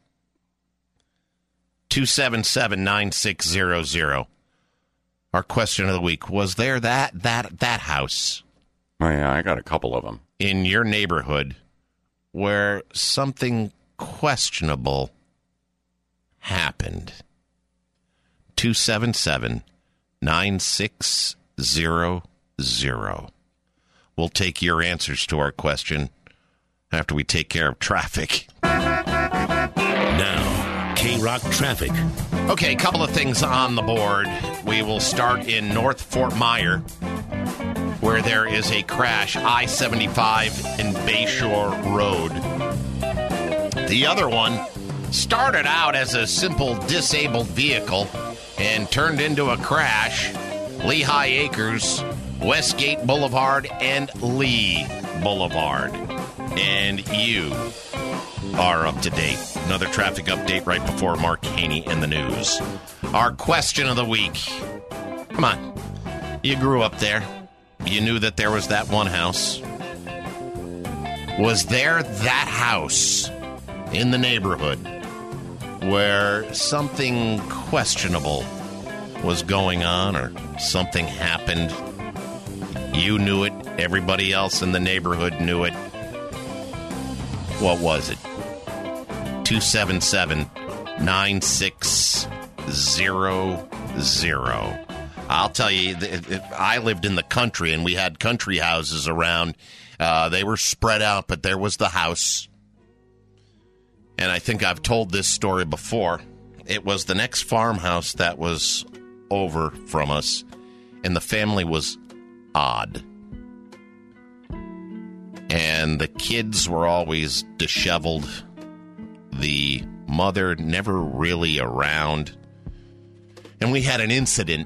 277-9600. Our question of the week. Was there that house? Oh, yeah, I got a couple of them. In your neighborhood where something questionable happened? 277-9600. We'll take your answers to our question after we take care of traffic. Now, K-Rock traffic. Okay, a couple of things on the board. We will start in North Fort Myer, where there is a crash, I-75 and Bayshore Road. The other one started out as a simple disabled vehicle and turned into a crash. Lehigh Acres, Westgate Boulevard, and Lee Boulevard. And you are up to date. Another traffic update right before Mark Haney and the news. Our question of the week. Come on. You grew up there. You knew that there was that one house. Was there that house in the neighborhood where something questionable was going on or something happened? You knew it. Everybody else in the neighborhood knew it. What was it? 277-9600. I'll tell you, I lived in the country, and we had country houses around. They were spread out, but there was the house. And I think I've told this story before. It was the next farmhouse that was over from us, and the family was odd. And the kids were always disheveled. The mother never really around. And we had an incident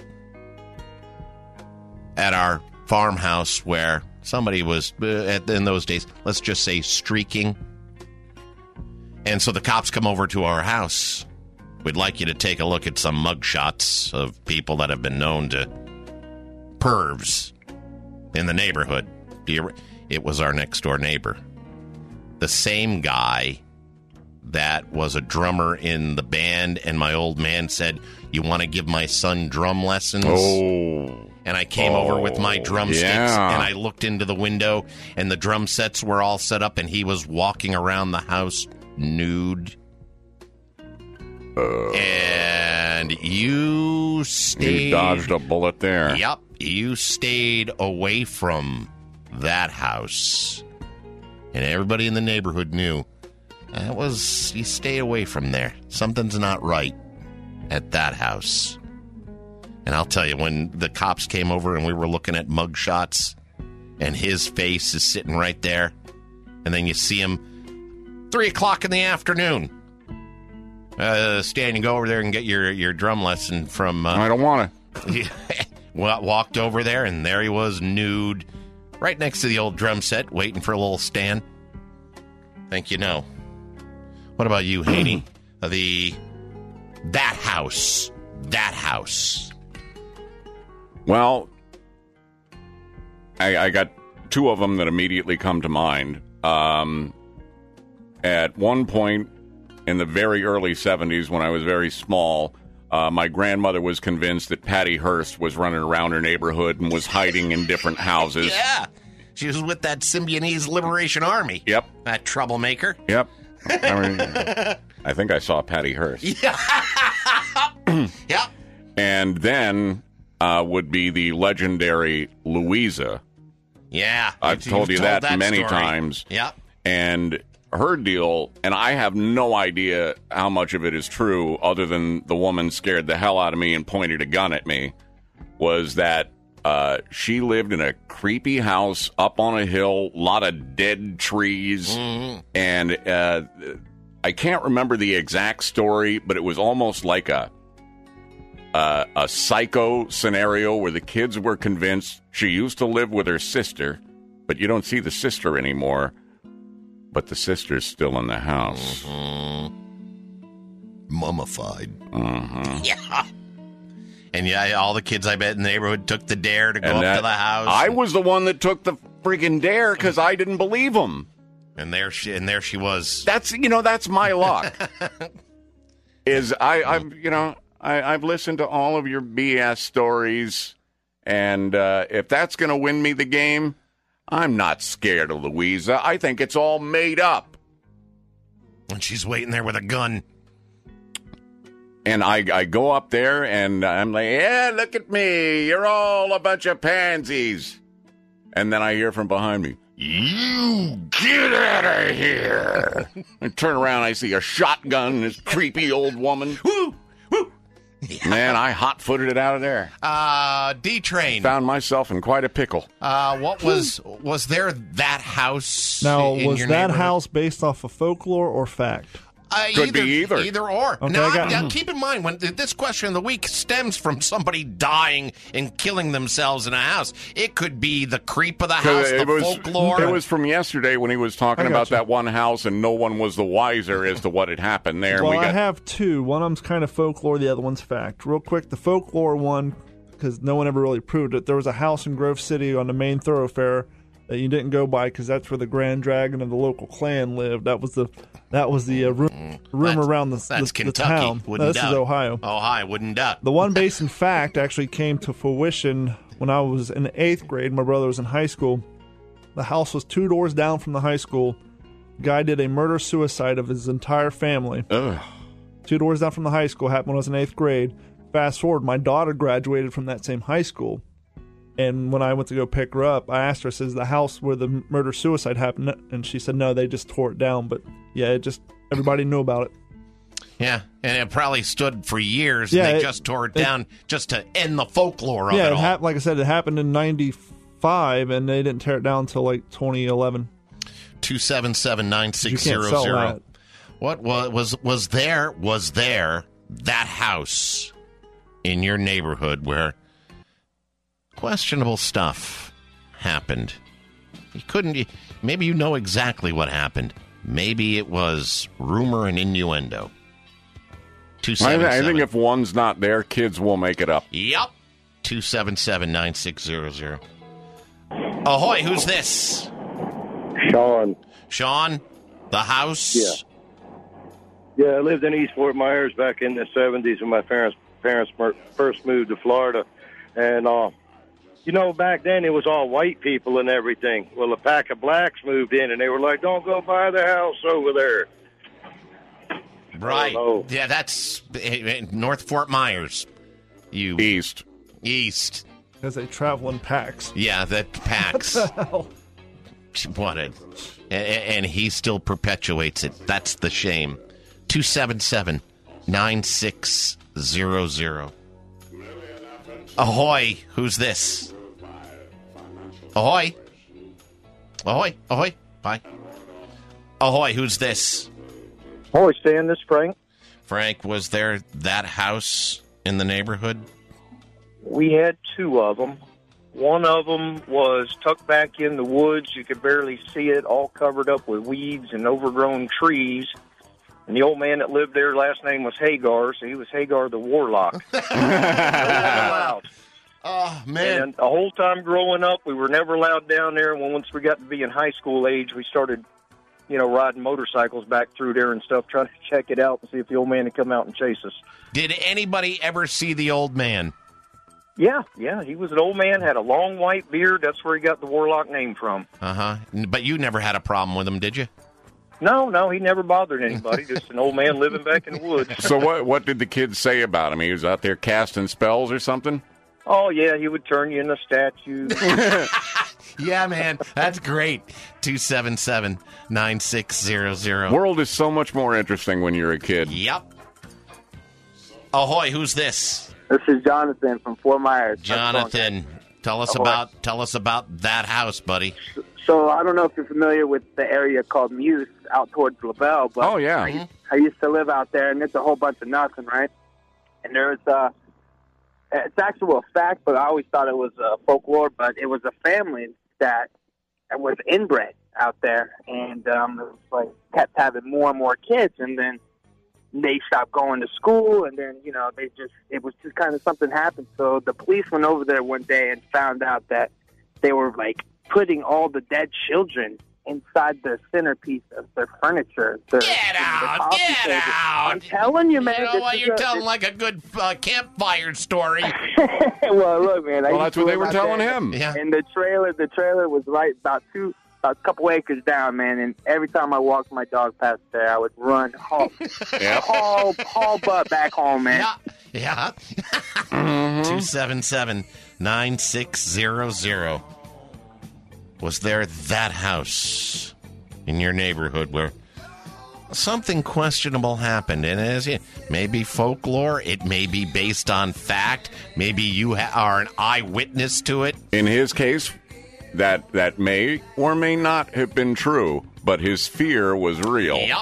at our farmhouse where somebody was, in those days, let's just say, streaking. And so the cops come over to our house. We'd like you to take a look at some mugshots of people that have been known to pervs in the neighborhood. It was our next door neighbor. The same guy that was a drummer in the band, and my old man said, "You want to give my son drum lessons?" Oh. And I came over with my drumsticks, and I looked into the window, and the drum sets were all set up, and he was walking around the house nude. And you stayed... You dodged a bullet there. Yep. You stayed away from that house. And everybody in the neighborhood knew. You stay away from there. Something's not right at that house. And I'll tell you, when the cops came over and we were looking at mugshots, and his face is sitting right there, and then you see him 3 o'clock in the afternoon. Stan, you go over there and get your drum lesson from... I don't want to. Walked over there, and there he was, nude, right next to the old drum set, waiting for a little Stan. Think you know. What about you, Haney? That house. Well, I got two of them that immediately come to mind. At one point in the very early 70s, when I was very small, my grandmother was convinced that Patty Hearst was running around her neighborhood and was hiding in different houses. Yeah, she was with that Symbionese Liberation Army. Yep. That troublemaker. Yep. I think I saw Patty Hearst. Yeah. Yep. And then would be the legendary Louisa. Yeah. I've told you that many times. Yeah. And her deal, and I have no idea how much of it is true other than the woman scared the hell out of me and pointed a gun at me, was that she lived in a creepy house up on a hill, a lot of dead trees, and I can't remember the exact story, but it was almost like a psycho scenario where the kids were convinced she used to live with her sister, but you don't see the sister anymore, but the sister's still in the house. Mummified. Yeah. And yeah, all the kids, I bet, in the neighborhood took the dare to go up to the house. I was the one that took the freaking dare because I didn't believe them. And there she was. That's my luck. I've listened to all of your BS stories, and if that's going to win me the game, I'm not scared of Louisa. I think it's all made up. And she's waiting there with a gun. And I go up there, and I'm like, yeah, look at me. You're all a bunch of pansies. And then I hear from behind me, you get out of here. I turn around, I see a shotgun and this creepy old woman. Woo! Woo! Yeah. Man, I hot-footed it out of there. D-Train. Found myself in quite a pickle. What was there that house Now, in was your that neighborhood? house based off of folklore or fact? Could be either. Either or. Okay, Now, keep in mind, when this question of the week stems from somebody dying and killing themselves in a house. It could be the creep of the house, folklore. It was from yesterday when he was talking about that one house, and no one was the wiser as to what had happened there. Well, I have two. One of them's kind of folklore, the other one's fact. Real quick, the folklore one, because no one ever really proved it, there was a house in Grove City on the main thoroughfare that you didn't go by because that's where the Grand Dragon of the local clan lived. That was the rumor around the Kentucky. town. No, this is Ohio. Ohio, wouldn't doubt. The one based in fact actually came to fruition when I was in the 8th grade. My brother was in high school. The house was 2 doors down from the high school. Guy did a murder-suicide of his entire family. Ugh. 2 doors down from the high school. Happened when I was in 8th grade. Fast forward, my daughter graduated from that same high school. And when I went to go pick her up, I asked her, "Is the house where the murder-suicide happened?" And she said, "No, they just tore it down." But yeah, everybody knew about it. Yeah, and it probably stood for years. Yeah, and they just tore it down just to end the folklore of it all. Like I said, it happened in 95, and they didn't tear it down until like 2011. 277-9600. What was there that house in your neighborhood where questionable stuff happened? Maybe you know exactly what happened. Maybe it was rumor and innuendo. I think if one's not there, kids will make it up. Yep. 277-9600. Ahoy, who's this? Sean. Sean, the house? Yeah, I lived in East Fort Myers back in the 70s when my parents first moved to Florida. And, back then it was all white people and everything. Well, a pack of blacks moved in, and they were like, "Don't go by the house over there." Right. Yeah, that's North Fort Myers. East. Because they travel in packs. Yeah, that packs. What the hell? And he still perpetuates it. That's the shame. 277-9600. Ahoy, who's this? Ahoy. Ahoy. Bye. Ahoy, who's this? Ahoy, Stan, this is Frank. Frank, was there that house in the neighborhood? We had 2 of them. One of them was tucked back in the woods. You could barely see it, all covered up with weeds and overgrown trees. And the old man that lived there, last name was Hagar, so he was Hagar the Warlock. Oh, man. And the whole time growing up, we were never allowed down there. And once we got to be in high school age, we started, riding motorcycles back through there and stuff, trying to check it out and see if the old man would come out and chase us. Did anybody ever see the old man? Yeah, he was an old man, had a long white beard. That's where he got the Warlock name from. Uh-huh. But you never had a problem with him, did you? No, he never bothered anybody. Just an old man living back in the woods. So what did the kids say about him? He was out there casting spells or something? Oh, yeah, he would turn you into a statue. Yeah, man. That's great. 277-9600. World is so much more interesting when you're a kid. Yep. Ahoy, who's this? This is Jonathan from Fort Myers. Jonathan, tell us about that house, buddy. So I don't know if you're familiar with the area called Muse out towards LaBelle, but I used to live out there, and it's a whole bunch of nothing, right? And there's it's actual fact, but I always thought it was folklore. But it was a family that was inbred out there, and it was like kept having more and more kids, and then they stopped going to school, and then it was just kind of something happened. So the police went over there one day and found out that they were like putting all the dead children inside the centerpiece of their furniture. Get out! I'm telling you, man. You know what? You're telling like a good campfire story. Well, look, man. Well, that's what they were telling him. Yeah. And the trailer was right about a couple acres down, man. And every time I walked my dog past there, I would run haul butt back home, man. Yeah. 277-9600. Was there that house in your neighborhood where something questionable happened? And as it may be folklore, it may be based on fact. Maybe you are an eyewitness to it. In his case, that may or may not have been true, but his fear was real. Yep.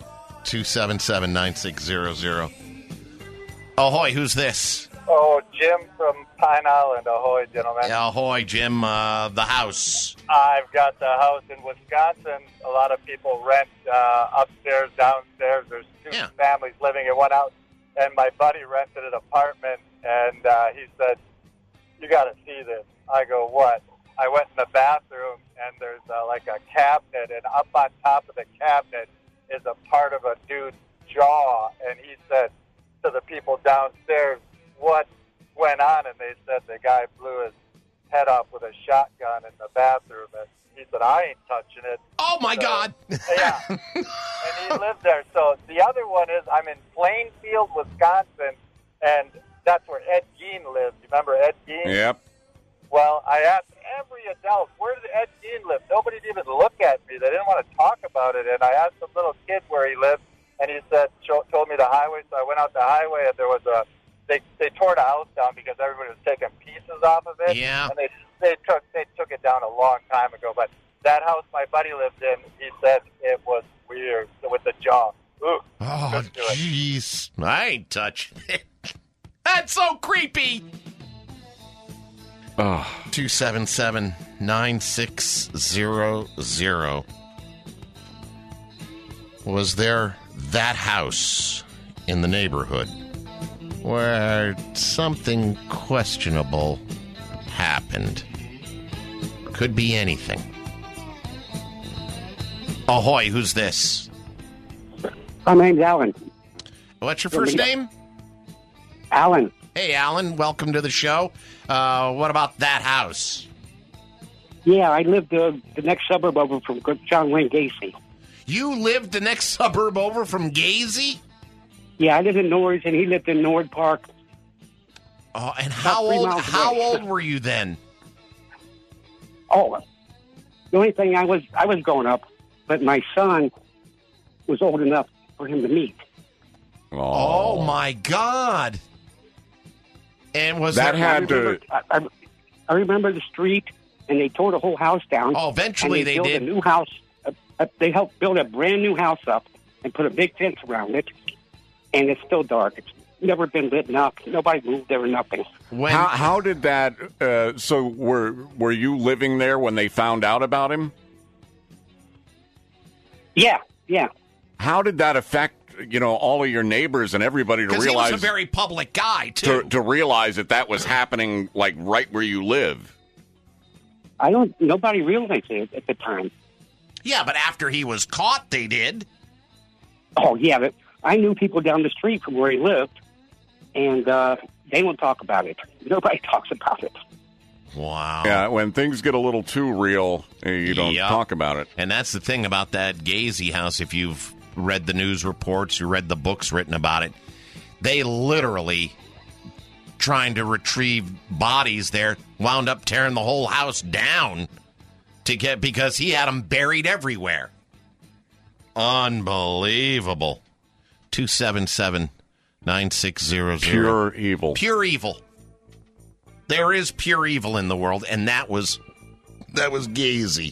277-9600. Ahoy, who's this? Oh, Jim from Pine Island. Ahoy, gentlemen. Yeah, ahoy, Jim. The house. I've got the house in Wisconsin. A lot of people rent upstairs, downstairs. There's two families living in one house. And my buddy rented an apartment, and he said, "You got to see this." I go, "What?" I went in the bathroom, and there's like a cabinet, and up on top of the cabinet is a part of a dude's jaw. And he said to the people downstairs, "What went on?" And they said the guy blew his head off with a shotgun in the bathroom. And he said, "I ain't touching it." Oh, my God. Yeah. And he lived there. So the other one is I'm in Plainfield, Wisconsin, and that's where Ed Gein lives. You remember Ed Gein? Yep. Well, I asked every adult, where did Ed Gein live? Nobody even looked at me. They didn't want to talk about it. And I asked some little kid where he lived, and he said, told me the highway. So I went out the highway, and there was they tore the house down because everybody was taking pieces off of it. Yeah. And they took it down a long time ago. But that house my buddy lived in, he said it was weird with the jaw. Ooh, oh, jeez. I ain't touching it. That's so creepy. 277-9600. Was there that house in the neighborhood where something questionable happened? Could be anything. Ahoy, who's this? My name's Alan. What's your first name? Alan. Hey, Alan. Welcome to the show. What about that house? Yeah, I lived the next suburb over from John Wayne Gacy. You lived the next suburb over from Gacy? Yeah, I lived in Norris, and he lived in Nord Park. Oh, and how old were you then? Oh, the only thing I was growing up, but my son was old enough for him to meet. Oh my God! And was that had to? I remember the street, and they tore the whole house down. Oh, eventually they built did. A new house. They helped build a brand new house up and put a big fence around it, and it's still dark. It's never been lit up. Nobody moved there or nothing. How did that? So were you living there when they found out about him? Yeah. How did that affect all of your neighbors and everybody to realize? Because he was a very public guy too. To realize that was happening, like right where you live. Nobody realized it at the time. Yeah, but after he was caught, they did. Oh yeah, but I knew people down the street from where he lived, and they don't talk about it. Nobody talks about it. Wow. Yeah, when things get a little too real, you don't talk about it. And that's the thing about that Gacy house. If you've read the news reports, you read the books written about it, they literally, trying to retrieve bodies there, wound up tearing the whole house down because he had them buried everywhere. Unbelievable. 277-9600. Pure evil. Pure evil. There is pure evil in the world, and that was Gazy.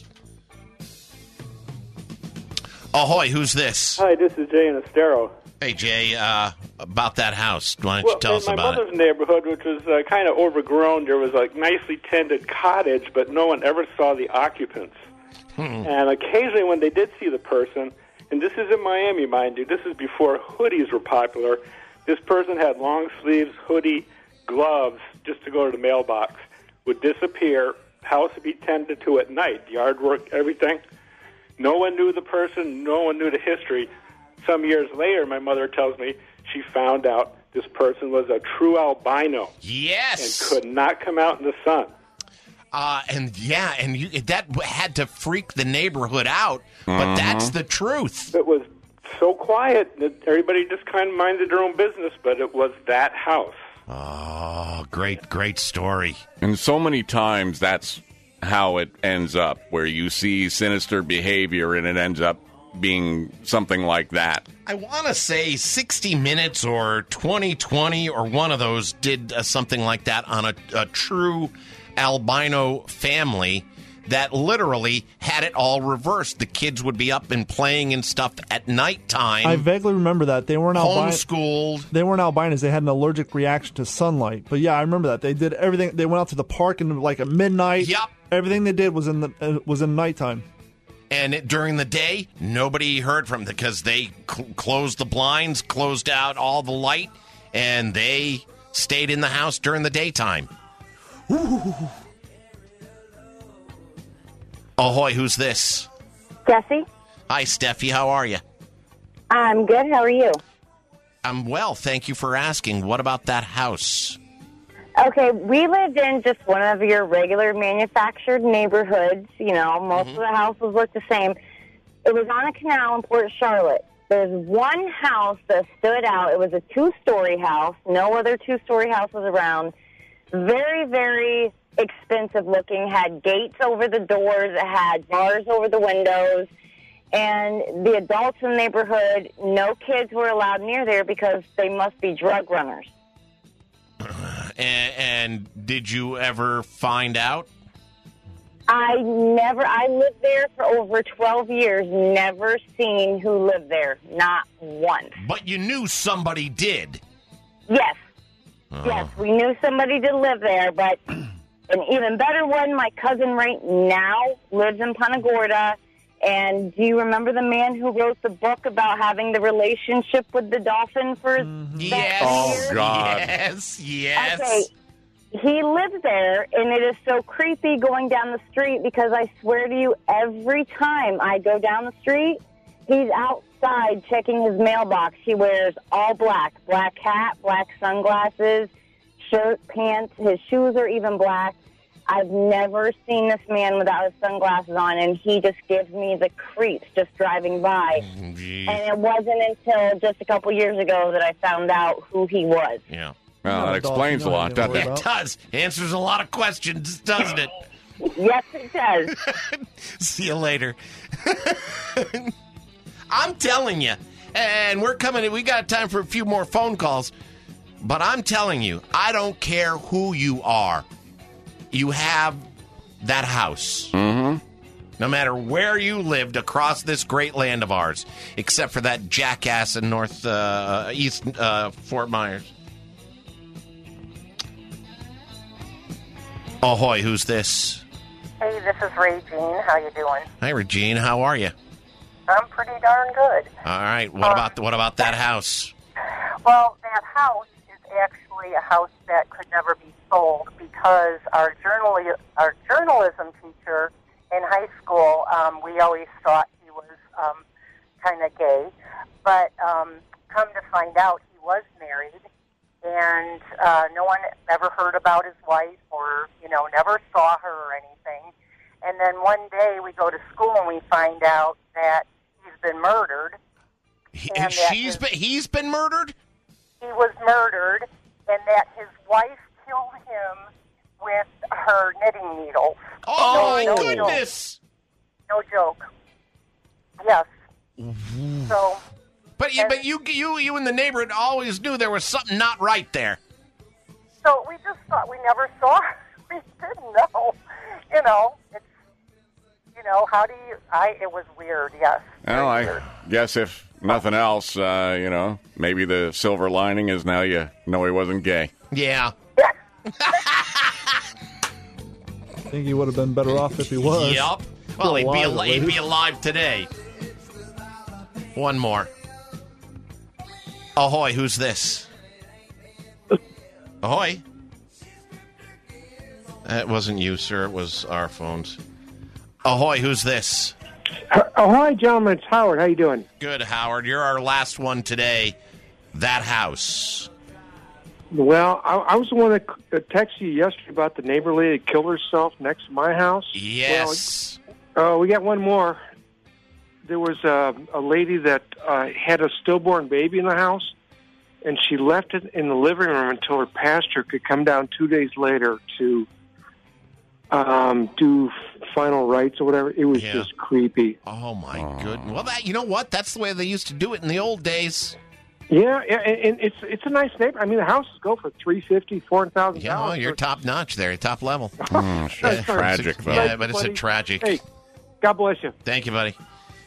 Ahoy, who's this? Hi, this is Jay in Estero. Hey, Jay, about that house. Why don't you tell us about it? In my mother's neighborhood, which was kind of overgrown, there was a nicely tended cottage, but no one ever saw the occupants. And occasionally when they did see the person, and this is in Miami, mind you, this is before hoodies were popular, this person had long sleeves, hoodie, gloves, just to go to the mailbox, would disappear, house would be tended to at night, yard work, everything. No one knew the person, no one knew the history. Some years later, my mother tells me she found out this person was a true albino. Yes. And could not come out in the sun. That had to freak the neighborhood out, but that's the truth. It was so quiet that everybody just kind of minded their own business, but it was that house. Oh, great story. And so many times that's how it ends up, where you see sinister behavior and it ends up being something like that. I want to say 60 Minutes or 2020 or one of those did something like that on a true albino family that literally had it all reversed. The kids would be up and playing and stuff at nighttime. I vaguely remember that. They weren't homeschooled. They weren't albinos. They had an allergic reaction to sunlight. But yeah, I remember that. They did everything. They went out to the park and at midnight. Yep. Everything they did was in nighttime. And during the day, nobody heard from them because they closed the blinds, closed out all the light, and they stayed in the house during the daytime. Ooh. Ahoy, who's this? Steffi. Hi, Steffi. How are you? I'm good. How are you? I'm well. Thank you for asking. What about that house? Okay, we lived in just one of your regular manufactured neighborhoods. You know, most of the houses look the same. It was on a canal in Port Charlotte. There's one house that stood out. It was a two-story house. No other two-story houses around. Very, very expensive looking. Had gates over the doors. It had bars over the windows. And the adults in the neighborhood, no kids were allowed near there because they must be drug runners. And did you ever find out? I lived there for over 12 years, never seen who lived there, not once. But you knew somebody did? Yes. Yes, we knew somebody did live there, but an even better one, my cousin right now lives in Punta Gorda. And do you remember the man who wrote the book about having the relationship with the dolphin for that year? Oh, God. Yes. Okay. He lives there, and it is so creepy going down the street because I swear to you, every time I go down the street, he's outside checking his mailbox. He wears all black hat, black sunglasses, shirt, pants. His shoes are even black. I've never seen this man without his sunglasses on, and he just gives me the creeps just driving by. Jeez. And it wasn't until just a couple years ago that I found out who he was. Yeah. Well, that explains a lot, doesn't it? It does. Answers a lot of questions, doesn't it? Yes, it does. See you later. I'm telling you, and we got time for a few more phone calls, but I'm telling you, I don't care who you are. You have that house. Mm-hmm. No matter where you lived across this great land of ours, except for that jackass in East Fort Myers. Ahoy, who's this? Hey, this is Regine. How you doing? Hi, Regine. How are you? I'm pretty darn good. All right. What about that house? Well, that house is actually a house that could never be sold because our journalism teacher in high school, we always thought he was kind of gay, but come to find out he was married, and no one ever heard about his wife or, never saw her or anything. And then one day we go to school and we find out that he's been murdered. He's been murdered? He was murdered, and that his wife killed him with her knitting needles. Oh, my goodness! No joke. Yes. So. But you in the neighborhood always knew there was something not right there. So we just thought we never saw her. We didn't know. How do you... It was weird, yes. Well, I guess if nothing else, maybe the silver lining is now you know he wasn't gay. Yeah. I think he would have been better off if he was. Yep. Well, he'd be alive today. One more. Ahoy, who's this? Ahoy. That wasn't you, sir. It was our phones. Ahoy, who's this? Ahoy, gentlemen. It's Howard. How you doing? Good, Howard. You're our last one today. That house. Well, I was the one that texted you yesterday about the neighbor lady that killed herself next to my house. Yes. Well, we got one more. There was a lady that had a stillborn baby in the house, and she left it in the living room until her pastor could come down 2 days later to do final rites or whatever. It was just creepy. Oh, my goodness. Well, you know what? That's the way they used to do it in the old days. Yeah, and it's a nice neighborhood. I mean, the houses go for $350,000, $400,000. Yeah, well, you're top notch there, top level. Tragic, though. Yeah, but it's a tragic. Hey, God bless you. Thank you, buddy.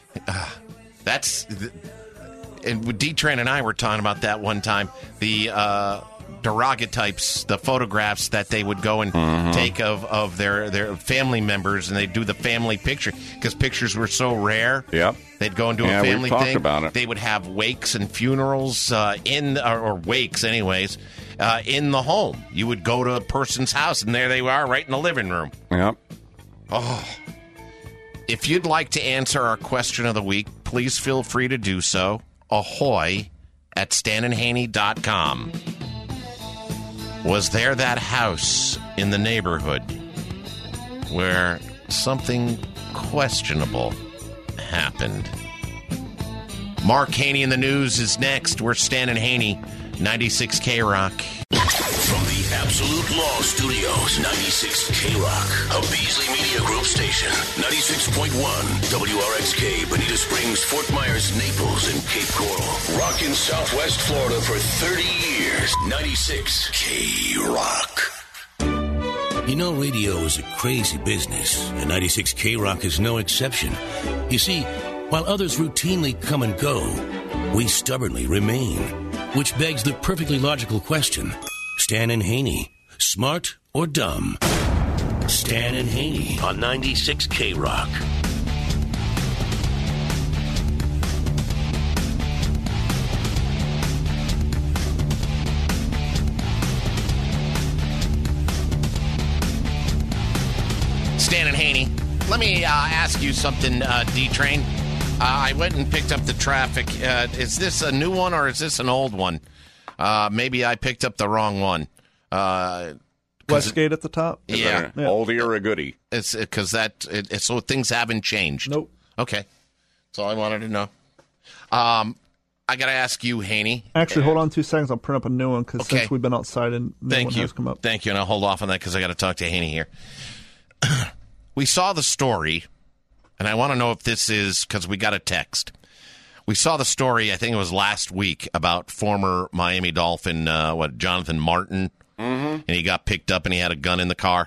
And D-Train and I were talking about that one time. The daguerreotypes, the photographs that they would go and take of their family members, and they'd do the family picture because pictures were so rare. Yep. They'd go and do a family we've talked thing. About it. They would have wakes and funerals or wakes, anyways, in the home. You would go to a person's house, and there they are, right in the living room. Yep. Oh. If you'd like to answer our question of the week, please feel free to do so. Ahoy at StanandHaney.com. Was there that house in the neighborhood where something questionable happened? Mark Haney in the news is next. We're Stan and Haney, 96 K-Rock. From the Absolute Law Studios, 96 K-Rock, a Beasley Media Group station, 96.1 WRXK, Bonita Springs, Fort Myers, Naples, and Cape Coral. Rockin' Southwest Florida for 30 years, 96 K-Rock. You know, radio is a crazy business, and 96 K-Rock is no exception. You see, while others routinely come and go, we stubbornly remain, which begs the perfectly logical question, Stan and Haney, smart or dumb? Stan and Haney on 96 K-Rock. Stan and Haney. Let me ask you something, D-Train. I went and picked up the traffic. Is this a new one or is this an old one? Maybe I picked up the wrong one. Westgate at the top? Yeah. Oldie or a goodie? It's because so things haven't changed. Nope. Okay. That's all I wanted to know. I got to ask you, Haney. Actually, hold on 2 seconds. I'll print up a new one because since we've been outside and no one has come up. Thank you. And I'll hold off on that because I got to talk to Haney here. We saw the story, and I want to know if this is because we got a text. We saw the story, I think it was last week, about former Miami Dolphin, Jonathan Martin, and he got picked up and he had a gun in the car.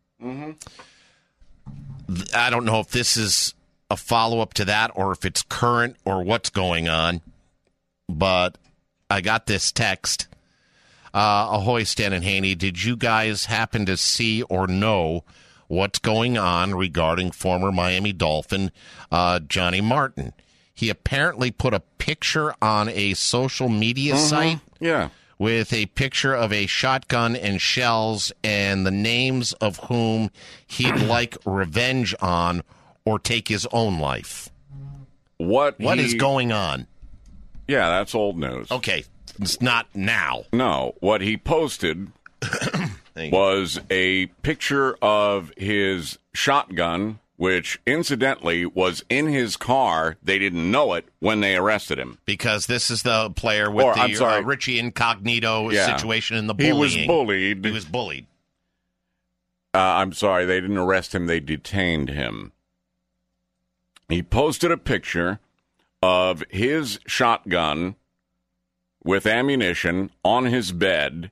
I don't know if this is a follow-up to that or if it's current or what's going on, but I got this text. Ahoy, Stan and Haney, did you guys happen to see or know what's going on regarding former Miami Dolphin Johnny Martin? He apparently put a picture on a social media site with a picture of a shotgun and shells and the names of whom he'd like revenge on or take his own life. What is going on? Yeah, that's old news. Okay, it's not now. No, what he posted was a picture of his shotgun, which incidentally was in his car. They didn't know it when they arrested him. Because this is the player with the Richie Incognito situation in the bullying. He was bullied. He was bullied. I'm sorry, they didn't arrest him. They detained him. He posted a picture of his shotgun with ammunition on his bed,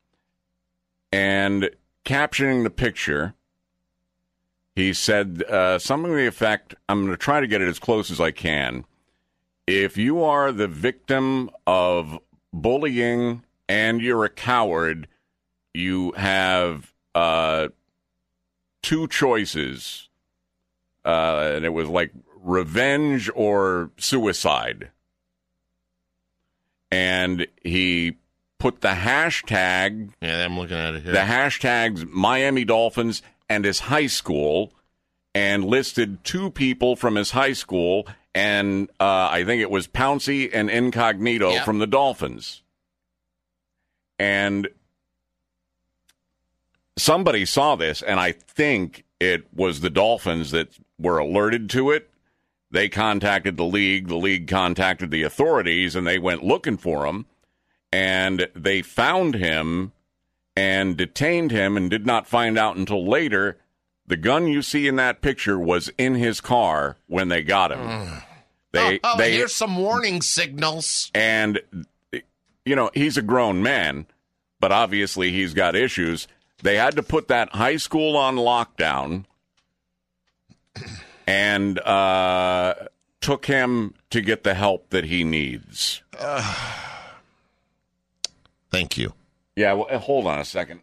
and captioning the picture, he said something to the effect, I'm going to try to get it as close as I can. If you are the victim of bullying and you're a coward, you have two choices. And it was like revenge or suicide. And he put the hashtag. Yeah, I'm looking at it here. The hashtags Miami Dolphins and his high school, and listed two people from his high school, and I think it was Pouncey and Incognito from the Dolphins. And somebody saw this, and I think it was the Dolphins that were alerted to it. They contacted the league contacted the authorities, and they went looking for him, and they found him and detained him, and did not find out until later the gun you see in that picture was in his car when they got him. Here's some warning signals. And, you know, he's a grown man, but obviously he's got issues. They had to put that high school on lockdown and took him to get the help that he needs. Thank you. Yeah, well, hold on a second.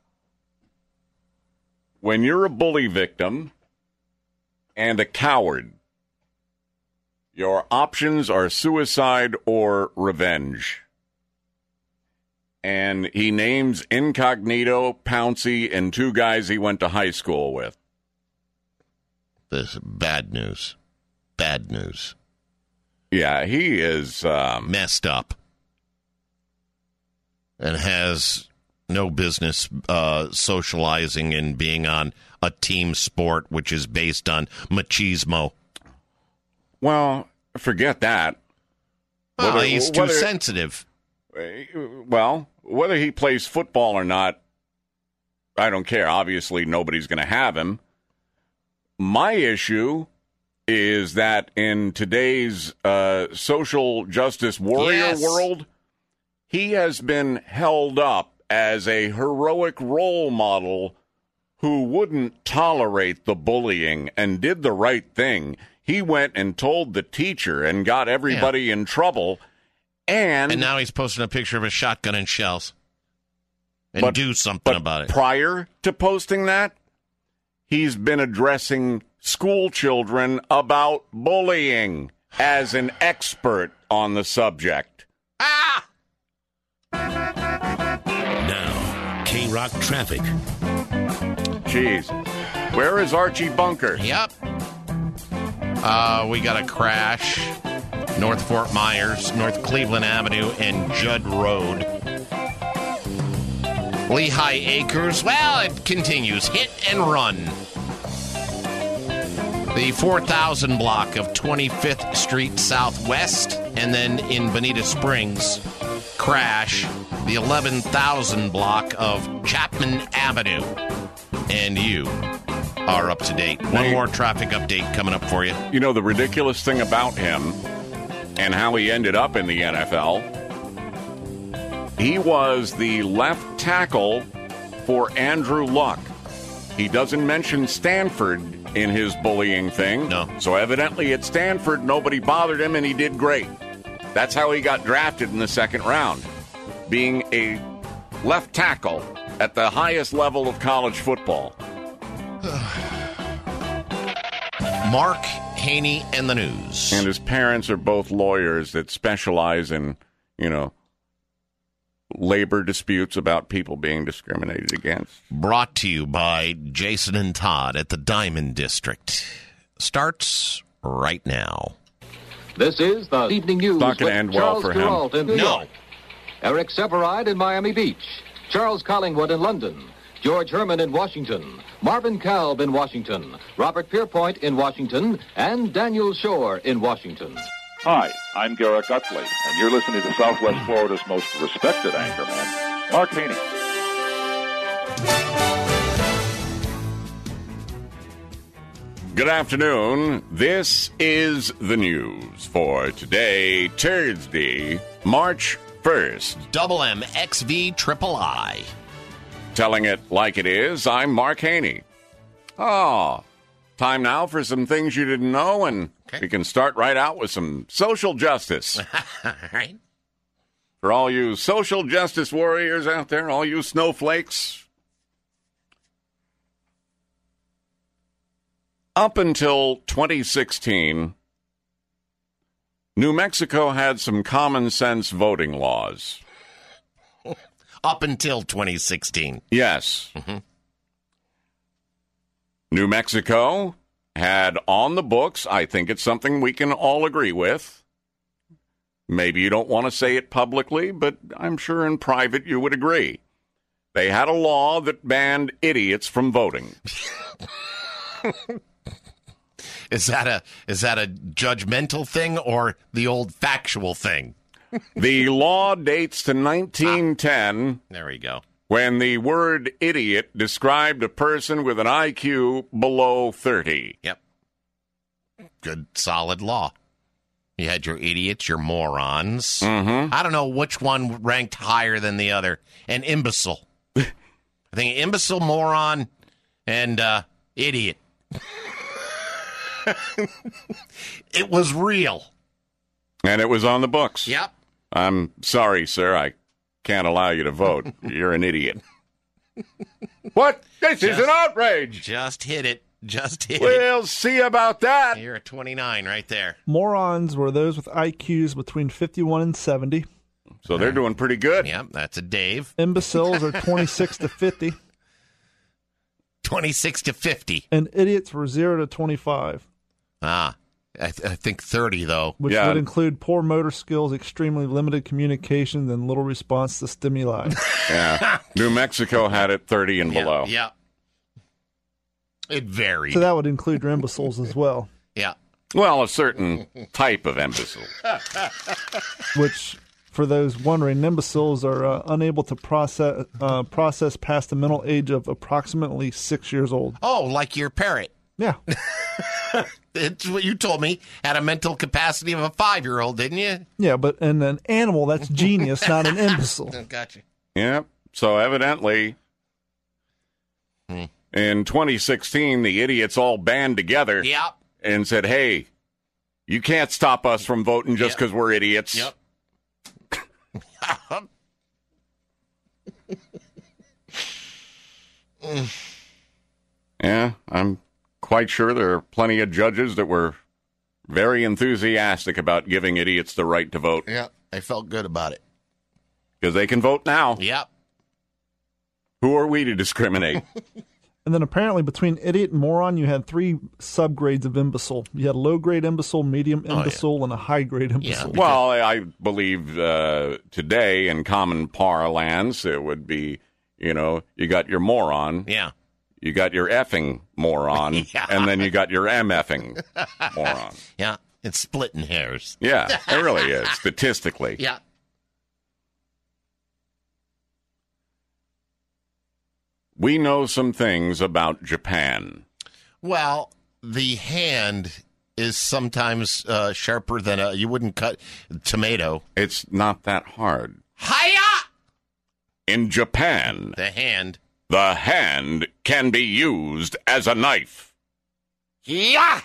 When you're a bully victim and a coward, your options are suicide or revenge. And he names Incognito, Pouncey, and two guys he went to high school with. This is bad news. Bad news. Yeah, he is messed up. And has no business socializing and being on a team sport, which is based on machismo. Well, forget that. Well, he's too sensitive. Well, whether he plays football or not, I don't care. Obviously, nobody's going to have him. My issue is that in today's social justice warrior world, he has been held up as a heroic role model who wouldn't tolerate the bullying and did the right thing. He went and told the teacher and got everybody in trouble. And now he's posting a picture of a shotgun and shells. And do something about it. Prior to posting that, he's been addressing school children about bullying as an expert on the subject. Now, K-Rock traffic. Jeez. Where is Archie Bunker? Yep. We got a crash. North Fort Myers, North Cleveland Avenue, and Judd Road. Lehigh Acres, well, it continues. Hit and run. The 4000 block of 25th Street Southwest, and then in Bonita Springs, crash. The 11,000 block of Chapman Avenue. And you are up to date. One more traffic update coming up for you. You know, the ridiculous thing about him and how he ended up in the NFL, he was the left tackle for Andrew Luck. He doesn't mention Stanford in his bullying thing. No. So evidently at Stanford, nobody bothered him, and he did great. That's how he got drafted in the second round, being a left tackle at the highest level of college football. Mark Haney and the news. And his parents are both lawyers that specialize in, labor disputes about people being discriminated against. Brought to you by Jason and Todd at the Diamond District. Starts right now. This is the Evening News Not gonna with end well Charles for him. Duralt in New York. Eric Severide in Miami Beach. Charles Collingwood in London. George Herman in Washington. Marvin Kalb in Washington. Robert Pierpoint in Washington. And Daniel Shore in Washington. Hi, I'm Garrett Gutley, and you're listening to Southwest Florida's most respected anchorman, Mark Haney. Good afternoon. This is the news for today, Thursday, March 1st. Double M, XV, Triple I. Telling it like it is, I'm Mark Haney. Time now for some things you didn't know, and we can start right out with some social justice. All right. For all you social justice warriors out there, all you snowflakes, up until 2016, New Mexico had some common sense voting laws. Up until 2016. Yes. Mm-hmm. New Mexico had on the books, I think it's something we can all agree with. Maybe you don't want to say it publicly, but I'm sure in private you would agree. They had a law that banned idiots from voting. Is that a judgmental thing or the old factual thing? The law dates to 1910. There we go. When the word idiot described a person with an IQ below 30. Yep. Good, solid law. You had your idiots, your morons. Mm-hmm. I don't know which one ranked higher than the other. An imbecile. I think imbecile, moron, and idiot. It was real. And it was on the books. Yep. I'm sorry, sir. I can't allow you to vote. You're an idiot. What? This is an outrage. Just hit it. We'll see about that. You're at 29 right there. Morons were those with IQs between 51 and 70. So they're doing pretty good. Yep, that's a Dave. Imbeciles are 26 to 50. 26 to 50. And idiots were 0 to 25. I think 30, though. Which would include poor motor skills, extremely limited communication, and little response to stimuli. Yeah. New Mexico had it 30 and below. Yeah. It varied. So that would include your imbeciles as well. Yeah. Well, a certain type of imbecile. Which, for those wondering, imbeciles are unable to process past the mental age of approximately 6 years old. Oh, like your parrot. Yeah. It's what you told me. Had a mental capacity of a 5-year-old, didn't you? Yeah, but in an animal, that's genius, not an imbecile. Gotcha. Yep. So evidently, in 2016, the idiots all band together and said, hey, you can't stop us from voting just because we're idiots. Yep. Yeah, I'm quite sure there are plenty of judges that were very enthusiastic about giving idiots the right to vote. Yeah, they felt good about it. Because they can vote now. Yep. Who are we to discriminate? And then apparently between idiot and moron, you had 3 subgrades of imbecile. You had a low-grade imbecile, medium imbecile, and a high-grade imbecile. Yeah, well, I believe today in common parlance, it would be, you got your moron. Yeah. You got your effing moron, and then you got your MFing moron. Yeah, it's splitting hairs. Yeah, it really is, statistically. Yeah. We know some things about Japan. Well, the hand is sometimes sharper than you wouldn't cut tomato. It's not that hard. Hiya! In Japan, the hand can be used as a knife. Yeah!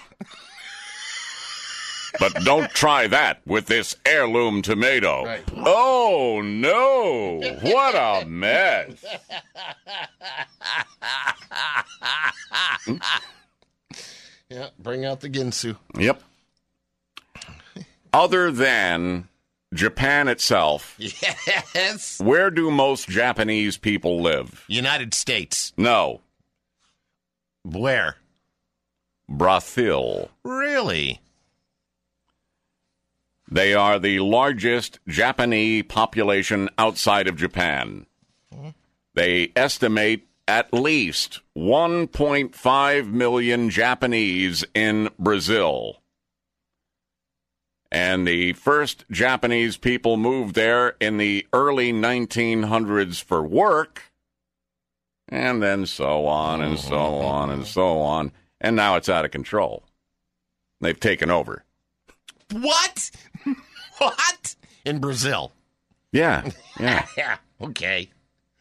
But don't try that with this heirloom tomato. Right. Oh, no. What a mess. Yeah, bring out the Ginsu. Yep. Other than Japan itself. Yes. Where do most Japanese people live? United States. No. Where? Brazil. Really? They are the largest Japanese population outside of Japan. They estimate at least 1.5 million Japanese in Brazil. And the first Japanese people moved there in the early 1900s for work, and then so on and so on and so on. and now it's out of control. They've taken over. What? What? In Brazil? Yeah. Yeah. Okay.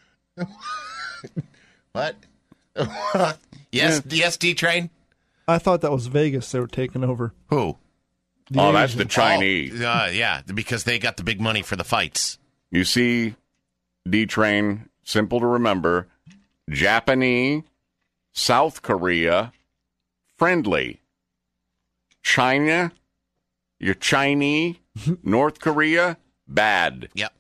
What? Yes, D-Train? I thought that was Vegas they were taking over. Who? That's the Chinese. Yeah, because they got the big money for the fights. You see, D-Train, simple to remember, Japanese, South Korea, friendly. China, you're Chinese, North Korea, bad. Yep.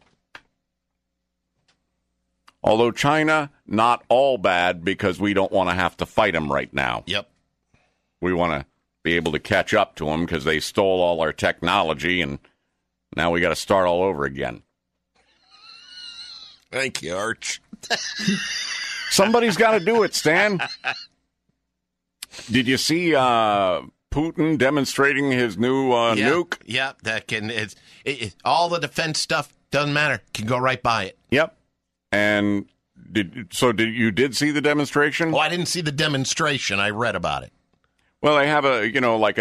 Although China, not all bad because we don't want to have to fight them right now. Yep. We want to be able to catch up to them because they stole all our technology and now we got to start all over again. Thank you, Arch. Somebody's got to do it, Stan. Did you see Putin demonstrating his new nuke? Yeah, that can. All the defense stuff doesn't matter. Can go right by it. Yep. And did you see the demonstration? Oh, I didn't see the demonstration. I read about it. Well, they have how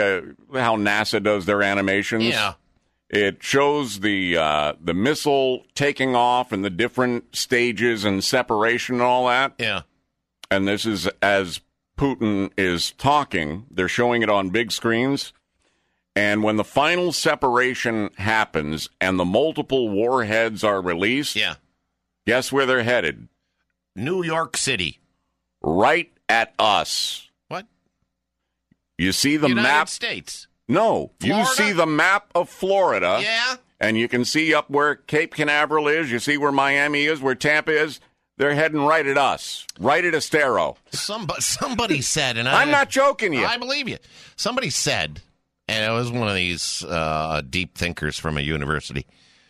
NASA does their animations. Yeah. It shows the missile taking off and the different stages and separation and all that. Yeah. And this is as Putin is talking. They're showing it on big screens. And when the final separation happens and the multiple warheads are released, guess where they're headed? New York City. Right at us. What? You see the United map? States. No. Florida? You see the map of Florida. Yeah. And you can see up where Cape Canaveral is. You see where Miami is, where Tampa is. They're heading right at us, right at Estero. Somebody said, and I'm not joking you. I believe you. Somebody said, and it was one of these deep thinkers from a university,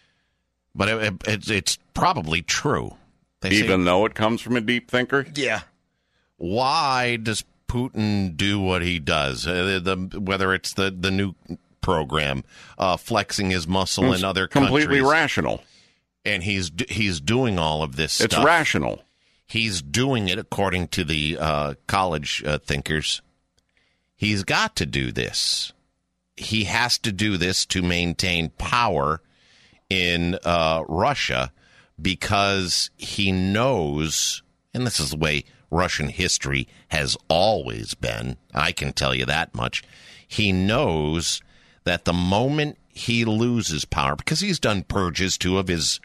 but it's probably true. Even though it comes from a deep thinker? Yeah. Why does Putin do what he does? Whether it's the new program, flexing his muscle in other countries. Completely rational. And he's doing all of this stuff. It's rational. He's doing it according to the college thinkers. He's got to do this. He has to do this to maintain power in Russia because he knows, and this is the way Russian history has always been, I can tell you that much, he knows that the moment he loses power, because he's done purges, too, of his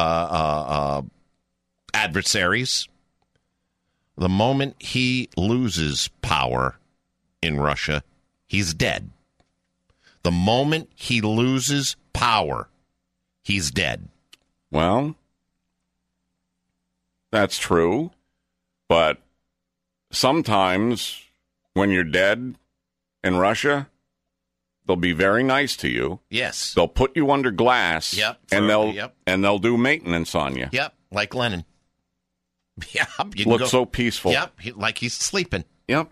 adversaries. The moment he loses power in Russia, he's dead. The moment he loses power, he's dead. Well, that's true. But sometimes when you're dead in Russia, they'll be very nice to you. Yes. They'll put you under glass. Yep. And they'll do maintenance on you. Yep. Like Lenin. Yep. Looks so peaceful. Yep. Like he's sleeping. Yep.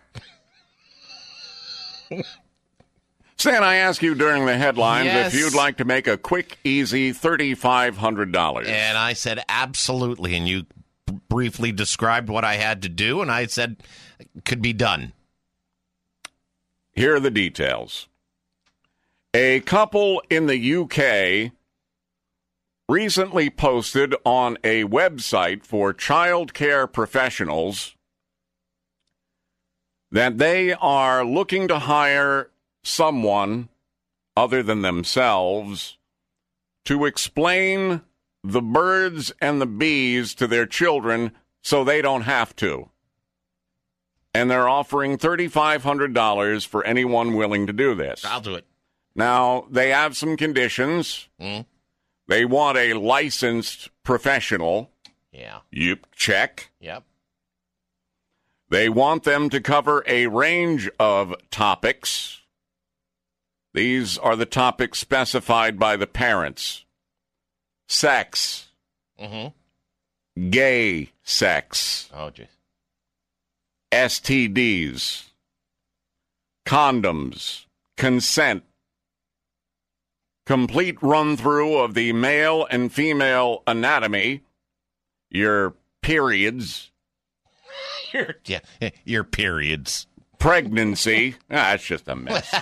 Stan, I asked you during the headlines if you'd like to make a quick, easy $3,500. And I said absolutely. And you briefly described what I had to do, and I said it could be done. Here are the details. A couple in the UK recently posted on a website for child care professionals that they are looking to hire someone other than themselves to explain the birds and the bees to their children so they don't have to. And they're offering $3,500 for anyone willing to do this. I'll do it. Now, they have some conditions. They want a licensed professional. Yeah. You check. Yep. They want them to cover a range of topics. These are the topics specified by the parents. Sex. Gay sex. Oh, jeez. STDs. Condoms. Consent. Complete run-through of the male and female anatomy. Your periods. Your periods. pregnancy, that's just a mess,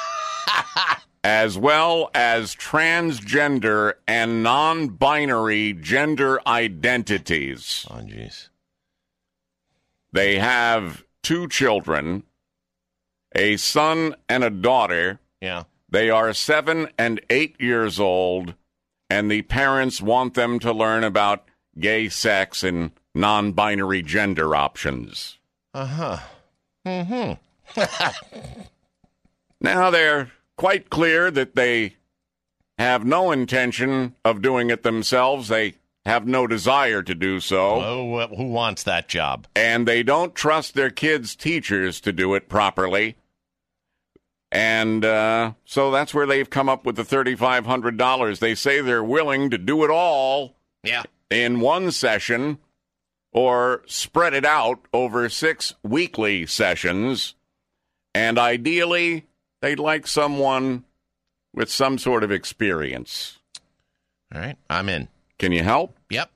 as well as transgender and non-binary gender identities. Oh, jeez. They have 2 children, a son and a daughter. Yeah. They are 7 and 8 years old, and the parents want them to learn about gay sex and non-binary gender options. Uh-huh. Mm-hmm. Now, they're quite clear that they have no intention of doing it themselves. They have no desire to do so. Oh, who wants that job? And they don't trust their kids' teachers to do it properly. And so that's where they've come up with the $3,500. They say they're willing to do it all in one session or spread it out over 6 weekly sessions. And ideally, they'd like someone with some sort of experience. All right, I'm in. Can you help? Yep.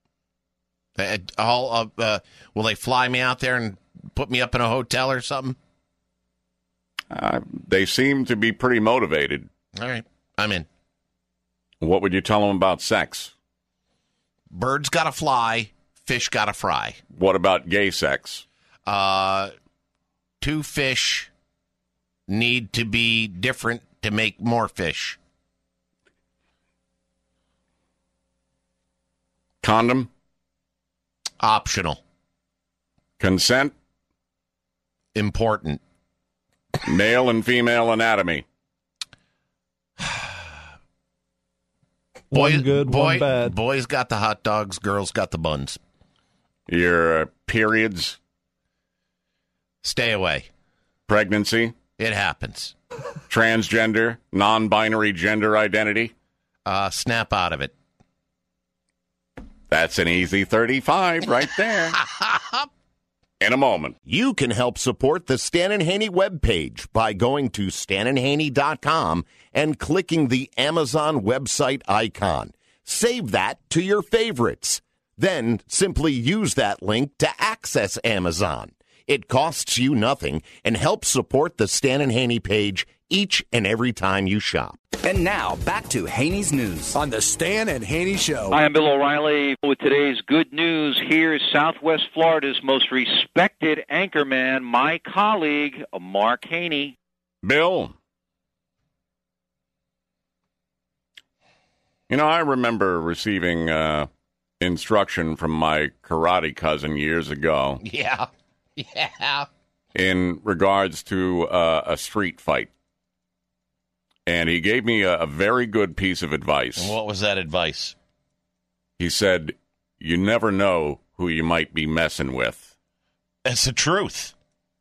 Will they fly me out there and put me up in a hotel or something? They seem to be pretty motivated. All right, I'm in. What would you tell them about sex? Birds gotta fly, fish gotta fry. What about gay sex? 2 fish need to be different to make more fish. Condom? Optional. Consent? Important. Male and female anatomy? One good, one bad. Boys got the hot dogs, girls got the buns. Your periods? Stay away. Pregnancy? It happens. Transgender, non-binary gender identity? Snap out of it. That's an easy 35 right there. In a moment. You can help support the Stan and Haney webpage by going to stanandhaney.com and clicking the Amazon website icon. Save that to your favorites. Then simply use that link to access Amazon. It costs you nothing and helps support the Stan and Haney page each and every time you shop. And now, back to Haney's News on the Stan and Haney Show. Hi, I'm Bill O'Reilly with today's good news. Here's Southwest Florida's most respected anchorman, my colleague, Mark Haney. Bill, you know, I remember receiving instruction from my karate cousin years ago. Yeah. In regards to a street fight. And he gave me a very good piece of advice. And what was that advice? He said, you never know who you might be messing with. That's the truth.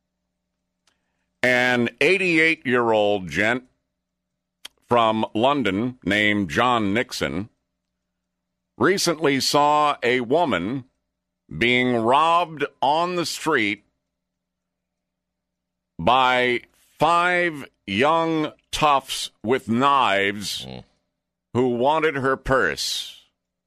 An 88-year-old gent from London named John Nixon recently saw a woman being robbed on the street by 5 young toughs with knives who wanted her purse.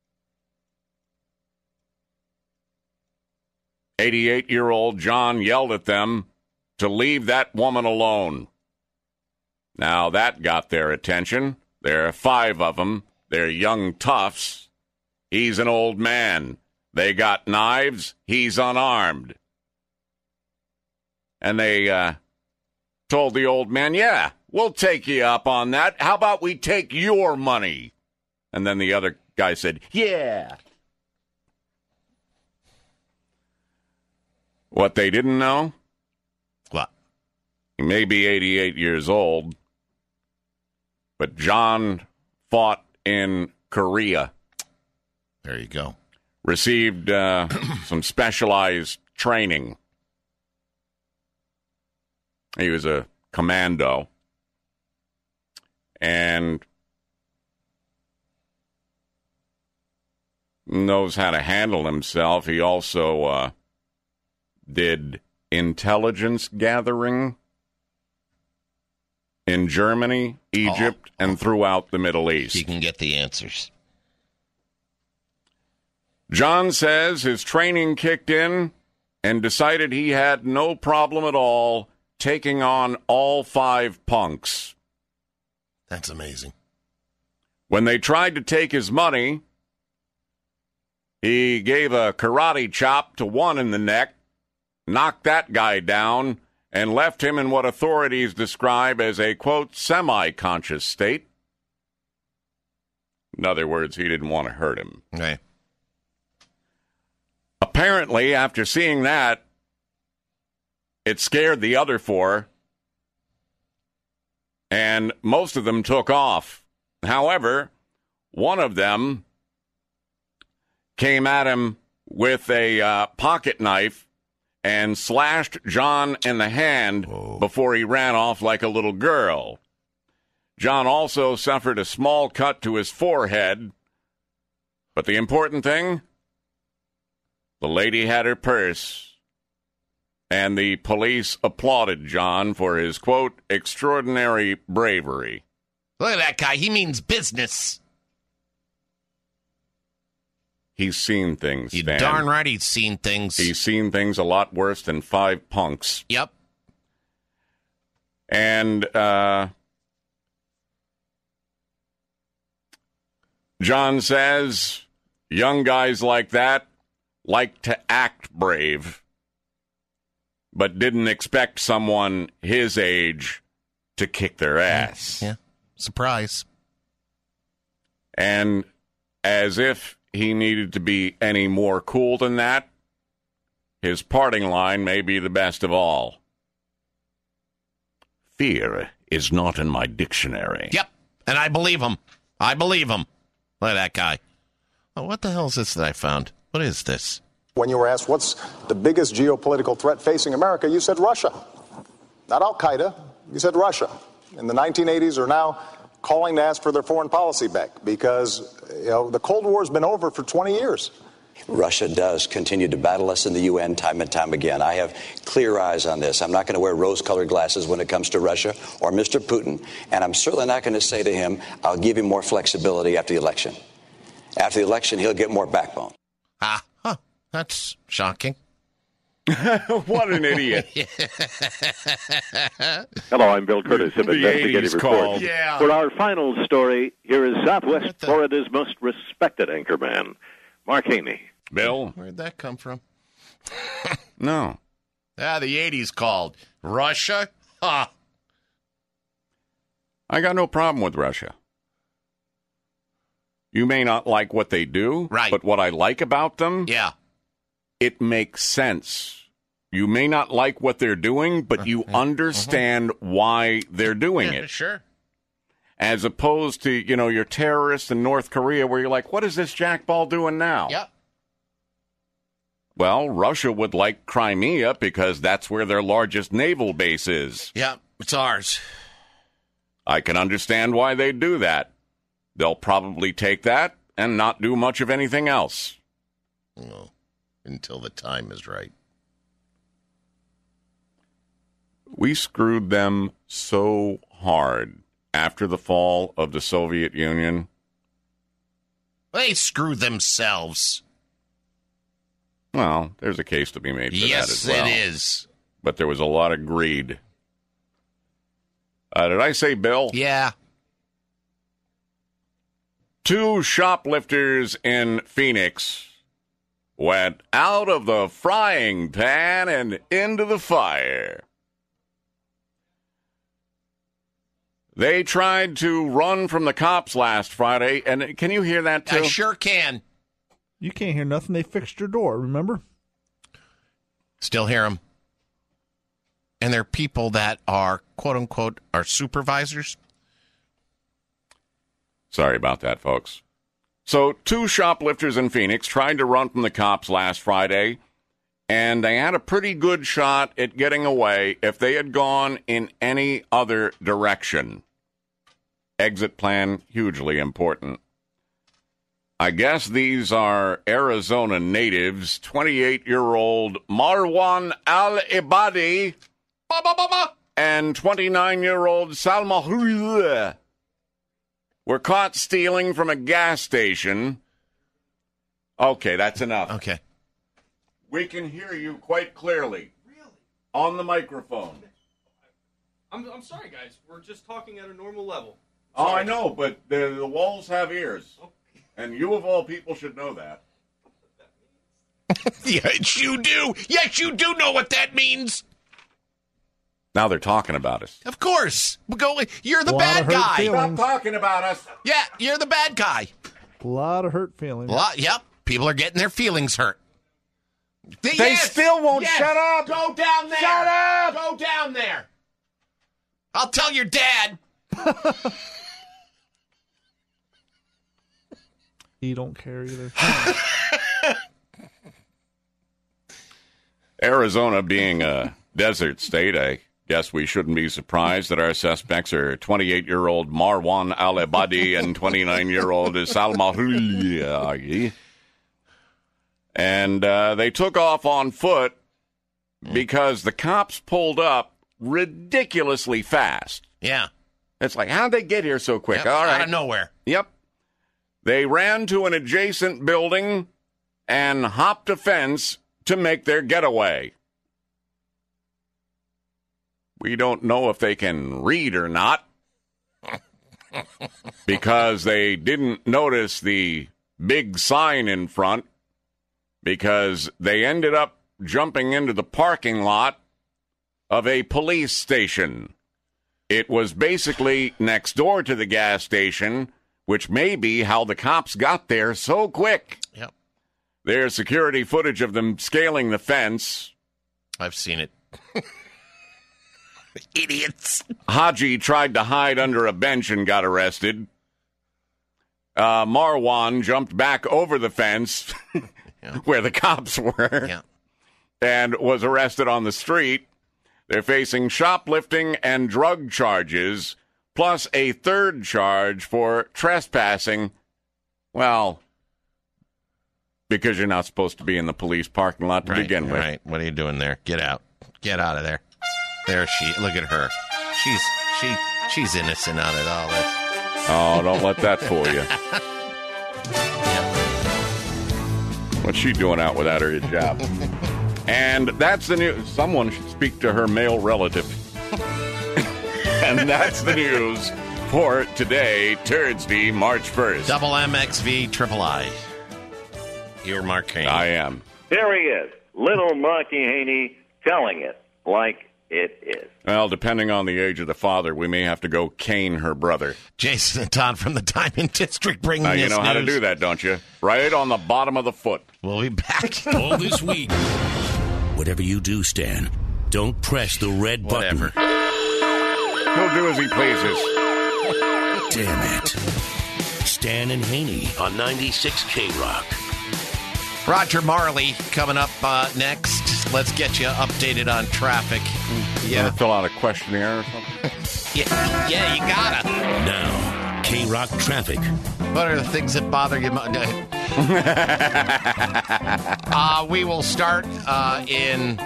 88-year-old John yelled at them to leave that woman alone. Now that got their attention. There are 5 of them. They're young toughs. He's an old man. They got knives. He's unarmed. And they told the old man, yeah, we'll take you up on that. How about we take your money? And then the other guy said, yeah. What they didn't know? What? He may be 88 years old, but John fought in Korea. There you go. Received some specialized training. He was a commando. And knows how to handle himself. He also did intelligence gathering in Germany, Egypt, and throughout the Middle East. He can get the answers. John says his training kicked in and decided he had no problem at all taking on all 5 punks. That's amazing. When they tried to take his money, he gave a karate chop to one in the neck, knocked that guy down, and left him in what authorities describe as a, quote, semi-conscious state. In other words, he didn't want to hurt him. Okay. Apparently, after seeing that, it scared the other 4, and most of them took off. However, one of them came at him with a pocket knife and slashed John in the hand before he ran off like a little girl. John also suffered a small cut to his forehead. But the important thing, the lady had her purse. And the police applauded John for his, quote, extraordinary bravery. Look at that guy. He means business. He's seen things, You Stan. darn right he's seen things. He's seen things a lot worse than 5 punks. Yep. And John says young guys like that like to act brave, but didn't expect someone his age to kick their ass. Yeah. Surprise. And as if he needed to be any more cool than that, his parting line may be the best of all. Fear is not in my dictionary. Yep. And I believe him. I believe him. Look at that guy. Oh, what the hell is this that I found? What is this? When you were asked what's the biggest geopolitical threat facing America, you said Russia. Not Al-Qaeda. You said Russia. In the 1980s are now calling to ask for their foreign policy back because, the Cold War's been over for 20 years. Russia does continue to battle us in the UN time and time again. I have clear eyes on this. I'm not going to wear rose-colored glasses when it comes to Russia or Mr. Putin, and I'm certainly not going to say to him, I'll give him more flexibility after the election. After the election, he'll get more backbone. That's shocking. What an idiot. Hello, I'm Bill Curtis of The Investigative 80s Report. called. Yeah. For our final story, here is Southwest Florida's most respected anchorman, Mark Haney. Bill? Where'd that come from? No. The 80s called. Russia? Ha! I got no problem with Russia. You may not like what they do, right? But what I like about them, yeah, it makes sense. You may not like what they're doing, but you understand why they're doing it. Sure. As opposed to, your terrorists in North Korea where you're like, what is this jackball doing now? Yep. Well, Russia would like Crimea because that's where their largest naval base is. Yep, it's ours. I can understand why they do that. They'll probably take that and not do much of anything else. Well, until the time is right. We screwed them so hard after the fall of the Soviet Union. They screwed themselves. Well, there's a case to be made for that as well. Yes, it is. But there was a lot of greed. Did I say Bill? Yeah. 2 shoplifters in Phoenix went out of the frying pan and into the fire. They tried to run from the cops last Friday, and can you hear that too? I sure can. You can't hear nothing. They fixed your door, remember? Still hear them. And they're people that are, quote-unquote, are supervisors. Sorry about that, folks. So 2 shoplifters in Phoenix tried to run from the cops last Friday, and they had a pretty good shot at getting away if they had gone in any other direction. Exit plan, hugely important. I guess these are Arizona natives, 28-year-old Marwan Al-Ibadi and 29-year-old Salma were caught stealing from a gas station. Okay, that's enough. Okay. We can hear you quite clearly. Really? On the microphone. I'm sorry, guys. We're just talking at a normal level. Oh, I know, but the walls have ears. And you, of all people, should know that. Yes, you do. Yes, you do know what that means. Now they're talking about us. Of course. You're the bad guy. Stop talking about us. Yeah, you're the bad guy. A lot of hurt feelings. Yep. People are getting their feelings hurt. They still won't shut up. Go down there. Shut up. Go down there. I'll tell your dad. He don't care either. Arizona being a desert state, I guess we shouldn't be surprised that our suspects are 28-year-old Marwan Al-Abadi and 29-year-old Salma Huli. And they took off on foot because the cops pulled up ridiculously fast. Yeah. It's like, how'd they get here so quick? Yep, all right. Out of nowhere. Yep. They ran to an adjacent building and hopped a fence to make their getaway. We don't know if they can read or not because they didn't notice the big sign in front because they ended up jumping into the parking lot of a police station. It was basically next door to the gas station, which may be how the cops got there so quick. Yep. There's security footage of them scaling the fence. I've seen it. Idiots. Haji tried to hide under a bench and got arrested. Marwan jumped back over the fence where the cops were and was arrested on the street. They're facing shoplifting and drug charges, plus a third charge for trespassing. Well, because you're not supposed to be in the police parking lot to begin with. Right. What are you doing there? Get out. Get out of there. There she. Look at her. She's innocent out of all this. Oh, don't let that fool you. What's she doing out without her hijab? And that's the news. Someone should speak to her male relative. And that's the news for today, Thursday, March 1st. Double MXV, Triple I. You're Mark Haney. I am. There he is, little Marky Haney, telling it like it is. Well, depending on the age of the father, we may have to go cane her brother. Jason and Todd from the Diamond District bringing us you know news. how to do that, don't you? Right on the bottom of the foot. We'll be back. All this week. Whatever you do, Stan, don't press the red button. Whatever. He'll do as he pleases. Damn it. Stan and Haney on 96 K-Rock. Roger Marley coming up next. Let's get you updated on traffic. You gotta fill out a questionnaire or something? yeah, you gotta. Now, K-Rock traffic. What are the things that bother you? We will start in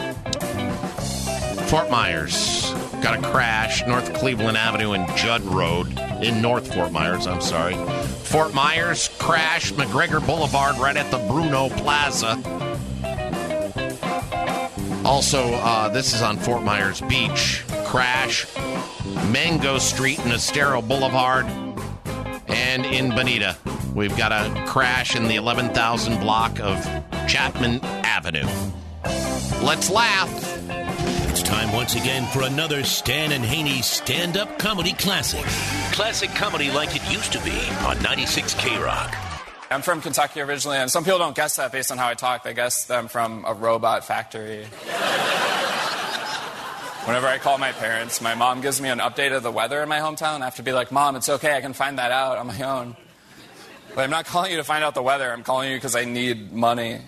Fort Myers. Got a crash, North Cleveland Avenue and Judd Road in North Fort Myers, I'm sorry. Fort Myers, crash, McGregor Boulevard right at the Bruno Plaza. Also, this is on Fort Myers Beach. Crash, Mango Street and Estero Boulevard. And in Bonita, we've got a crash in the 11,000 block of Chapman Avenue. Let's laugh. It's time once again for another Stan and Haney stand-up comedy classic. Classic comedy like it used to be on 96 K-Rock. I'm from Kentucky originally, and some people don't guess that based on how I talk. They guess that I'm from a robot factory. Whenever I call my parents, my mom gives me an update of the weather in my hometown. I have to be like, Mom, it's okay, I can find that out on my own. But I'm not calling you to find out the weather. I'm calling you because I need money.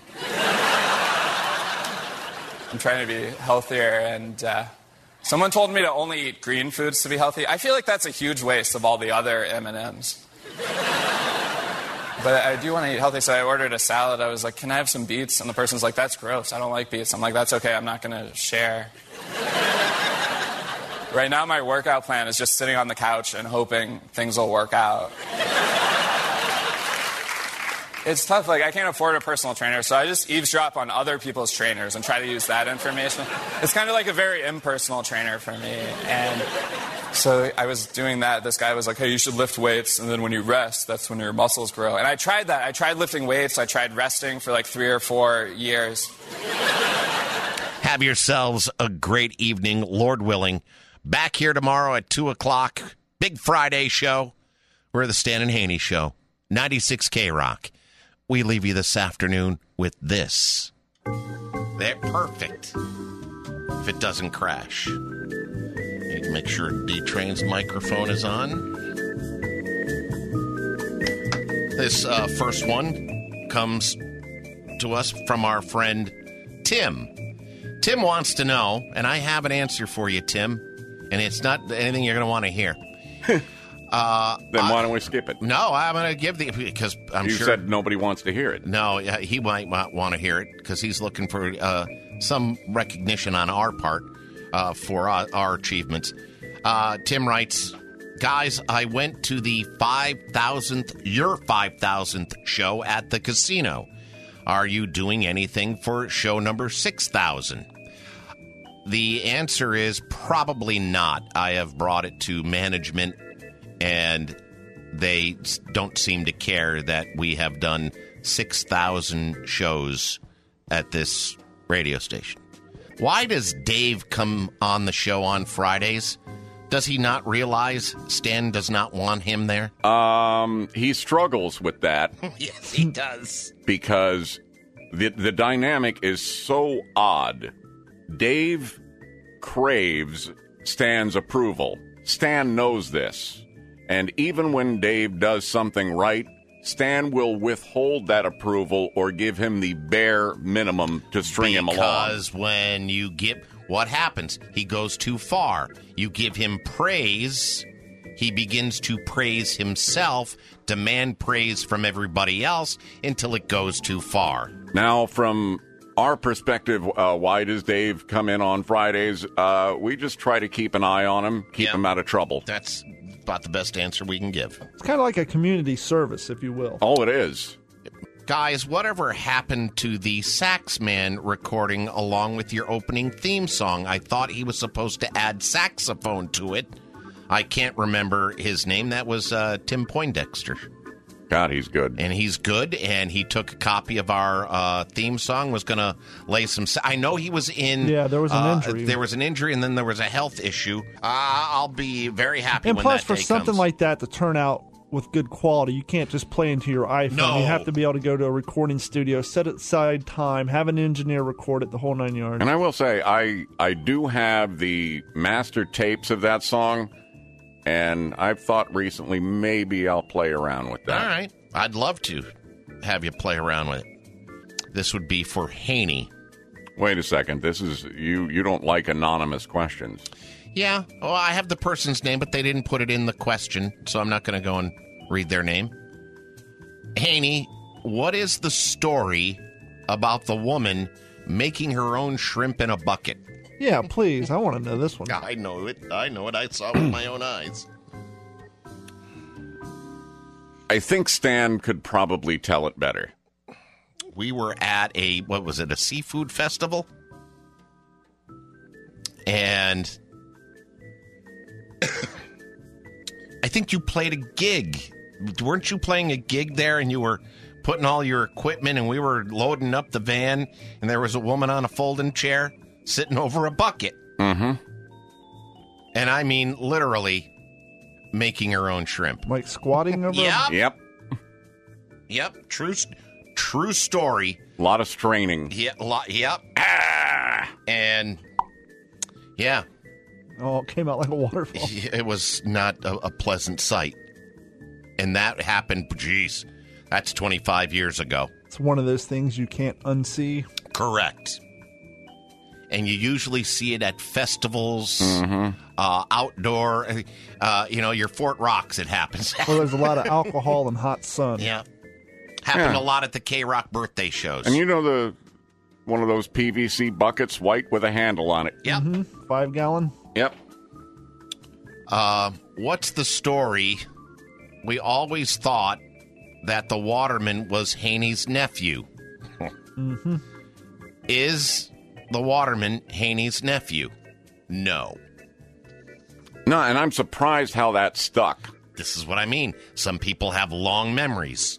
I'm trying to be healthier, and someone told me to only eat green foods to be healthy. I feel like that's a huge waste of all the other M&Ms. But I do want to eat healthy, so I ordered a salad. I was like, can I have some beets? And the person's like, that's gross. I don't like beets. I'm like, that's okay. I'm not going to share. Right now, my workout plan is just sitting on the couch and hoping things will work out. It's tough. Like, I can't afford a personal trainer, so I just eavesdrop on other people's trainers and try to use that information. It's kind of like a very impersonal trainer for me. And so I was doing that. This guy was like, hey, you should lift weights, and then when you rest, that's when your muscles grow. And I tried that. I tried lifting weights. I tried resting for like 3 or 4 years. Have yourselves a great evening, Lord willing. Back here tomorrow at 2 o'clock. Big Friday show. We're the Stan and Haney Show. 96 K-Rock. We leave you this afternoon with this. They're perfect. If it doesn't crash. You can make sure D-Train's microphone is on. This first one comes to us from our friend Tim. Tim wants to know, and I have an answer for you, Tim, and it's not anything you're going to want to hear. Then why don't we skip it? No, I'm going to give because I'm you sure... You said nobody wants to hear it. No, he might want to hear it because he's looking for some recognition on our part for our achievements. Tim writes, guys, I went to the 5,000th show at the casino. Are you doing anything for show number 6,000? The answer is probably not. I have brought it to management, and they don't seem to care that we have done 6,000 shows at this radio station. Why does Dave come on the show on Fridays? Does he not realize Stan does not want him there? He struggles with that. Yes, he does. Because the dynamic is so odd. Dave craves Stan's approval. Stan knows this. And even when Dave does something right, Stan will withhold that approval or give him the bare minimum to string him along. Because when you get... What happens? He goes too far. You give him praise, he begins to praise himself, demand praise from everybody else until it goes too far. Now, from our perspective, why does Dave come in on Fridays? We just try to keep an eye on him, keep him out of trouble. That's about the best answer we can give. It's kind of like a community service, if you will. Oh, it is. Guys, whatever happened to the sax man recording along with your opening theme song? I thought he was supposed to add saxophone to it. I can't remember his name. That was Tim Poindexter. God, he's good. And he's good, and he took a copy of our theme song, was going to lay some... I know he was in... Yeah, there was an injury. There was an injury, and then there was a health issue. I'll be very happy when that day comes. And plus, for something like that to turn out with good quality, you can't just play into your iPhone. No. You have to be able to go to a recording studio, set aside time, have an engineer record it, the whole 9 yards. And I will say, I do have the master tapes of that song, and I've thought recently maybe I'll play around with that. All right. I'd love to have you play around with it. This would be for Haney. Wait a second. This is you don't like anonymous questions. Yeah. Well, I have the person's name, but they didn't put it in the question, so I'm not going to go and read their name. Haney, what is the story about the woman making her own shrimp in a bucket? Yeah, please. I want to know this one. I know it. I saw it with my own eyes. I think Stan could probably tell it better. We were at a seafood festival? And I think you played a gig. Weren't you playing a gig there, and you were putting all your equipment, and we were loading up the van, and there was a woman on a folding chair sitting over a bucket. Mm-hmm. And I mean, literally making her own shrimp. Like squatting over Yep. Yep. True story. A lot of straining. Yep. And, yeah. Oh, it came out like a waterfall. It was not a pleasant sight. And that happened, geez, that's 25 years ago. It's one of those things you can't unsee. Correct. And you usually see it at festivals, outdoor, your Fort Rocks, it happens. Well, there's a lot of alcohol and hot sun. Yeah. Happened a lot at the K-Rock birthday shows. And one of those PVC buckets, white with a handle on it. Yep. 5 gallon? Yep. What's the story? We always thought that the Waterman was Haney's nephew. Mm-hmm. Is the Waterman Haney's nephew? No. No, and I'm surprised how that stuck. This is what I mean. Some people have long memories.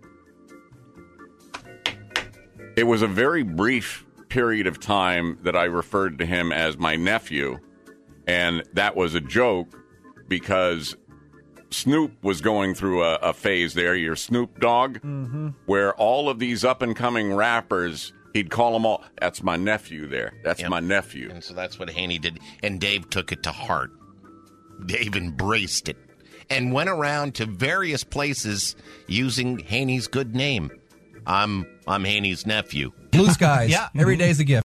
It was a very brief period of time that I referred to him as my nephew, and that was a joke because Snoop was going through a phase there, your Snoop Dogg, where all of these up-and-coming rappers, he'd call them all, that's my nephew there. That's my nephew. And so that's what Haney did, and Dave took it to heart. Dave embraced it and went around to various places using Haney's good name. I'm Haney's nephew. Blue skies. Yeah. Every day's a gift.